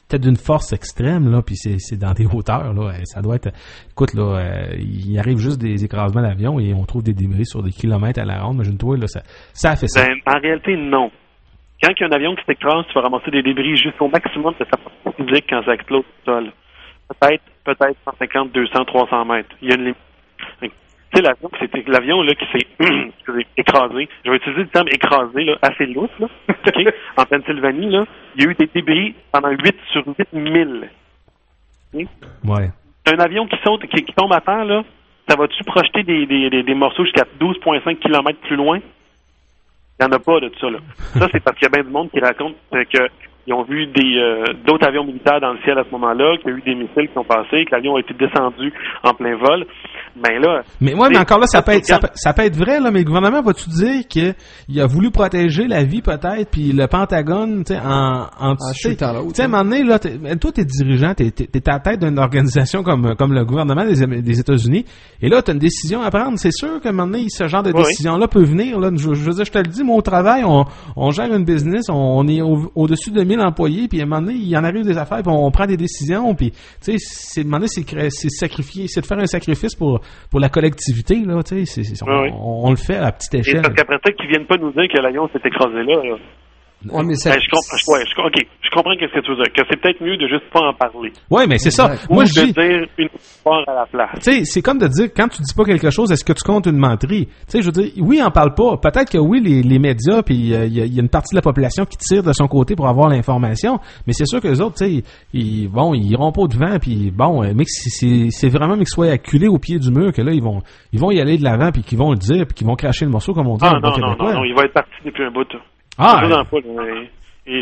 c'était d'une force extrême, là, puis c'est, c'est dans des hauteurs, là. Ça doit être... Écoute, là, euh, il arrive juste des écrasements d'avion et on trouve des débris sur des kilomètres à la ronde. Imagine-toi, là, ça, ça a fait ça. Ben, en réalité, non. Quand il y a un avion qui s'écrase, tu vas ramasser des débris jusqu'au maximum de sa force physique quand ça explose au sol. Peut-être, peut-être cent cinquante, deux cents, trois cents mètres. Il y a une limite. Tu sais, l'avion, c'est l'avion là, qui s'est écrasé. Je vais utiliser le terme écrasé, là, assez lousse, là. Okay? En Pennsylvanie, là, il y a eu des débris pendant huit sur huit mille. Okay? Ouais. Un avion qui saute, qui, qui tombe à terre, là, ça va-tu projeter des, des, des, des morceaux jusqu'à douze virgule cinq kilomètres plus loin? Il n'y en a pas de tout ça, là. Ça, c'est parce qu'il y a bien du monde qui raconte euh, que ils ont vu des euh, d'autres avions militaires dans le ciel à ce moment-là, qu'il y a eu des missiles qui sont passés, que l'avion a été descendu en plein vol. Ben là... Mais ouais, mais encore là, ça peut être ça peut, ça peut être vrai, là, mais le gouvernement va-tu dire qu'il a voulu protéger la vie, peut-être, puis le Pentagone, tu sais, en... en tu sais, à un moment donné, là, t'es, toi, t'es dirigeant, t'es, t'es, t'es à la tête d'une organisation comme, comme le gouvernement des, des États-Unis, et là, t'as une décision à prendre. C'est sûr qu'à un moment donné, ce genre de oui. décision-là peut venir, là. Je, je veux dire, je te le dis, moi, au travail, on, on gère une business, on, on est au, au-dessus de mille employés, puis à un moment donné, il y en arrive des affaires, puis on prend des décisions, puis tu sais, c'est demander, c'est, c'est sacrifier, c'est de faire un sacrifice pour pour la collectivité, là, tu sais, c'est, c'est, on, oui. on, on le fait à la petite échelle. Et parce qu'après ça, qu'ils viennent pas nous dire que l'avion s'est écrasé là. là. Ouais, mais ça... ben, je comprends, ouais, je, ok, je comprends ce que tu veux dire, que c'est peut-être mieux de juste pas en parler. Ouais, mais c'est ça. Ou Moi, de je dis... dire une histoire à la place. Tu sais, c'est comme de dire, quand tu dis pas quelque chose, est-ce que tu comptes une menterie? Tu sais, je veux dire, oui, on parle pas. Peut-être que oui, les, les médias, puis il euh, y, y a une partie de la population qui tire de son côté pour avoir l'information, mais c'est sûr que les autres, tu sais, ils, bon, ils iront pas au devant, puis bon, mais c'est, c'est vraiment mais qu'ils soient acculés au pied du mur, que là, ils vont, ils vont y aller de l'avant, puis qu'ils vont le dire, puis qu'ils vont cracher le morceau, comme on dit. Ah, non, non, non, non, il va être parti depuis un bout. Ah! Dans pas, mais... Et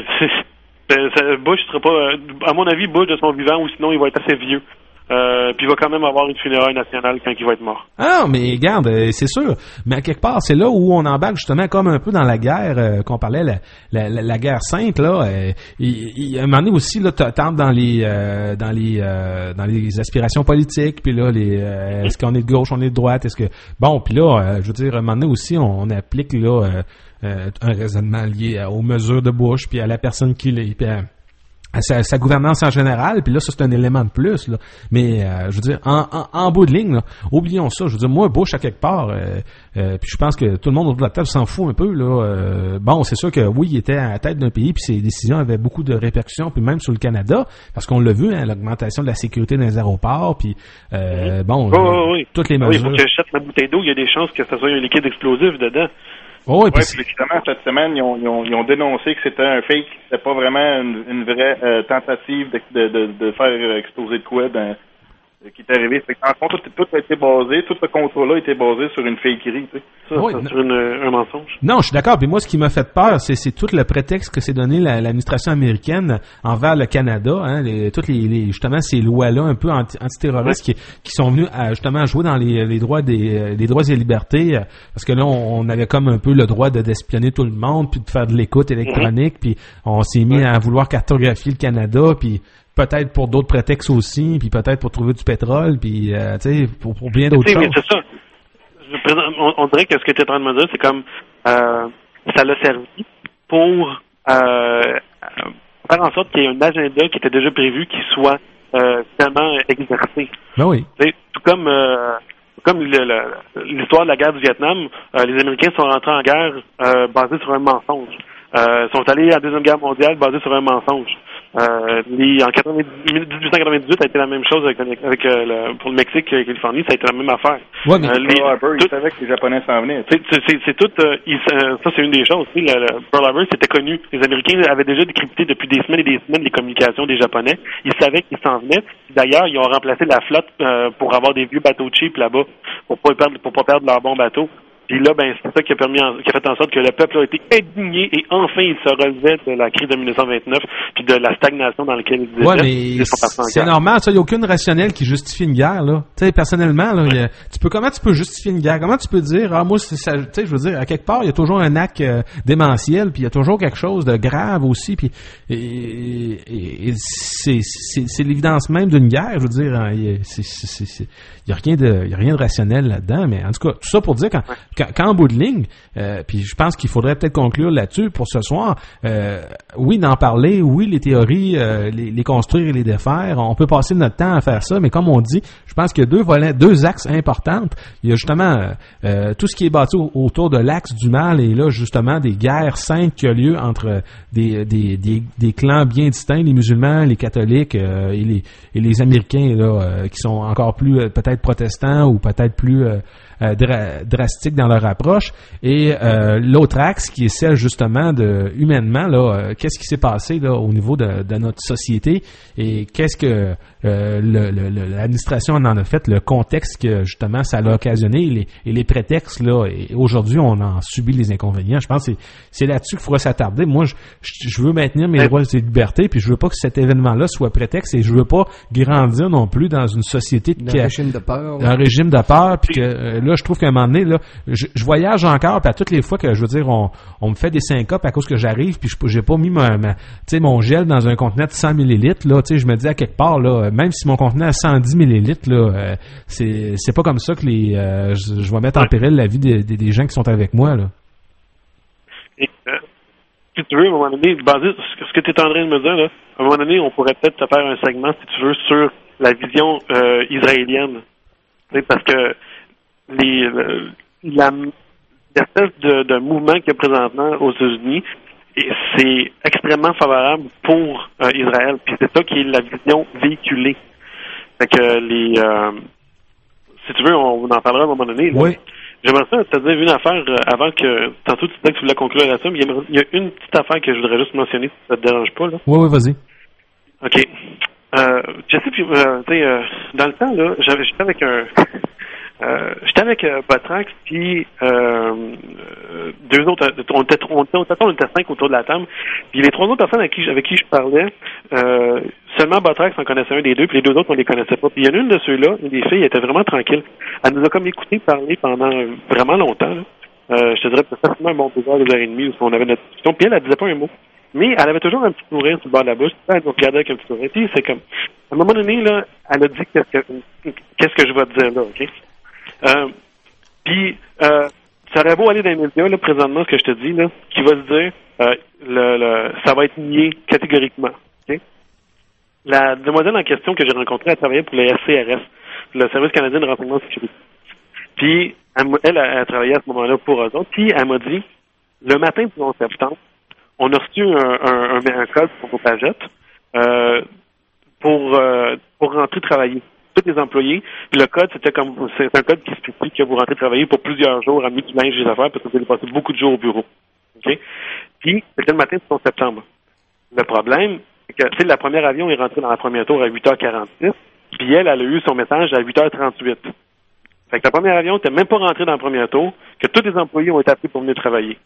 Bush sera pas, à mon avis, Bush de son vivant, ou sinon il va être assez vieux. Euh, puis il va quand même avoir une funéraille nationale quand il va être mort. Ah, mais regarde, c'est sûr. Mais à quelque part, c'est là où on embarque justement comme un peu dans la guerre euh, qu'on parlait, la, la, la, la guerre sainte là. Euh, il, il, à un moment donné aussi là, t'entres dans les euh, dans les euh, dans les aspirations politiques. Puis là, les euh, est-ce qu'on est de gauche, on est de droite, est-ce que bon, puis là, euh, je veux dire, à un moment donné aussi, on, on applique là euh, euh, un raisonnement lié aux mesures de Bush, puis à la personne qui l'est. Puis à, à sa, sa gouvernance en général, puis là, ça, c'est un élément de plus, là. Mais, euh, je veux dire, en, en, en bout de ligne, là, oublions ça. Je veux dire, moi, Bush, à quelque part, euh, euh, puis je pense que tout le monde autour de la table s'en fout un peu, là. Euh, bon, c'est sûr que, oui, il était à la tête d'un pays, puis ses décisions avaient beaucoup de répercussions, puis même sur le Canada, parce qu'on l'a vu, hein, l'augmentation de la sécurité dans les aéroports, puis, euh, bon, oh, euh, oui, oui. toutes les mesures. Oui, il faut que je jette ma bouteille d'eau, il y a des chances que ça soit un liquide explosif dedans. Oh, oui, puis justement, cette semaine, ils ont, ils, ont, ils ont dénoncé que c'était un fake, c'était pas vraiment une, une vraie euh, tentative de, de, de, de faire exploser de quoi dans, qui est arrivé. Fait que, en fond, tout, tout a été basé, tout ce contrôle-là a été basé sur une fakerie, tu sais. Ça, oui, ça, sur une, un mensonge. Non, je suis d'accord. Puis moi, ce qui m'a fait peur, c'est, c'est tout le prétexte que s'est donné la, l'administration américaine envers le Canada, hein, les, toutes les, les justement ces lois-là un peu anti, antiterroristes oui. qui, qui sont venues à, justement jouer dans les, les droits des les droits et libertés, parce que là, on, on avait comme un peu le droit de d'espionner tout le monde, puis de faire de l'écoute électronique, mm-hmm. puis on s'est mis oui. à vouloir cartographier le Canada, puis peut-être pour d'autres prétextes aussi, puis peut-être pour trouver du pétrole, puis euh, tu sais, pour, pour bien d'autres choses. Mais c'est ça. Je, on, on dirait que ce que tu es en train de me dire, c'est comme euh, ça l'a servi pour euh, faire en sorte qu'il y ait un agenda qui était déjà prévu, qui soit euh, finalement exercé. Ben oui. T'sais, tout comme euh, comme le, le, l'histoire de la guerre du Vietnam, euh, les Américains sont rentrés en guerre euh, basés sur un mensonge. Euh, sont allés à la Deuxième Guerre mondiale basés sur un mensonge. Euh, les, en dix-huit cent quatre-vingt-dix-huit, ça a été la même chose avec, avec euh, le, pour le Mexique et la Californie, ça a été la même affaire. Ouais, mais euh, les, Pearl Harbor, tout, ils savaient que les Japonais s'en venaient. C'est, c'est, c'est, c'est tout, euh, ils, euh, ça c'est une des choses. Le, le Pearl Harbor, c'était connu. Les Américains avaient déjà décrypté depuis des semaines et des semaines les communications des Japonais. Ils savaient qu'ils s'en venaient. D'ailleurs, ils ont remplacé la flotte euh, pour avoir des vieux bateaux cheap là-bas, pour pas perdre, pour pas perdre leurs bons bateaux. Puis là, ben, c'est ça qui a permis, en, qui a fait en sorte que le peuple a été indigné et enfin il se relevait de la crise de dix-neuf cent vingt-neuf puis de la stagnation dans laquelle il était. Ouais, mais c'est normal, ça. Il n'y a aucune rationnelle qui justifie une guerre, là. Tu sais, personnellement, là, ouais. a, tu peux, comment tu peux justifier une guerre? Comment tu peux dire, ah, moi, c'est ça, tu sais, je veux dire, à quelque part, il y a toujours un acte euh, démentiel, puis il y a toujours quelque chose de grave aussi, puis, et, et, et c'est, c'est, c'est l'évidence même d'une guerre, je veux dire, hein, c'est, c'est, c'est, il y a rien de, il y a rien de rationnel là-dedans, mais en tout cas, tout ça pour dire quand, quand, quand en bout de ligne, euh, puis je pense qu'il faudrait peut-être conclure là-dessus pour ce soir. Euh, oui, d'en parler, oui, les théories, euh, les, les construire et les défaire. On peut passer notre temps à faire ça, mais comme on dit, je pense qu'il y a deux volets, deux axes importants. Il y a justement euh, tout ce qui est bâti au, autour de l'axe du mal et là justement des guerres saintes qui ont lieu entre des des des, des clans bien distincts, les musulmans, les catholiques euh, et les et les Américains là euh, qui sont encore plus euh, peut-être protestants ou peut-être plus euh, euh, dra- drastiques dans leur approche et euh, l'autre axe qui est celle justement de humainement là euh, qu'est-ce qui s'est passé là au niveau de, de notre société et qu'est-ce que euh, le, le, le, l'administration en a fait, le contexte que justement ça l'a occasionné et les, et les prétextes là et aujourd'hui on en subit les inconvénients. Je pense que c'est, c'est là-dessus qu'il faudrait s'attarder. Moi je, je veux maintenir mes droits et libertés puis je veux pas que cet événement-là soit prétexte et je veux pas grandir non plus dans une société qui a un régime de peur, ouais. un régime de peur puis que euh, là je trouve qu'à un moment donné là je, je voyage encore puis à toutes les fois que je veux dire on, on me fait des syncopes à cause que j'arrive puis je, j'ai pas mis ma, ma tu sais mon gel dans un contenant de cent millilitres là tu sais je me dis à quelque part là même si mon contenant est à cent dix millilitres là euh, c'est c'est pas comme ça que les euh, je, je vais mettre en péril la vie des, des, des gens qui sont avec moi là. Et, euh, si tu veux, à un moment donné, basé sur ce que tu es en train de me dire, là, à un moment donné, on pourrait peut-être te faire un segment, si tu veux, sur la vision euh, israélienne. Tu sais, parce que les, le, la, l'espèce de, de mouvement qu'il y a présentement aux États-Unis, et c'est extrêmement favorable pour euh, Israël. Puis c'est ça qui est la vision véhiculée. Fait que les... Euh, si tu veux, on, on en parlera à un moment donné. Là. Oui. J'aimerais ça te dire une affaire euh, avant que... Tantôt, tu disais que tu voulais conclure là-dessus, mais il y, a, il y a une petite affaire que je voudrais juste mentionner, si ça te dérange pas. Là. Oui, oui, vas-y. OK. Euh, je sais, puis, euh, tu sais, euh, dans le temps, là, j'avais, j'étais avec un... Euh, j'étais avec euh, Botrax, puis euh, euh, deux autres, on était, on, était, on était cinq autour de la table, puis les trois autres personnes avec qui, avec qui je parlais, euh, seulement Botrax en connaissait un des deux, puis les deux autres, on les connaissait pas. Puis il y en a une de ceux-là, une des filles, elle était vraiment tranquille. Elle nous a comme écouté parler pendant vraiment longtemps, là. Euh, je te dirais facilement un bon deux heures, deux heures et demie, où on avait notre discussion, puis elle, elle disait pas un mot. Mais elle avait toujours un petit sourire sur le bord de la bouche, puis elle nous regardait avec un petit sourire, puis c'est comme, à un moment donné, là, elle a dit qu'est-ce que, qu'est-ce que je vais te dire là, OK? Euh, puis, euh, ça aurait beau aller dans les médias, là, présentement, ce que je te dis, là, qui va se dire, euh, le, le, ça va être nié catégoriquement. Okay? La demoiselle en question que j'ai rencontrée, elle travaillait pour le S C R S, le Service canadien de renseignement de sécurité. Puis, elle, elle, elle travaillait à ce moment-là pour eux autres, puis elle m'a dit, le matin du onze septembre, on a reçu un, un, un, un code pour nos pagettes euh, pour, euh, pour rentrer travailler. Tous les employés. Puis le code, c'était comme c'est un code qui spécifie que vous rentrez travailler pour plusieurs jours, amener du linge des affaires, parce que vous allez passer beaucoup de jours au bureau. OK? Puis, c'était le matin du onze septembre. Le problème, c'est que, tu sais, la première avion est rentrée dans la première tour à huit heures quarante-six, puis elle, elle a eu son message à huit heures trente-huit. Fait que la première avion n'était même pas rentrée dans la première tour, que tous les employés ont été appelés pour venir travailler.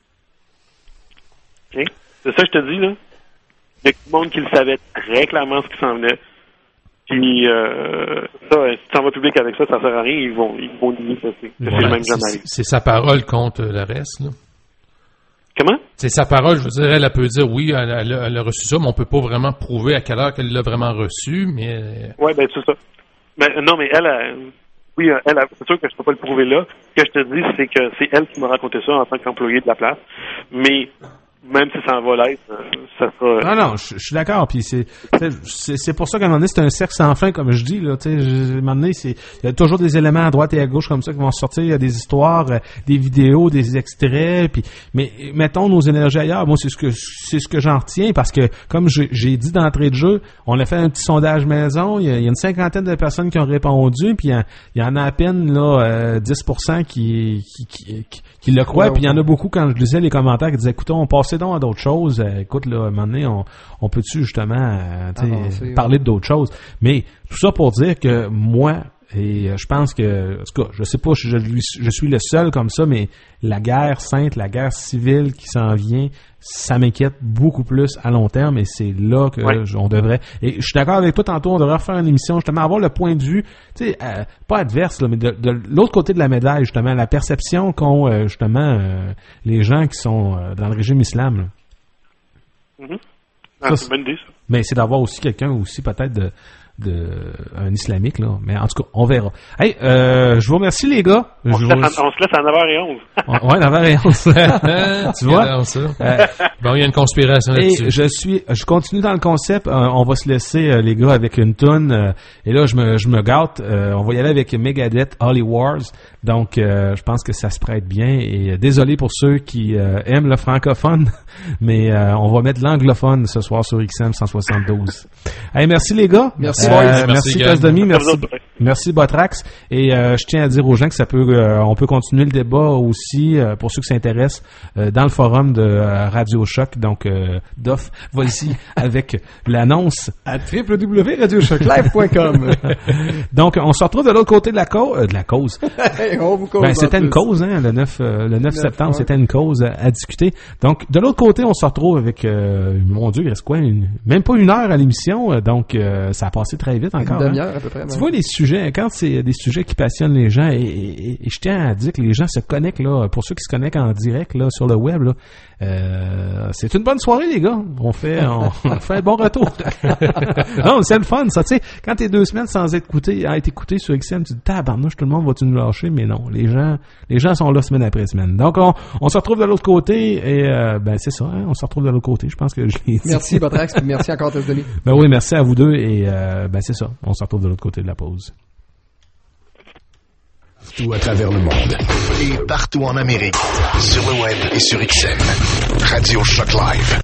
OK? C'est ça que je te dis, là. Il y a tout le monde qui le savait très clairement ce qui s'en venait. Puis, euh, ça, si tu t'en vas public avec ça, ça sert à rien, ils vont, ils vont nier que c'est, que voilà, c'est le même c'est, jamais. C'est sa parole contre le reste, là. Comment? C'est sa parole, je veux dire, elle, elle peut dire oui, elle, elle, a, elle a reçu ça, mais on peut pas vraiment prouver à quelle heure qu'elle l'a vraiment reçu, mais... Ouais, ben, c'est ça. Mais, non, mais elle, elle oui, elle, elle, c'est sûr que je peux pas le prouver là. Ce que je te dis, c'est que c'est elle qui m'a raconté ça en tant qu'employé de la place. Mais, même si ça en va l'être, ça sera... Non, non, je, je suis d'accord. Puis c'est, c'est, c'est pour ça qu'à un moment donné, c'est un cercle sans fin, comme je dis. Là, tu sais, à un moment donné, c'est, il y a toujours des éléments à droite et à gauche comme ça qui vont sortir. Il y a des histoires, euh, des vidéos, des extraits. Puis, mais mettons nos énergies ailleurs. Moi, c'est ce que c'est ce que j'en retiens parce que, comme j'ai, j'ai dit d'entrée de jeu, on a fait un petit sondage maison. Il y a, il y a une cinquantaine de personnes qui ont répondu. Puis il y, a, il y en a à peine là euh, dix pour cent qui qui qui, qui, qui le croient. Ouais, puis il y en a beaucoup quand je lisais les commentaires qui disaient, écoutez, on passait donc à d'autres choses. Euh, écoute, là, à un moment donné, on, on peut-tu justement euh, Avancer, parler ouais. d'autres choses. Mais tout ça pour dire que moi, et je pense que, en tout cas, je sais pas, je, je suis le seul comme ça, mais la guerre sainte, la guerre civile qui s'en vient, ça m'inquiète beaucoup plus à long terme et c'est là que ouais. on devrait... Et je suis d'accord avec toi, tantôt, on devrait faire une émission, justement, avoir le point de vue, tu sais, euh, pas adverse, là, mais de, de l'autre côté de la médaille, justement, la perception qu'ont, euh, justement, euh, les gens qui sont euh, dans le régime islam. Mm-hmm. Ah, ça, c'est une bonne idée, ça. Mais c'est d'avoir aussi quelqu'un aussi, peut-être, de de un islamique là, mais en tout cas, on verra. Hey, euh, je vous remercie les gars. On, je se, vous... laisse à, on se laisse à neuf heures onze. Ouais, neuf heures onze. Tu vois? Alors, ça. Euh, bon, il y a une conspiration et là-dessus. je suis, je continue dans le concept. Euh, on va se laisser euh, les gars avec une toune. Euh, et là, je me, je me gâte. Euh, on va y aller avec Megadeth, Holy Wars. Donc, euh, je pense que ça se prête bien. Et euh, désolé pour ceux qui euh, aiment le francophone, mais euh, on va mettre l'anglophone ce soir sur X M cent soixante-douze. Hey, merci les gars. Merci, euh, boys. Merci, Merci, Casdemi. Gang. Merci, merci Botrax. Et euh, je tiens à dire aux gens que ça peut, euh, on peut continuer le débat aussi euh, pour ceux qui s'intéressent euh, dans le forum de euh, Radio Choc. Donc, euh, Doff va ici avec l'annonce À w w w point radio choc live point com. Donc, on se retrouve de l'autre côté de la cause. Euh, de la cause. Hey, on vous cause Ben, en c'était une plus. cause, hein, le neuf, euh, le neuf septembre, ouais. c'était une cause à, à discuter. Donc, de l'autre côté, on se retrouve avec, euh, mon Dieu, il reste quoi, une- même pas une heure à l'émission, euh, donc euh, ça a passé très vite encore. Une hein. demi-heure à peu près. Tu même. vois les sujets, quand c'est des sujets qui passionnent les gens, et, et- et je tiens à dire que les gens se connectent là, pour ceux qui se connectent en direct là sur le web là, euh, c'est une bonne soirée les gars. On fait, on, on fait un bon retour. Non, c'est le fun ça. Tu sais, quand t'es deux semaines sans être écouté, à être écouté sur X M, tu te dis tabarnouche, tout le monde va-tu nous lâcher? Mais non, les gens, les gens sont là semaine après semaine. Donc on, on se retrouve de l'autre côté et euh, ben c'est ça, hein, on se retrouve de l'autre côté. Je pense que je l'ai dit. Merci, Botrax, puis merci encore, Tesdemi. Ben oui, merci à vous deux et euh, ben c'est ça. On se retrouve de l'autre côté de la pause. Tout à travers le monde et partout en Amérique, sur le web et sur X M. Radio Choc Live.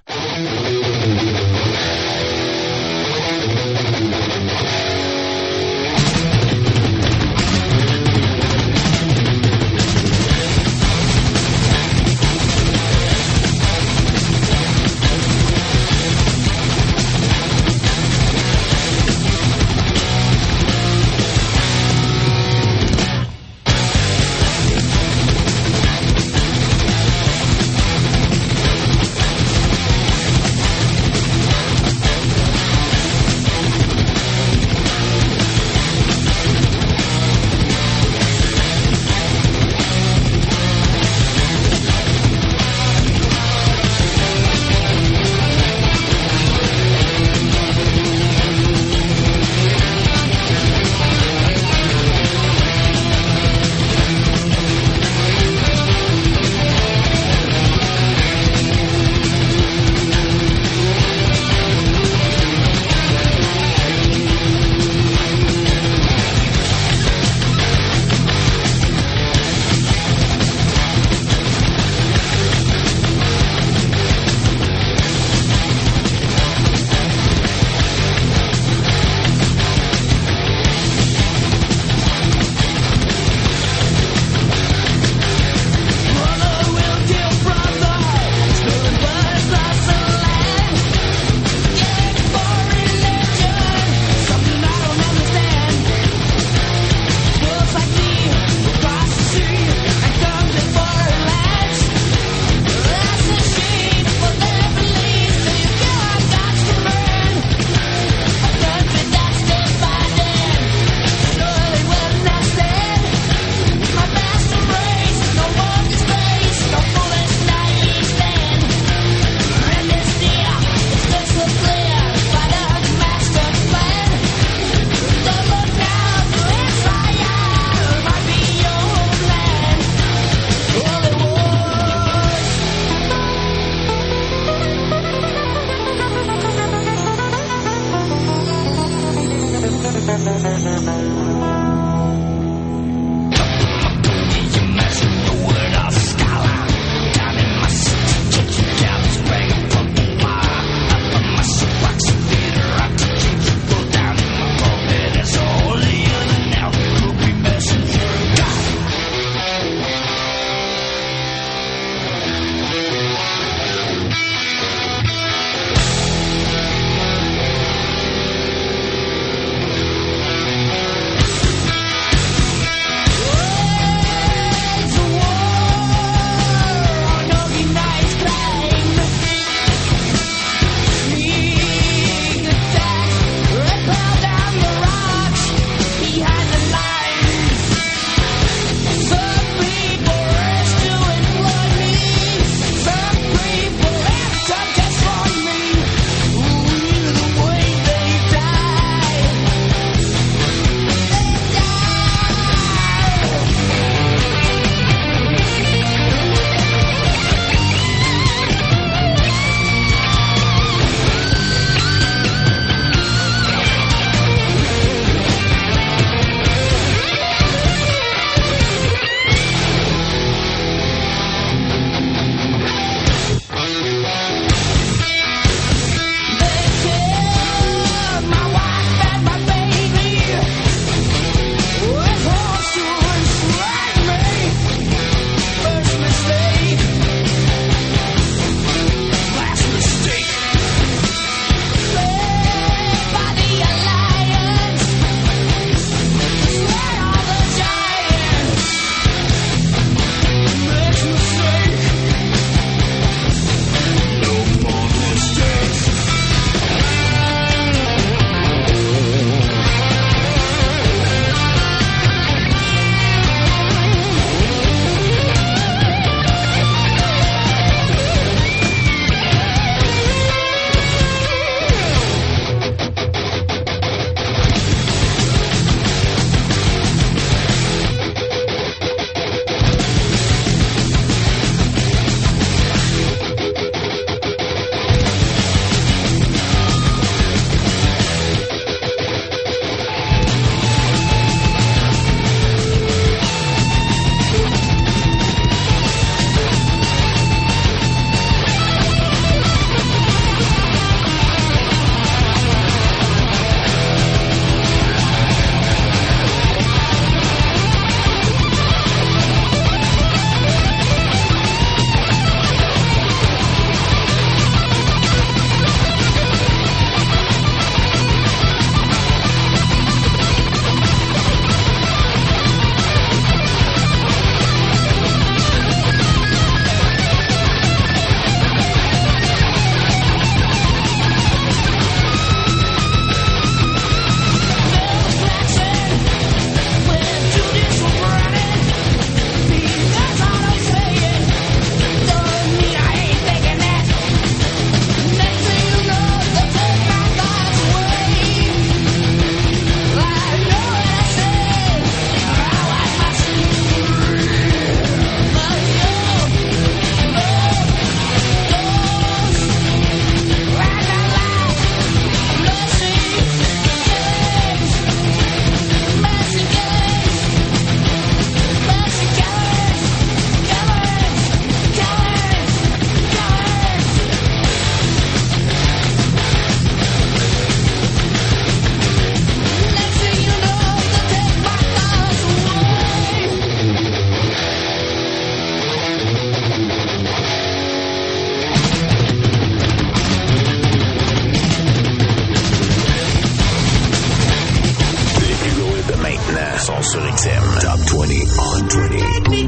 sont sur X M. Top vingt on vingt.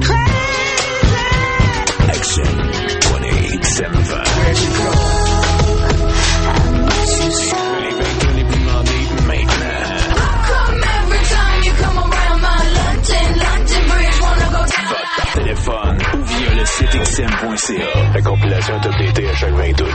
X M vingt, X M vingt. Les vingt les plus demandés maintenant. Vote par téléphone ou via le site x m point c a. La compilation est updatée à chaque vingt tours.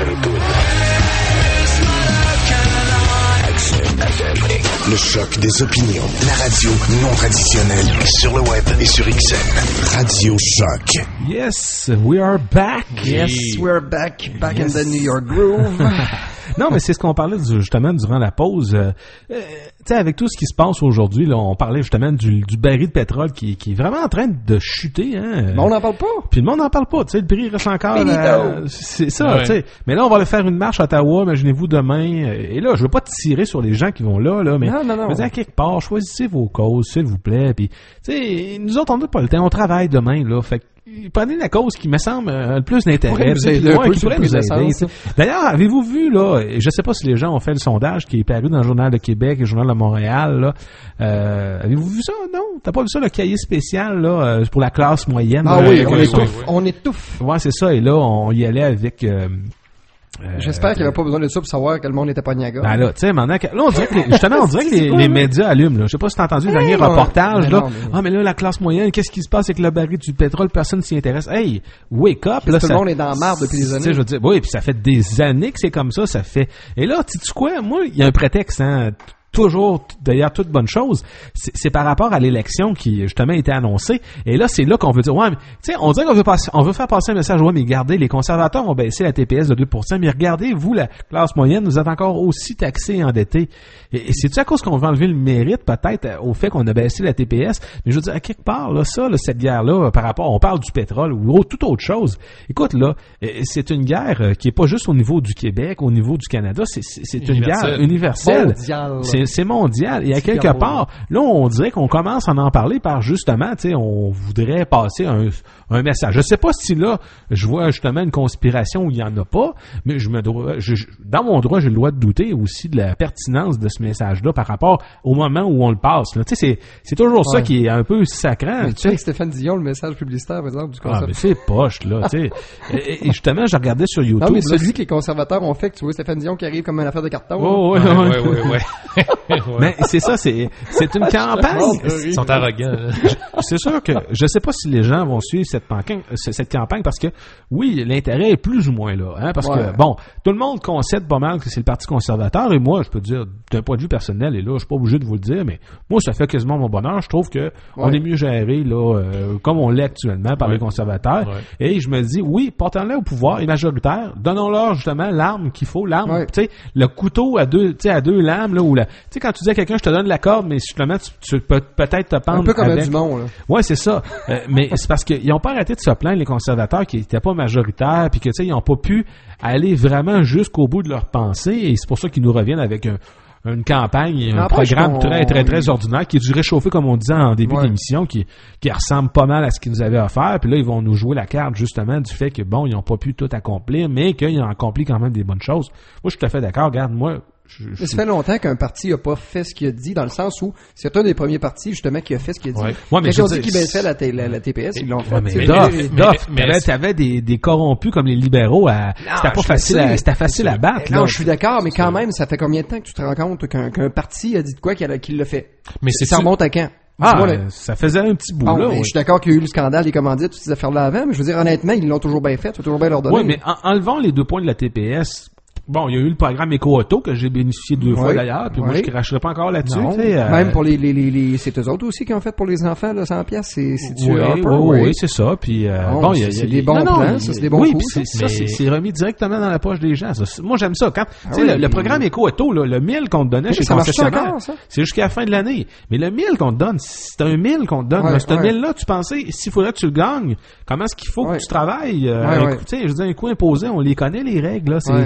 Le choc des opinions. La radio non traditionnelle sur le web et sur X M. Radio Choc. Yes, we are back. Yes, we're back. Back yes. in the New York groove. Non, mais c'est ce qu'on parlait du, justement durant la pause. Euh, euh, tu sais, avec tout ce qui se passe aujourd'hui, là, on parlait justement du, du baril de pétrole qui, qui est vraiment en train de chuter. Hein. Mais on n'en parle pas. Puis le monde n'en parle pas. Tu sais, le prix reste encore. Euh, c'est ça. Ouais. Tu sais. Mais là, on va aller faire une marche à Ottawa. Imaginez-vous demain. Et là, je veux pas tirer sur les gens qui vont là, là, mais non, non, non. je veux dire, à quelque part, choisissez vos causes, s'il vous plaît. Puis, tu sais, nous autres, on n'a pas le temps. On travaille demain, là. Fait que prenez la cause qui me semble euh, le plus d'intérêt. Qui pourrait nous aider. D'ailleurs, avez-vous vu, là, je sais pas si les gens ont fait le sondage qui est paru dans le Journal de Québec et le Journal de Montréal, là. Euh, avez-vous vu ça? Non? T'as pas vu ça, le cahier spécial, là, pour la classe moyenne? Ah là, oui, on étouffe. On étouffe. Ouais, c'est ça. Et là, on y allait avec... Euh, Euh, J'espère qu'il n'y avait pas besoin de ça pour savoir que le monde était pas niaga. Ben là, tu sais, maintenant, que, là, on dirait que, les, justement, on dirait que les, les médias allument, là. Je sais pas si t'as entendu le dernier hey, reportage, là. Non, mais... Ah, mais là, la classe moyenne, qu'est-ce qui se passe avec le baril du pétrole? Personne s'y intéresse. Hey, wake up, là. Tout ça, le monde est dans la marde depuis des années. Tu sais, je veux dire, oui, puis ça fait des années que c'est comme ça, ça fait. Et là, tu sais quoi? Moi, il y a un prétexte, hein. Toujours, d'ailleurs, toute bonne chose, c'est, c'est par rapport à l'élection qui, justement, était annoncée. Et là, c'est là qu'on veut dire, ouais, mais, tu sais, on dirait qu'on veut passer, on veut faire passer un message, ouais, mais regardez, les conservateurs ont baissé la T P S de deux pour cent, mais regardez, vous, la classe moyenne, vous êtes encore aussi taxés et endettés. Et, et c'est-tu à cause qu'on veut enlever le mérite, peut-être, au fait qu'on a baissé la T P S? Mais je veux dire, à quelque part, là, ça, là, cette guerre-là, par rapport, on parle du pétrole ou toute autre chose. Écoute, là, c'est une guerre qui est pas juste au niveau du Québec, au niveau du Canada, c'est, c'est, c'est une guerre universelle. Mondiale. C'est C'est mondial. Et à quelque Mondial. part, là, on dirait qu'on commence à en parler par justement, tu sais, on voudrait passer un, un message. Je sais pas si là, je vois justement une conspiration où il y en a pas, mais je me dois, je, je, dans mon droit, j'ai le droit de douter aussi de la pertinence de ce message-là par rapport au moment où on le passe. Là. Tu sais, c'est, c'est toujours ouais. ça qui est un peu sacrant. Mais tu sais, avec Stéphane Dion, le message publicitaire, par exemple, du conservateur. Ah, mais c'est poche, là, tu sais. et, et justement, je regardais sur YouTube. Non, mais là, celui que les conservateurs ont fait, que tu vois Stéphane Dion qui arrive comme une affaire de carton. Oh, ouais, ouais, ouais, ouais, ouais. ouais. Mais c'est ça, c'est c'est une campagne. Ils sont arrogants. C'est sûr que je sais pas si les gens vont suivre cette campagne, cette campagne parce que oui, l'intérêt est plus ou moins là, hein, parce ouais. que bon, tout le monde concède pas mal que c'est le Parti conservateur et moi, je peux dire d'un point de vue personnel et là, je suis pas obligé de vous le dire, mais moi, ça fait quasiment mon bonheur. Je trouve que ouais. on est mieux géré là, euh, comme on l'est actuellement par ouais. les conservateurs. Ouais. Et je me dis, oui, portons-les au pouvoir et majoritaire, donnons-leur justement l'arme qu'il faut, l'arme, ouais. tu sais, le couteau à deux, tu sais, à deux lames là, ou la, tu sais, quand tu dis à quelqu'un, je te donne la corde, mais justement, tu, tu peux peut-être te pendre. Un peu comme avec... un Dumont, là. Ouais, c'est ça. euh, mais c'est parce qu'ils n'ont pas arrêté de se plaindre, les conservateurs, qui n'étaient pas majoritaires, puis que, tu sais, ils n'ont pas pu aller vraiment jusqu'au bout de leur pensée, et c'est pour ça qu'ils nous reviennent avec un, une campagne, un programme très, très, très ordinaire, qui est du réchauffé, comme on disait en début ouais. d'émission, qui, qui ressemble pas mal à ce qu'ils nous avaient offert, puis là, ils vont nous jouer la carte, justement, du fait que, bon, ils n'ont pas pu tout accomplir, mais qu'ils ont accompli quand même des bonnes choses. Moi, je suis tout à fait d'accord. Regarde, moi, Je, je... Ça fait longtemps qu'un parti a pas fait ce qu'il a dit, dans le sens où c'est un des premiers partis justement qui a fait ce qu'il a dit. Ouais. Ouais, mais quand ils ont dit qu'ils baissaient la, la, la T P S, ils l'ont fait. Ouais, mais Doff, t'avais des, des corrompus comme les libéraux à, non, c'était pas facile à, c'était facile à battre. Non, là. Je suis d'accord, mais quand même, ça fait combien de temps que tu te rends compte qu'un, qu'un parti a dit de quoi qu'il, a, qu'il l'a fait? Mais c'est ça remonte à quand? Ah, vois, ça faisait un petit bout, bon, là. Ouais. Je suis d'accord qu'il y a eu le scandale des commandites, toutes ces affaires-là avant, mais je veux dire, honnêtement, ils l'ont toujours bien fait, ils ont toujours bien leur donné. Oui, mais en, enlevant les deux points de la T P S, bon, il y a eu le programme Éco-Auto que j'ai bénéficié deux oui, fois d'ailleurs, puis oui. moi je cracherai pas encore là-dessus. Non, euh... Même pour les, les, les, les, c'est eux autres aussi qui ont fait pour les enfants, là, cent piastres, c'est, c'est oui, oui, oui, oui, c'est ça. Puis euh, bon, bon il y a, c'est y a des bons non, plans, non, ça c'est des bons oui, coups. C'est, ça, mais... c'est, c'est remis directement dans la poche des gens. Ça. Moi j'aime ça. Quand ah tu sais oui, le, le programme Éco-Auto, là, le mille qu'on te donnait oui, chez le concessionnaire, c'est jusqu'à la fin de l'année. Mais le mille qu'on te donne, c'est un mille qu'on te donne. Ouais, ce ouais. mille-là, tu pensais, s'il faudrait que tu le gagnes, comment est-ce qu'il faut que tu travailles? Tu sais, je veux dire, un coup imposé, on les connaît les règles là. C'est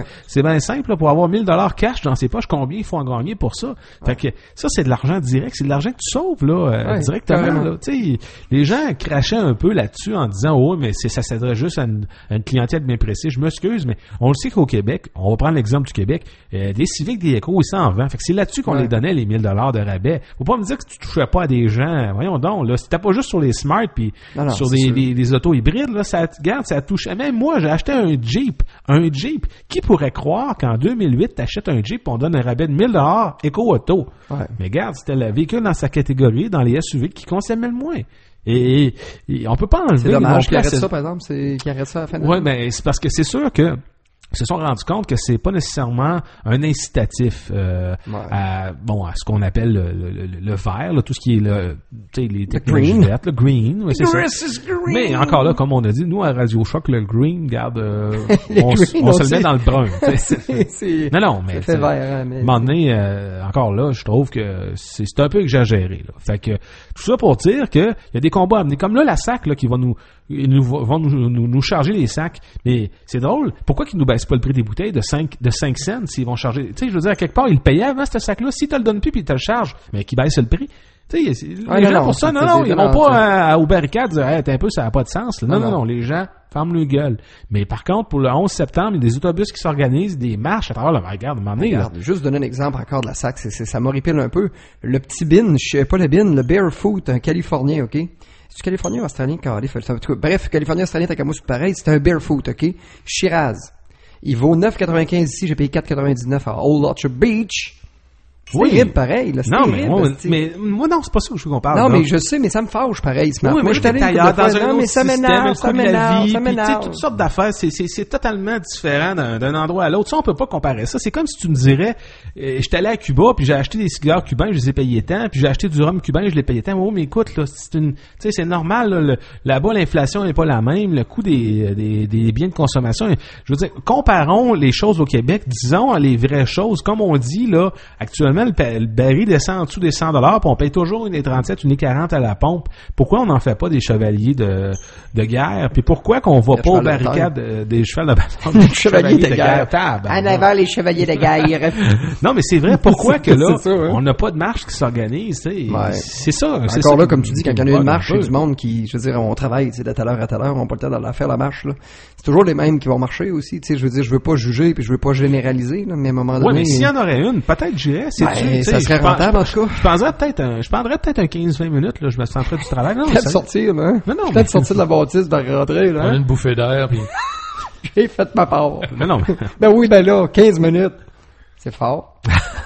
bien simple, là, pour avoir mille dollars cash dans ses poches, combien il faut en gagner pour ça? Fait que ça, c'est de l'argent direct, c'est de l'argent que tu sauves, là, euh, ouais, directement, là. Tu sais, les gens crachaient un peu là-dessus en disant, oh, mais c'est, ça s'adresse juste à une, à une clientèle bien précise. Je m'excuse, mais on le sait qu'au Québec, on va prendre l'exemple du Québec, euh, des Civic, des Échos, ils s'en vendent. Fait que c'est là-dessus qu'on ouais. les donnait, les mille dollars de rabais. Faut pas me dire que tu touchais pas à des gens. Voyons donc, là, c'était pas juste sur les Smart puis sur des, des, des autos hybrides, là, ça, regarde, ça touche. Même moi, j'ai acheté un Jeep. Un Jeep. Qui pourrait croire qu'en deux mille huit, t'achètes un Jeep et on donne un rabais de mille dollars éco-auto? Ouais. Mais regarde, c'était le véhicule dans sa catégorie, dans les S U V, qui consommait le moins. Et, et, et on peut pas enlever... C'est dommage qu'ils arrêtent ça, par exemple, c'est, qu'ils arrêtent ça à la fin de Oui, mais c'est parce que c'est sûr que ils se sont rendus compte que c'est pas nécessairement un incitatif euh, ouais. à bon à ce qu'on appelle le, le, le, le vert, là, tout ce qui est le, tu sais, les technologies vertes, le green, ouais, c'est ça. Green. Mais encore là, comme on a dit, nous à Radio Choc, le green, garde, euh, on, green, on, on se le met dans le brun. c'est, c'est, non, non, mais, fait vert, hein, mais... à un moment donné, euh, encore là, je trouve que c'est, c'est un peu exagéré. Là. Fait que tout ça pour dire que il y a des combats à venir. Comme là, la S A C là, qui va nous ils nous, vont nous, nous, nous charger les sacs. Mais c'est drôle. Pourquoi qu'ils nous baissent pas le prix des bouteilles de cinq, de cinq cents s'ils vont charger? Tu sais, je veux dire, à quelque part, ils le payaient avant, ce sac-là. Si tu le donnes plus puis ils te le chargent, mais qu'ils baissent le prix. Tu sais, ah, les non, gens non, pour ça, non, non, ils vont pas à, aux barricades dire, hey, t'es un peu, ça n'a pas de sens. Là. Non, non, non, non, les gens ferment le gueule. Mais par contre, pour le onze septembre, il y a des autobus qui s'organisent, des marches à travers le regarde, regarde, juste donner un exemple encore de la S A C, c'est, c'est, ça m'horripile un peu. Le petit bin, je sais pas le bin, le Barefoot, un Californien, OK? C'est Californien ou Australien? Bref, Californien, Australien, t'as qu'à moi, c'est pareil. C'est un Barefoot, OK? Shiraz. Il vaut neuf quatre-vingt-quinze ici, j'ai payé quatre quatre-vingt-dix-neuf à Old Orchard Beach. C'est oui. terrible, pareil. Là, c'est non, terrible, mais, moi, mais moi, non, c'est pas ça que je veux qu'on parle. Non, là. mais je sais, mais ça me fâche, pareil. Ce oui, moi, je suis allé ailleurs, dans un non, autre mais ça système, m'énerve, ça m'énerve, ça m'énerve. Toutes sortes d'affaires, c'est, c'est, c'est totalement différent d'un, d'un endroit à l'autre. Ça, on peut pas comparer ça. C'est comme si tu me dirais, euh, j'étais allé à Cuba, puis j'ai acheté des cigares cubains, je les ai payés tant, puis j'ai acheté du rhum cubain, je l'ai payé tant. Oh, mais écoute, là, c'est une, tu sais, c'est normal, là, le, là-bas, l'inflation n'est pas la même, le coût des, des, des biens de consommation. Je veux dire, comparons les choses au Québec, disons les vraies choses. Comme on dit, là, actuellement, le, le baril descend en dessous des cent dollars, puis on paye toujours une trente-sept, une quarante à la pompe. Pourquoi on n'en fait pas des chevaliers de, de guerre? Puis pourquoi qu'on va pas aux barricades euh, des chevals de bataille? Des chevaliers de, de guerre. guerre en avant, les chevaliers de guerre. Non, mais c'est vrai. Pourquoi que là, ça, hein? on n'a pas de marche qui s'organise? C'est, ouais. c'est ça. C'est Encore ça là, comme tu dis, quand il y en a une marche, c'est du monde qui, je veux dire, on travaille, tu sais, de telle heure à telle heure, on n'a pas le temps de la faire, la marche, là. C'est toujours les mêmes qui vont marcher aussi, tu sais, je veux dire, je veux pas juger, puis je veux pas généraliser, là, mais à un moment donné... Ouais, mais s'il y en aurait une, peut-être j'irais, c'est ben, ça serait rentable, en tout cas. Je penserais peut-être un, je prendrais peut-être un quinze vingt minutes, là, je me sentirais du travail. Non, peut-être sortir, là. Non, non. Peut-être mais... sortir de la bâtisse, par rentrer, là. On a une bouffée d'air, puis... J'ai fait ma part. Non, non. Ben oui, ben là, quinze minutes. C'est fort.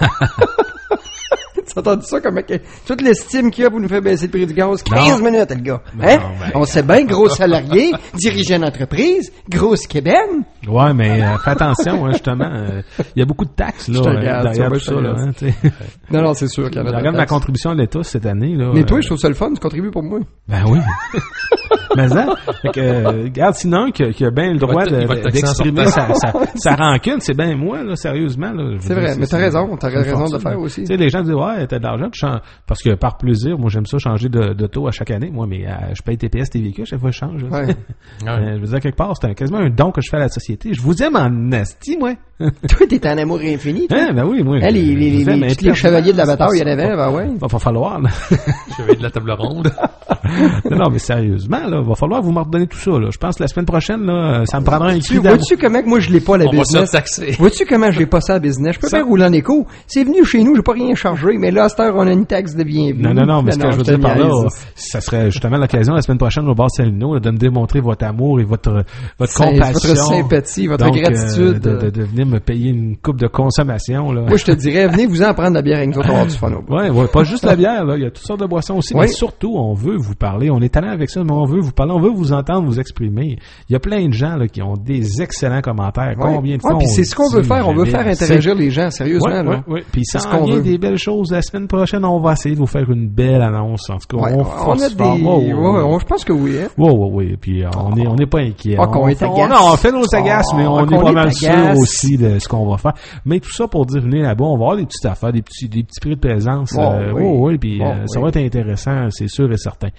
Tu as entendu ça comme toute l'estime qu'il y a pour nous faire baisser le prix du gaz? quinze non. minutes, le gars. Hein? Non, ben... On sait bien, gros salarié, dirigeant d'entreprise, grosse québéne. Ouais, mais euh, fais attention, hein, justement. Il euh, y a beaucoup de taxes là, euh, derrière tout ça. Là, hein, non, non, c'est sûr qu'il y avait. Je regarde ma contribution à l'État cette année. Là, mais toi, euh... je trouve ça le fun, tu contribues pour moi. Ben oui. Mais ça, fait que, euh, regarde, sinon, qui, qui a bien le droit de, de, d'exprimer sa, sa, sa rancune, c'est bien moi, là, sérieusement. Là, c'est vrai, c'est, mais t'as c'est, raison, t'as raison de le faire aussi. Tu sais, les gens disent, ouais, t'as de l'argent, parce que par plaisir, moi, j'aime ça changer de, de taux à chaque année. Moi, mais euh, je paye T P S, T V Q, chaque fois que je change. Ouais. euh, je veux dire, quelque part, c'est un, quasiment un don que je fais à la société. Je vous aime en nasty, moi. Toi, t'es un amour infini, toi. Hein, ben oui, moi. Hein, les, les, les, les, les chevaliers de la bataille, il y en avait, ben ouais. Va pas falloir, là. Chevalier de la table ronde. non, non, mais sérieusement, là, va falloir vous me redonner tout ça, là. Je pense que la semaine prochaine, là, ça me prendra un cri d'amour. Vois-tu comment que moi, je l'ai pas, la on business? Va se taxer. Vois-tu comment je l'ai pas ça, la business? Je peux pas rouler en écho. C'est venu chez nous, j'ai pas rien chargé, mais là, à cette heure, on a une taxe de bienvenue. Non, non, non, mais ce que je veux dire par là, ça serait justement l'occasion, la semaine prochaine, au bar Salino, de me démontrer votre amour et votre, votre compassion. Votre sympathie, votre donc, gratitude. Euh, de, de, de venir me payer une coupe de consommation, là. Moi, je te dirais, venez vous en prendre de la bière avec nous autres, on va avoir du fun. Ouais, ouais, pas juste la bière, là. Il y a toutes sortes de boissons aussi, ouais. Mais surtout, on veut vous parler. On est allé avec ça, mais on veut vous parler, on veut vous entendre, vous exprimer. Il y a plein de gens, là, qui ont des excellents commentaires. Ouais. Combien de fois? Ouais, puis c'est ce qu'on veut faire. On veut faire interagir les gens, sérieusement, ouais, là. Ouais, ouais. Puis ça en vient des belles choses. La semaine prochaine, on va essayer de vous faire une belle annonce. En tout cas, ouais, on, on a des, ouais, ouais, ouais, je pense que oui, hein. Ouais, ouais, ouais. Puis on est, on n'est pas inquiet. Ah, qu'on est agace. Non, on fait nos agaces, mais on est pas mal sûr agace. aussi de ce qu'on va faire. Mais tout ça pour dire, venez là-bas, on va avoir des petites affaires, des petits, des petits prix de présence. Bon, euh, oui. ouais, ouais, puis bon, euh, ça oui. va être intéressant, c'est sûr et certain.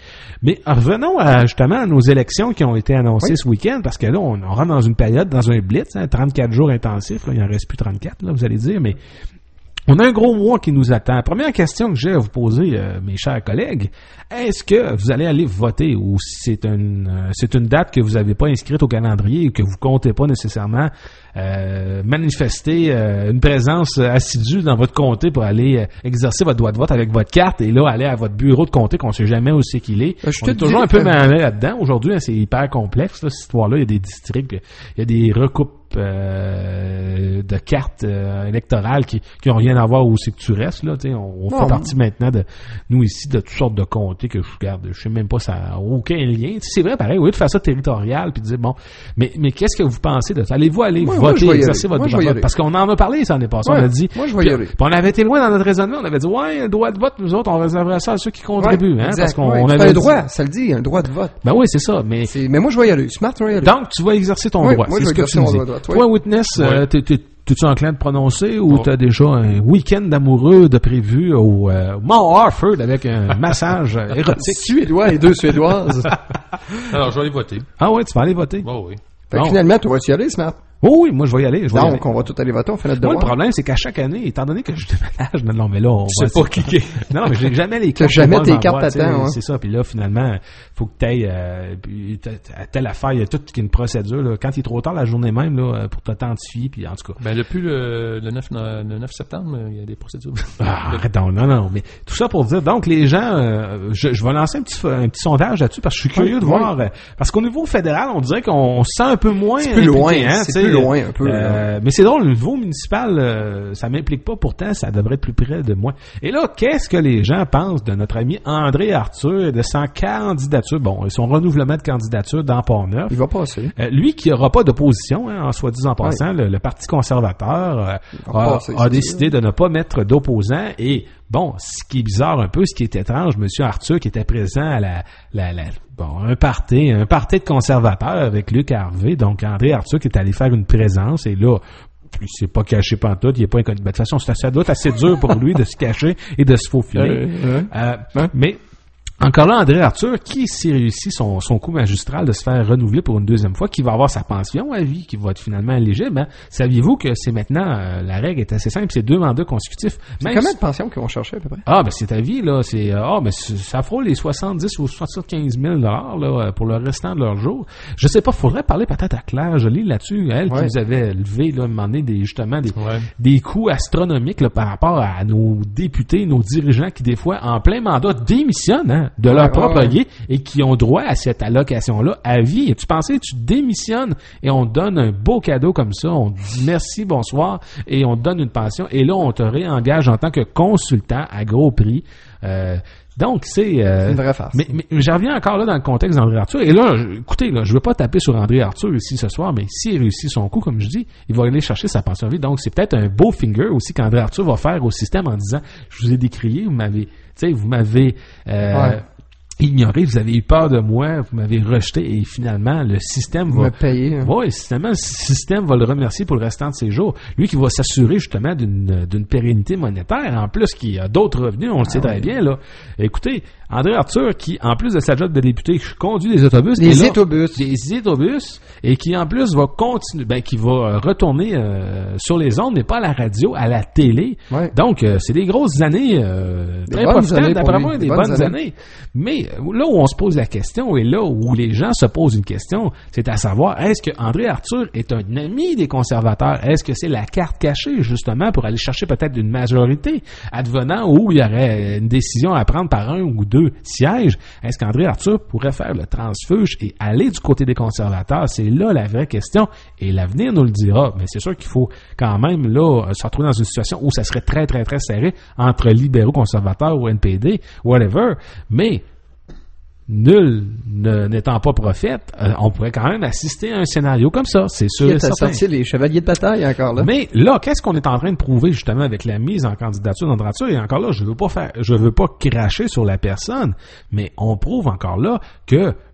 Mais revenons à, justement à nos élections qui ont été annoncées oui. ce week-end, parce que là, on, on rentre dans une période, dans un blitz, hein, trente-quatre jours intensifs, là, il en reste plus trente-quatre, là, vous allez dire, mais on a un gros mois qui nous attend. Première question que j'ai à vous poser, euh, mes chers collègues, est-ce que vous allez aller voter ou c'est une euh, c'est une date que vous n'avez pas inscrite au calendrier et que vous comptez pas nécessairement euh, manifester euh, une présence assidue dans votre comté pour aller euh, exercer votre droit de vote avec votre carte et là aller à votre bureau de comté qu'on ne sait jamais où c'est qu'il est. Euh, je on est toujours un peu mêlé là-dedans. Aujourd'hui, hein, c'est hyper complexe, là, cette histoire-là. Il y a des districts, il y a des recoupes Euh, de cartes euh, électorales qui qui ont rien à voir où c'est que tu restes là, tu sais, on, on fait partie maintenant de nous ici de toutes sortes de comtés que je regarde, je sais même pas ça a aucun lien. Tu sais, c'est vrai pareil, au lieu de faire ça territorial puis de dire bon, mais mais qu'est-ce que vous pensez de ça? Allez-vous aller moi, voter, moi, exercer votre droit de vote? Parce qu'on en a parlé ça l'année passée, ouais, on a dit. Moi je vais y aller. Puis on avait été loin dans notre raisonnement, on avait dit ouais, le droit de vote, nous autres on réserverait ça à ceux qui contribuent, ouais, hein, parce qu'on ouais, on avait un dit... droit, ça le dit, un droit de vote. Ben oui, c'est ça, mais c'est... mais moi je vais y aller. Smart, je vais y aller. Donc tu vas exercer ton ouais, droit, moi, c'est je ce que tu me dis. Toi, Witness, ouais. euh, t'es, t'es, t'es-tu enclin de prononcer ou oh. t'as déjà un week-end d'amoureux de prévu au euh, Mont Harford avec un massage érotique? Suédois et deux Suédoises. Alors, je vais aller voter. Ah ouais, tu vas aller voter? Oh oui. Fait que bon. Finalement, tu vas y aller, Smart. Oh oui, moi je vais y aller. Je vais Donc, y aller. on va tout aller voter, on fait notre devoir. Moi, le problème, c'est qu'à chaque année, étant donné que je déménage, non, mais là, on tu sais pas cliquer. Non, mais j'ai jamais les cartes. Tu jamais tes cartes à temps, hein. C'est ça. Puis là, finalement, faut que t'ailles, euh, puis à telle affaire, il y a toute une procédure, là. Quand il est trop tard la journée même, là, pour t'authentifier, puis en tout cas. Ben, depuis le, le neuf, le neuf septembre, il y a des procédures. Ah, arrête donc, non, non, mais tout ça pour dire, donc, les gens, euh, je, je vais lancer un petit, un petit sondage là-dessus parce que je suis curieux ouais, de ouais. voir, euh, parce qu'au niveau fédéral, on dirait qu'on se sent un peu moins. C'est plus loin, hein. C'est plus loin, un peu. Euh, Euh, mais c'est drôle, le niveau municipal, euh, ça m'implique pas, pourtant, ça devrait être plus près de moi. Et là, qu'est-ce que les gens pensent de notre ami André Arthur et de sa candidature, bon, son renouvellement de candidature dans Port-Neuf? Il va passer. Euh, lui qui n'aura pas d'opposition, hein, en soi disant en passant, ouais. le, le Parti conservateur euh, a, passer, a décidé de ne pas mettre d'opposant et bon, ce qui est bizarre un peu, ce qui est étrange, M. Arthur qui était présent à la, la, la bon, un party, un party de conservateurs avec Luc Harvey, donc André Arthur qui est allé faire une présence et là, il s'est pas caché pantoute, il est pas inconnu. Ben, de toute façon, ça doit être assez dur pour lui de se cacher et de se faufiler. Euh, euh, euh, mais encore là, André Arthur, qui s'est réussi son, son coup magistral de se faire renouveler pour une deuxième fois, qui va avoir sa pension à vie, qui va être finalement éligible, hein? Saviez-vous que c'est maintenant, euh, la règle est assez simple, c'est deux mandats consécutifs. C'est Même combien de pensions qu'ils vont chercher à peu près? Ah, ben c'est à vie, là, c'est, ah, euh, ben ça frôle les soixante-dix ou soixante-quinze mille dollars, là, pour le restant de leur jour. Je sais pas, faudrait parler peut-être à Claire Joly là-dessus, elle ouais. qui nous avait levé, là, à un moment donné, des, justement, des, ouais. des coûts astronomiques, là, par rapport à nos députés, nos dirigeants qui, des fois, en plein mandat, démissionnent, hein, de leur ouais, propre ouais. et qui ont droit à cette allocation-là à vie. Et tu pensais, tu démissionnes et on te donne un beau cadeau comme ça, on te dit merci, bonsoir, et on te donne une pension, et là, on te réengage en tant que consultant à gros prix. Euh, donc, c'est... Euh, c'est une vraie farce. Mais, mais, mais j'en reviens encore là dans le contexte d'André Arthur. Et là, je, écoutez, là, je veux pas taper sur André Arthur ici ce soir, mais s'il réussit son coup, comme je dis, il va aller chercher sa pension à vie. Donc, c'est peut-être un beau finger aussi qu'André Arthur va faire au système en disant, je vous ai décrié, vous m'avez... Tu sais, vous m'avez... Euh, ouais. ignoré, vous avez eu peur de moi, vous m'avez rejeté et finalement le système vous va payer. Hein. Ouais, finalement le système va le remercier pour le restant de ses jours. Lui qui va s'assurer justement d'une d'une pérennité monétaire en plus qui a d'autres revenus, on le ah, sait très oui. bien là. Écoutez, André Arthur qui en plus de sa job de député conduit des autobus, des autobus, des autobus et qui en plus va continuer ben qui va retourner euh, sur les ondes mais pas à la radio, à la télé. Ouais. Donc euh, c'est des grosses années euh, très profitantes d'après moi, des, des bonnes, bonnes années. années. Mais là où on se pose la question et là où les gens se posent une question, c'est à savoir, est-ce que André Arthur est un ami des conservateurs? Est-ce que c'est la carte cachée, justement, pour aller chercher peut-être une majorité advenant où il y aurait une décision à prendre par un ou deux sièges? Est-ce qu'André Arthur pourrait faire le transfuge et aller du côté des conservateurs? C'est là la vraie question et l'avenir nous le dira. Mais c'est sûr qu'il faut quand même là se retrouver dans une situation où ça serait très, très, très serré entre libéraux, conservateurs ou N P D, whatever. Mais nul n'étant pas prophète, euh, on pourrait quand même assister à un scénario comme ça, c'est sûr et certain. Sorti les chevaliers de bataille encore là. Mais là, qu'est-ce qu'on est en train de prouver justement avec la mise en candidature d'André Arthur? Et encore là, je veux pas faire, je veux pas cracher sur la personne, mais on prouve encore là que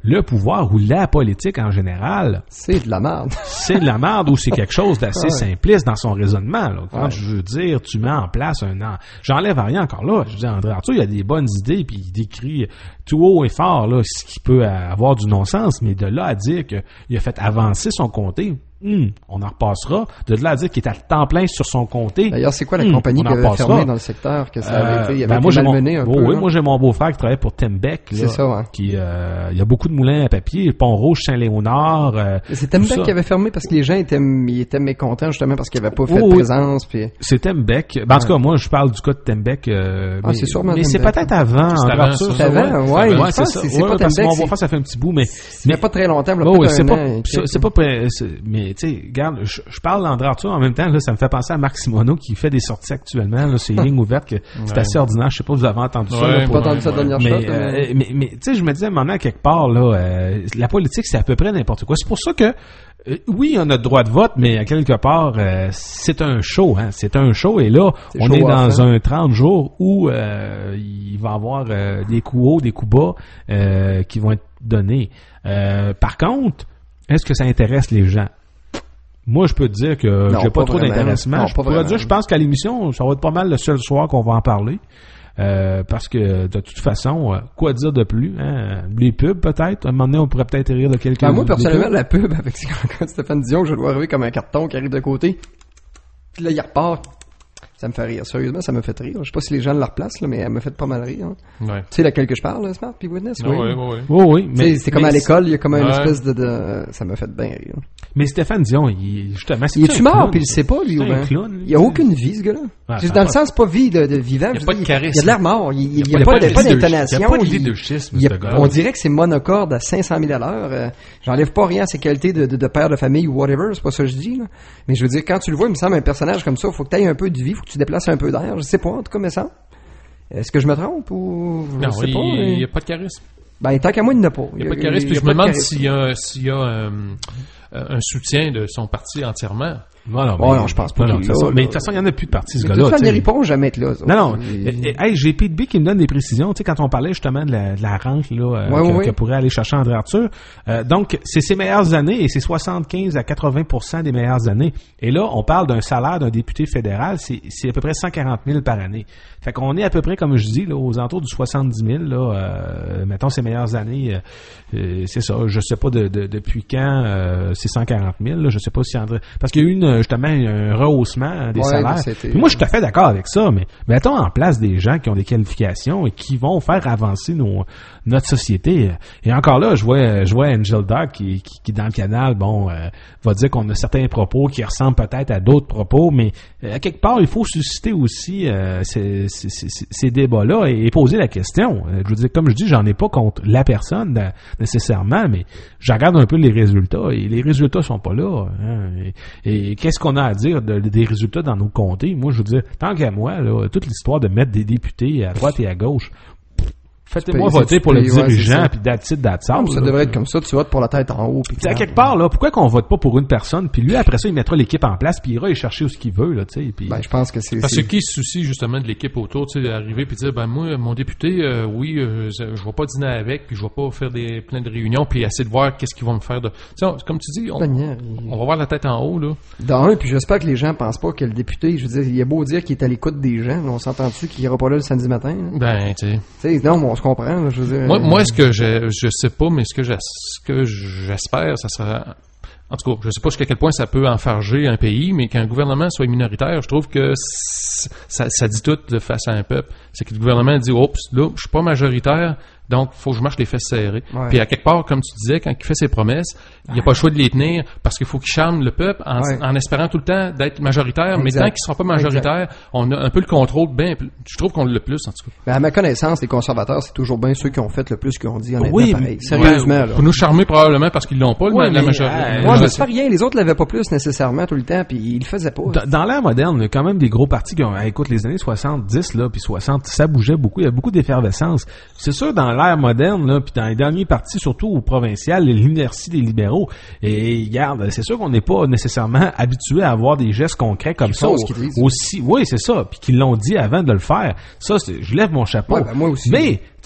le pouvoir ou la politique en général, c'est de la merde. c'est de la merde ou c'est quelque chose d'assez ouais. simpliste dans son raisonnement. Là. Quand ouais. je veux dire, tu mets en place un an, j'enlève rien encore là. Je dis André Arthur, il a des bonnes idées puis il décrit tout haut et fort là ce qui peut avoir du non-sens, mais de là à dire qu'il a fait avancer son comté. Hum, on en repassera. De là à dire qu'il est à temps plein sur son comté. D'ailleurs, c'est quoi la hum, compagnie qui avait fermé dans le secteur que ça avait été, il y avait ben moi, malmené un oh, peu? Oui, moi j'ai mon beau-frère qui travaille pour Tembec. C'est ça, ouais. Qui, euh, il y a beaucoup de moulins à papier, Pont-Rouge, Saint-Léonard. Euh, c'est Tembec qui avait fermé parce que les gens étaient, ils étaient mécontents justement parce qu'il n'y avait pas fait oh, de présence. Puis... C'est Tembec. Ben, en tout cas, moi je parle du cas de Tembec. Euh, ah, mais, c'est sûrement Mais c'est Tembec. peut-être avant. C'est avant, ça, c'est avant, ouais. ouais c'est ça. C'est pas Tembec. Mon beau-frère, ça fait un petit bout, mais. Mais pas très longtemps. Oui, c'est pas. C'est pas. Mais tu sais, regarde. Je, je parle d'André Arthur en même temps, là, ça me fait penser à Marc Simoneau qui fait des sorties actuellement, là, c'est une ligne ouverte, que c'est ouais. assez ordinaire. Je sais pas si vous avez entendu ouais, ça. Là, pour, pas entendu ça ouais. dernière mais, chose. Euh, mais, mais tu sais, je me disais, maintenant, à quelque part, là, euh, la politique, c'est à peu près n'importe quoi. C'est pour ça que, euh, oui, on a le droit de vote, mais à quelque part, euh, c'est un show, hein. C'est un show, et là, c'est on est dans un trente jours où euh, il va y avoir euh, des coups hauts, des coups bas euh, qui vont être donnés. Euh, par contre, est-ce que ça intéresse les gens? Moi, je peux te dire que non, j'ai pas, pas trop vraiment. d'intéressement. Non, je pourrais dire, je pense qu'à l'émission, ça va être pas mal le seul soir qu'on va en parler. Euh, parce que, de toute façon, euh, quoi dire de plus? Hein? Les pubs, peut-être. À un moment donné, on pourrait peut-être rire de quelques... Ben, moi, personnellement, la pub avec Stéphane Dion, je le vois arriver comme un carton qui arrive de côté. Puis là, il repart. Ça me fait rire. Sérieusement, ça me fait rire. Je sais pas si les gens le replacent, là, mais elle me fait pas mal rire. Hein. Ouais. Tu sais laquelle que je parle, là, Smart puis Witness? Oui, oui, oui. Oui, oui. Mais c'est comme à l'école, il y a comme ouais. une espèce de, de... Ça me fait bien rire. Mais Stéphane Dion, il, justement, c'est il est-tu mort, puis il le sait pas, lui, ou bien? Il a aucune vie, ce gars-là. Ah, dans le sens, pas vie de, de vivant. Il y a pas de charisme. Il y a de l'air mort. Il, il, il y a, a pas, pas d'intonation. Il y a pas de leadership, ce gars. On dirait que c'est monocorde à cinq cent mille à l'heure. Euh, j'enlève pas rien à ses qualités de, de, de père de famille ou whatever, c'est pas ça que je dis, là. Mais je veux dire, quand tu le vois, il me semble un personnage comme ça, faut que tu aies un peu de vie, faut que tu déplaces un peu d'air. Je sais pas, en tout cas, mais ça. Est-ce que je me trompe ou je non, sais il, pas? Il n'y a pas de charisme. Ben, tant qu'à moi, il n'y en a pas. Il n'y a pas de charisme. Puis je me demande s'il y a, s'il y a euh, un soutien de son parti entièrement. Voilà, oh non, je pense pas. Non, non, là, mais de toute toute façon, il n'y en a plus de parti, ce mais gars-là. De toute façon, ils pourront jamais être là. Ça. Non, non. Et, hey, j'ai Pete B qui me donne des précisions. Tu sais, quand on parlait justement de la, de la rente là, euh, ouais, que, ouais. que pourrait aller chercher André Arthur. Euh, donc, c'est ses meilleures années et c'est soixante-quinze à quatre-vingts pour cent des meilleures années. Et là, on parle d'un salaire d'un député fédéral, c'est, c'est à peu près cent quarante mille par année. Fait qu'on est à peu près, comme je dis, là, aux alentours du soixante-dix mille. Là, euh, mettons, ses meilleures années, euh, euh, c'est ça. Je sais pas de, de, depuis quand euh, c'est cent quarante mille. Là, je sais pas si André... Parce qu'il y a eu une, justement un rehaussement des ouais, salaires. Puis moi, je suis tout à fait d'accord avec ça, mais mettons en place des gens qui ont des qualifications et qui vont faire avancer nos, notre société. Et encore là, je vois, je vois Angel Dog qui, qui, qui, dans le canal, bon, euh, va dire qu'on a certains propos qui ressemblent peut-être à d'autres propos, mais euh, à quelque part, il faut susciter aussi euh, ces, ces, ces, ces débats-là et, et poser la question. Euh, je veux dire, comme je dis, j'en ai pas contre la personne de, nécessairement, mais je regarde un peu les résultats et les résultats sont pas là. Hein, et, et qu'est-ce qu'on a à dire de, des résultats dans nos comtés? Moi, je veux dire, tant qu'à moi, là, toute l'histoire de mettre des députés à droite et à gauche, faites-moi voter pour le dirigeant, puis that's it, that's all. Ça devrait être comme ça, tu votes pour la tête en haut. À quelque part, là, pourquoi qu'on vote pas pour une personne, puis lui, après ça, il mettra l'équipe en place, puis il ira y chercher où ce qu'il veut, là, tu sais. Puis... Ben, je pense que c'est... Parce que qui se soucie, justement, de l'équipe autour, tu sais, d'arriver puis dire, ben, moi, mon député, euh, oui, euh, je vais pas dîner avec, puis je vais pas faire des, plein de réunions, puis essayer de voir qu'est-ce qu'ils vont me faire de... Tu sais, comme tu dis, on, Daniel, on va voir la tête en haut, là. Dans un, puis j'espère que les gens pensent pas que le député, je veux dire, il est beau dire qu'il est à l'écoute des gens, on s'entend-tu qu'il ira pas là le samedi matin, là? Ben, tu sais. Tu sais, non, on se comprend, là, je veux dire... Moi, moi, ce que je, je sais pas, mais ce que, ce que j'espère, ça sera, en tout cas, je sais pas jusqu'à quel point ça peut enfarger un pays, mais qu'un gouvernement soit minoritaire, je trouve que ça, ça dit tout de face à un peuple. C'est que le gouvernement dit, oups, là, je suis pas majoritaire, donc faut que je marche les fesses serrées. Ouais. Puis à quelque part, comme tu disais, quand il fait ses promesses, il n'y a pas le choix de les tenir parce qu'il faut qu'il charme le peuple en, ouais. en espérant tout le temps d'être majoritaire. Exact. Mais tant qu'il sera pas majoritaire, exact. On a un peu le contrôle. Ben, je trouve qu'on l'a le plus, en tout cas. Ben, à ma connaissance, les conservateurs, c'est toujours bien ceux qui ont fait le plus qu'ils ont dit. Honnêtement, oui, pareil. Sérieusement, ouais, là. Pour nous charmer probablement parce qu'ils l'ont pas, ouais, la majorité. Euh, moi, je sais pas rien. Les autres l'avaient pas plus nécessairement tout le temps, puis ils le faisaient pas. Dans, dans l'ère moderne, il y a quand même des gros partis qui ont, écoute, les années soixante-dix là, puis soixante, ça bougeait beaucoup. Il y a beaucoup d'effervescence. C'est sûr, dans l'ère moderne, là, puis dans les derniers partis, surtout au provincial, l'inertie des libéraux. Et regarde, c'est sûr qu'on n'est pas nécessairement habitué à avoir des gestes concrets comme ça. Aussi, oui, c'est ça. Puis qu'ils l'ont dit avant de le faire. Ça, c'est, je lève mon chapeau. Ouais, ben moi aussi. Mais tu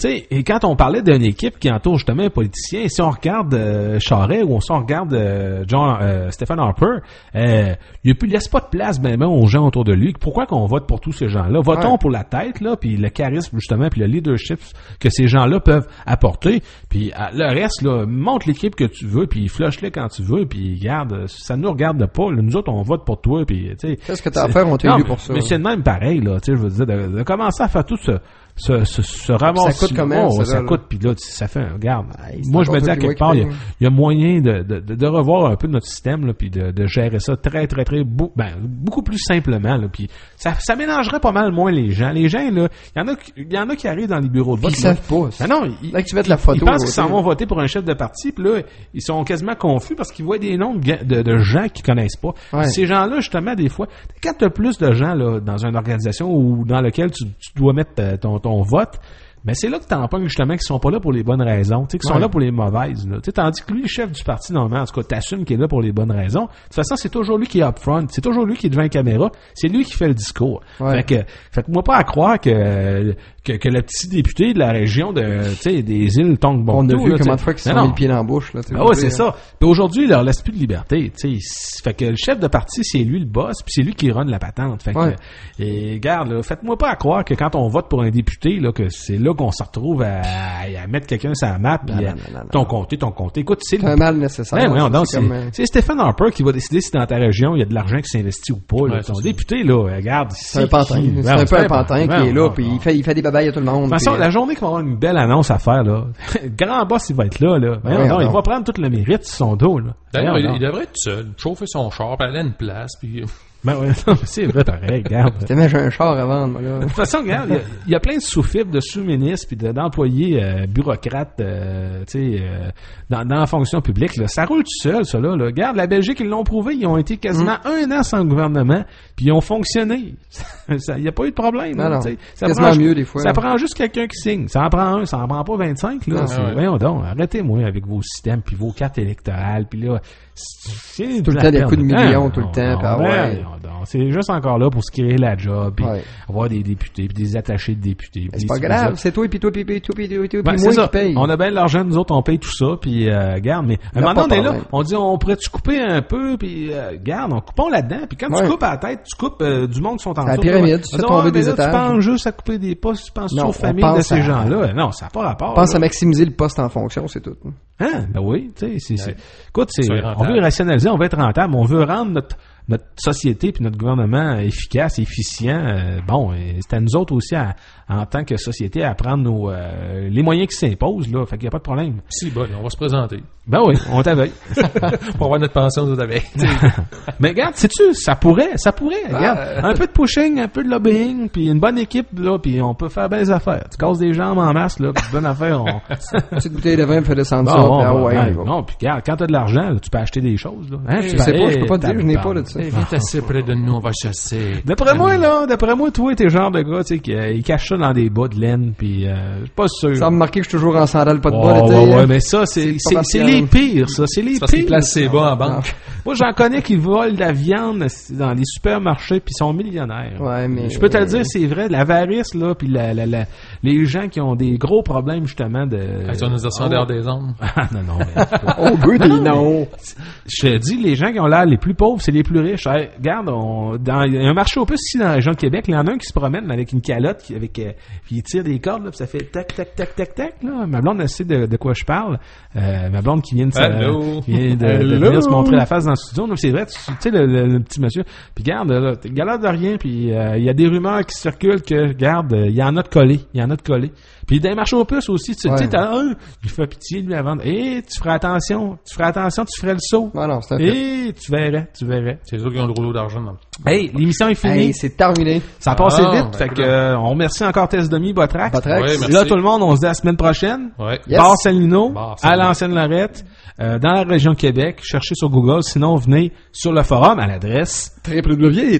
sais, et quand on parlait d'une équipe qui entoure justement un politicien, si on regarde euh, Charest ou si on regarde euh, John, euh, Stephen Harper, euh, il ne laisse pas de place ben, ben aux gens autour de lui. Pourquoi qu'on vote pour tous ces gens-là? Votons ouais. pour la tête, là, puis le charisme justement, puis le leadership que ces gens-là peuvent apporter. Puis le reste, là, montre l'équipe que tu veux, puis flush-les quand tu veux, puis garde, ça nous regarde pas. Là, nous autres, on vote pour toi, puis tu sais. Qu'est-ce que t'as à faire? On t'a élu pour ça. Mais c'est de même pareil, là. Tu sais, je veux dire, de, de commencer à faire tout ce ce, ce, ce ramassement. Ça coûte comment, oh, ça, ça là, coûte, puis là, ça fait, regarde, ouais, moi, je me dis à quelque part, il y, y a moyen de, de, de, de revoir un peu notre système, là, puis de, de gérer ça très, très, très, beau, ben, beaucoup plus simplement, là, puis ça, ça mélangerait pas mal moins les gens. Les gens, là, il y en a, il y en a qui arrivent dans les bureaux de vote. Ils savent pas. Ben non, ils, là que tu mets la photo, ils pensent qu'ils s'en vont voter pour un chef de parti, puis là, ils sont quasiment confus parce qu'ils voient des noms de, de, de gens qu'ils connaissent pas. Ouais. Ces gens-là, justement, des fois, quand tu as plus de gens, là, dans une organisation ou dans laquelle tu, tu dois mettre ton, ton vote, mais c'est là que t'en pognes justement qu'ils sont pas là pour les bonnes raisons, tu sais, qu'ils sont ouais. là pour les mauvaises, là. Tu sais, tandis que lui, le chef du parti, normalement, en tout cas, t'assumes qu'il est là pour les bonnes raisons. De toute façon, c'est toujours lui qui est up front, c'est toujours lui qui est devant la caméra, c'est lui qui fait le discours. Ouais. Fait que, fait que moi pas à croire que, que, que le petit député de la région de, tu sais, des îles Tongbonto. On a vu là, comment de fois qu'ils se sont mis le pied dans la bouche, là. Ah ouais, c'est ça. Puis aujourd'hui, il leur laisse plus de liberté, tu sais. Fait que le chef de parti, c'est lui le boss, puis c'est lui qui run la patente. Fait que, ouais. et regarde, là, faites-moi pas à croire que quand on vote pour un député, là, que c'est là qu'on se retrouve à, à mettre quelqu'un sur la map, puis non, non, non, non, ton comté, ton comté. Écoute, c'est, c'est un mal nécessaire. Ben, ouais, non, c'est, c'est, comme... c'est Stephen Harper qui va décider si dans ta région il y a de l'argent qui s'investit ou pas. Là. Ouais, ton député, là, regarde. C'est, c'est un pantin. C'est, c'est un peu un pantin qui est là, puis il fait, il fait des babayes à tout le monde. De toute façon, la journée qu'il va avoir une belle annonce à faire, là, le grand boss, il va être là, là. Ben, ouais, non, non, il va prendre tout le mérite sur son dos, là. D'ailleurs, il, il devrait être seul, chauffer son char, puis aller à une place, puis... Ben ouais, non, c'est vrai, pareil, regarde. T'as j'ai un char à vendre, moi, là. De toute façon, regarde, il y, y a plein de sous-fifres, de sous-ministres, puis de, d'employés euh, bureaucrates, euh, tu sais, euh, dans, dans la fonction publique, là. Ça roule tout seul, ça, là, là. Regarde, la Belgique, ils l'ont prouvé, ils ont été quasiment mmh. un an sans gouvernement, puis ils ont fonctionné. Il n'y a pas eu de problème, non, là, non. Ça quasiment prend, mieux, des fois. Ça là. prend juste quelqu'un qui signe. Ça en prend un, ça en prend pas vingt-cinq, là. Non, ouais. Voyons donc, arrêtez-moi avec vos systèmes, puis vos cartes électorales, puis là... C'est tout le temps des coups de millions, tout le temps. Ah ouais. C'est juste encore là pour se créer la job, puis ouais. avoir des députés, puis des attachés de députés. C'est pas grave, c'est toi, puis toi, puis toi, puis toi, puis toi, ben, puis moi ça. qui paye. On a bien de l'argent, nous autres, on paye tout ça, puis euh, garde, mais un moment donné, là, on dit, on pourrait-tu couper un peu, puis euh, garde, on coupons là-dedans, puis quand ouais. tu coupes à la tête, tu coupes euh, du monde qui sont en dessous. La pyramide, tu fais tomber des étages. Tu penses juste à couper des postes, tu penses aux familles de ces gens-là. Non, ça n'a pas rapport. On pense à maximiser le poste en fonction, c'est tout. Hein? Ben oui, tu sais, c'est, écoute, c'est, on veut rationaliser, on veut être rentable, on veut rendre notre, notre société puis notre gouvernement efficace, efficient. Euh, bon, c'est à nous autres aussi, à, en tant que société, à prendre nos, euh, les moyens qui s'imposent, là. Fait qu'il n'y a pas de problème. Si, bon, on va se présenter. Ben oui, on t'aveille. Pour avoir notre pension, nous avec. Mais regarde, sais-tu, ça pourrait, ça pourrait. Regarde, ah, un peu de pushing, un peu de lobbying, puis une bonne équipe, là, puis on peut faire bien des affaires. Tu casses des jambes en masse, là, puis bonne affaire, on... Une petite bouteille de vin me fait descendre bon, ça. Bon, ah, bon, ouais, ouais, non, puis regarde, quand t'as de l'argent, là, tu peux acheter des choses, là. Hein, je sais pas, je peux pas te dire, je n'ai pas de ça. Viens assez près de nous, on va chasser. D'après moi, là, d'après moi, toi, t'es le genre de gars, tu sais, qui euh, cache ça dans des bas de laine, puis euh, je suis pas sûr. Ça me marquer que je suis toujours en sandales, pas de oh, bas l'été. Ouais, ouais, mais ça, c'est, c'est, c'est, c'est les pires, ça, c'est les c'est parce pires. Qu'ils placent ses bas en banque. Moi, j'en connais qui volent de la viande dans les supermarchés, puis sont millionnaires. Ouais, mais... Je peux te le dire, c'est vrai, l'avarice, là, puis la, la, la, les gens qui ont des gros problèmes, justement, de... Ils ont nous dire ça en dehors des ondes. Ah, non, non. Mais... oh, good, non, non. Je te dis, les gens qui ont l'air les plus pauvres, c'est les plus riches. Hey, regarde, on, dans, il y a un marché aux puces ici dans la région de Québec, il y en a un qui se promène avec une calotte, qui, avec, euh, puis il tire des cordes, là, puis ça fait tac, tac, tac, tac, tac, là. Ma blonde, elle sait de, de quoi je parle. Euh, ma blonde qui vient de, Hello. Qui vient de, de, de venir se montrer la face dans le studio. Donc, c'est vrai, tu, tu sais, le, le, le petit monsieur. Puis garde, là, il y a l'air de rien, puis il euh, y a des rumeurs qui circulent que, garde, il y en a de collés, il y en a de collés. Puis dans les marchés aux puces aussi, tu sais, ouais. t'as un, il fait pitié lui avant. Et tu ferais attention, tu ferais attention, tu ferais le saut. Ah non, c'est un Et tu verrais, tu verrais. C'est eux qui ont le rouleau d'argent. Non? Hey, l'émission est finie. Hey, c'est terminé. Ça a passé ah, vite, ben fait que euh, on remercie encore Test-Demi, Botrax. Botrax. Ouais, là, tout le monde, on se dit à la semaine prochaine. Ouais. Yes. Bar Saint-Lino, Bar à l'Ancienne-Lorette, euh, dans la région de Québec. Cherchez sur Google, sinon venez sur le forum à l'adresse w w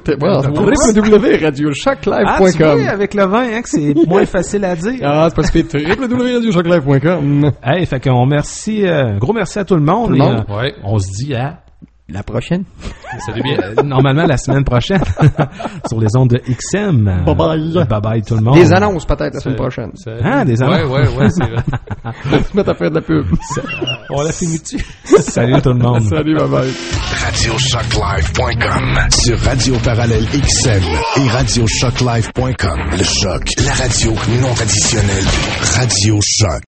w point radio choc live point com. Ah, tu vois, avec le vin, hein, que c'est moins facile à dire. Ah, c'est parce que c'est w w w point radio choc live point com. Hey, fait qu'on remercie, euh, un gros merci à tout le monde. Tout le monde. Et, euh, ouais. On se dit à La prochaine. Salut bien. Euh, normalement, la semaine prochaine, sur les ondes de X M. Bye bye. Bye bye tout le monde. Des annonces peut-être la semaine prochaine. C'est... Ah, des annonces. Ouais, ouais, ouais, c'est vrai. On va se mettre à faire de la pub. On l'a fini dessus. Salut tout le monde. Salut, bye bye. radio shock live point com sur Radio Parallèle X M et radio shock live point com. Le Choc, la radio non traditionnelle. Radio Choc.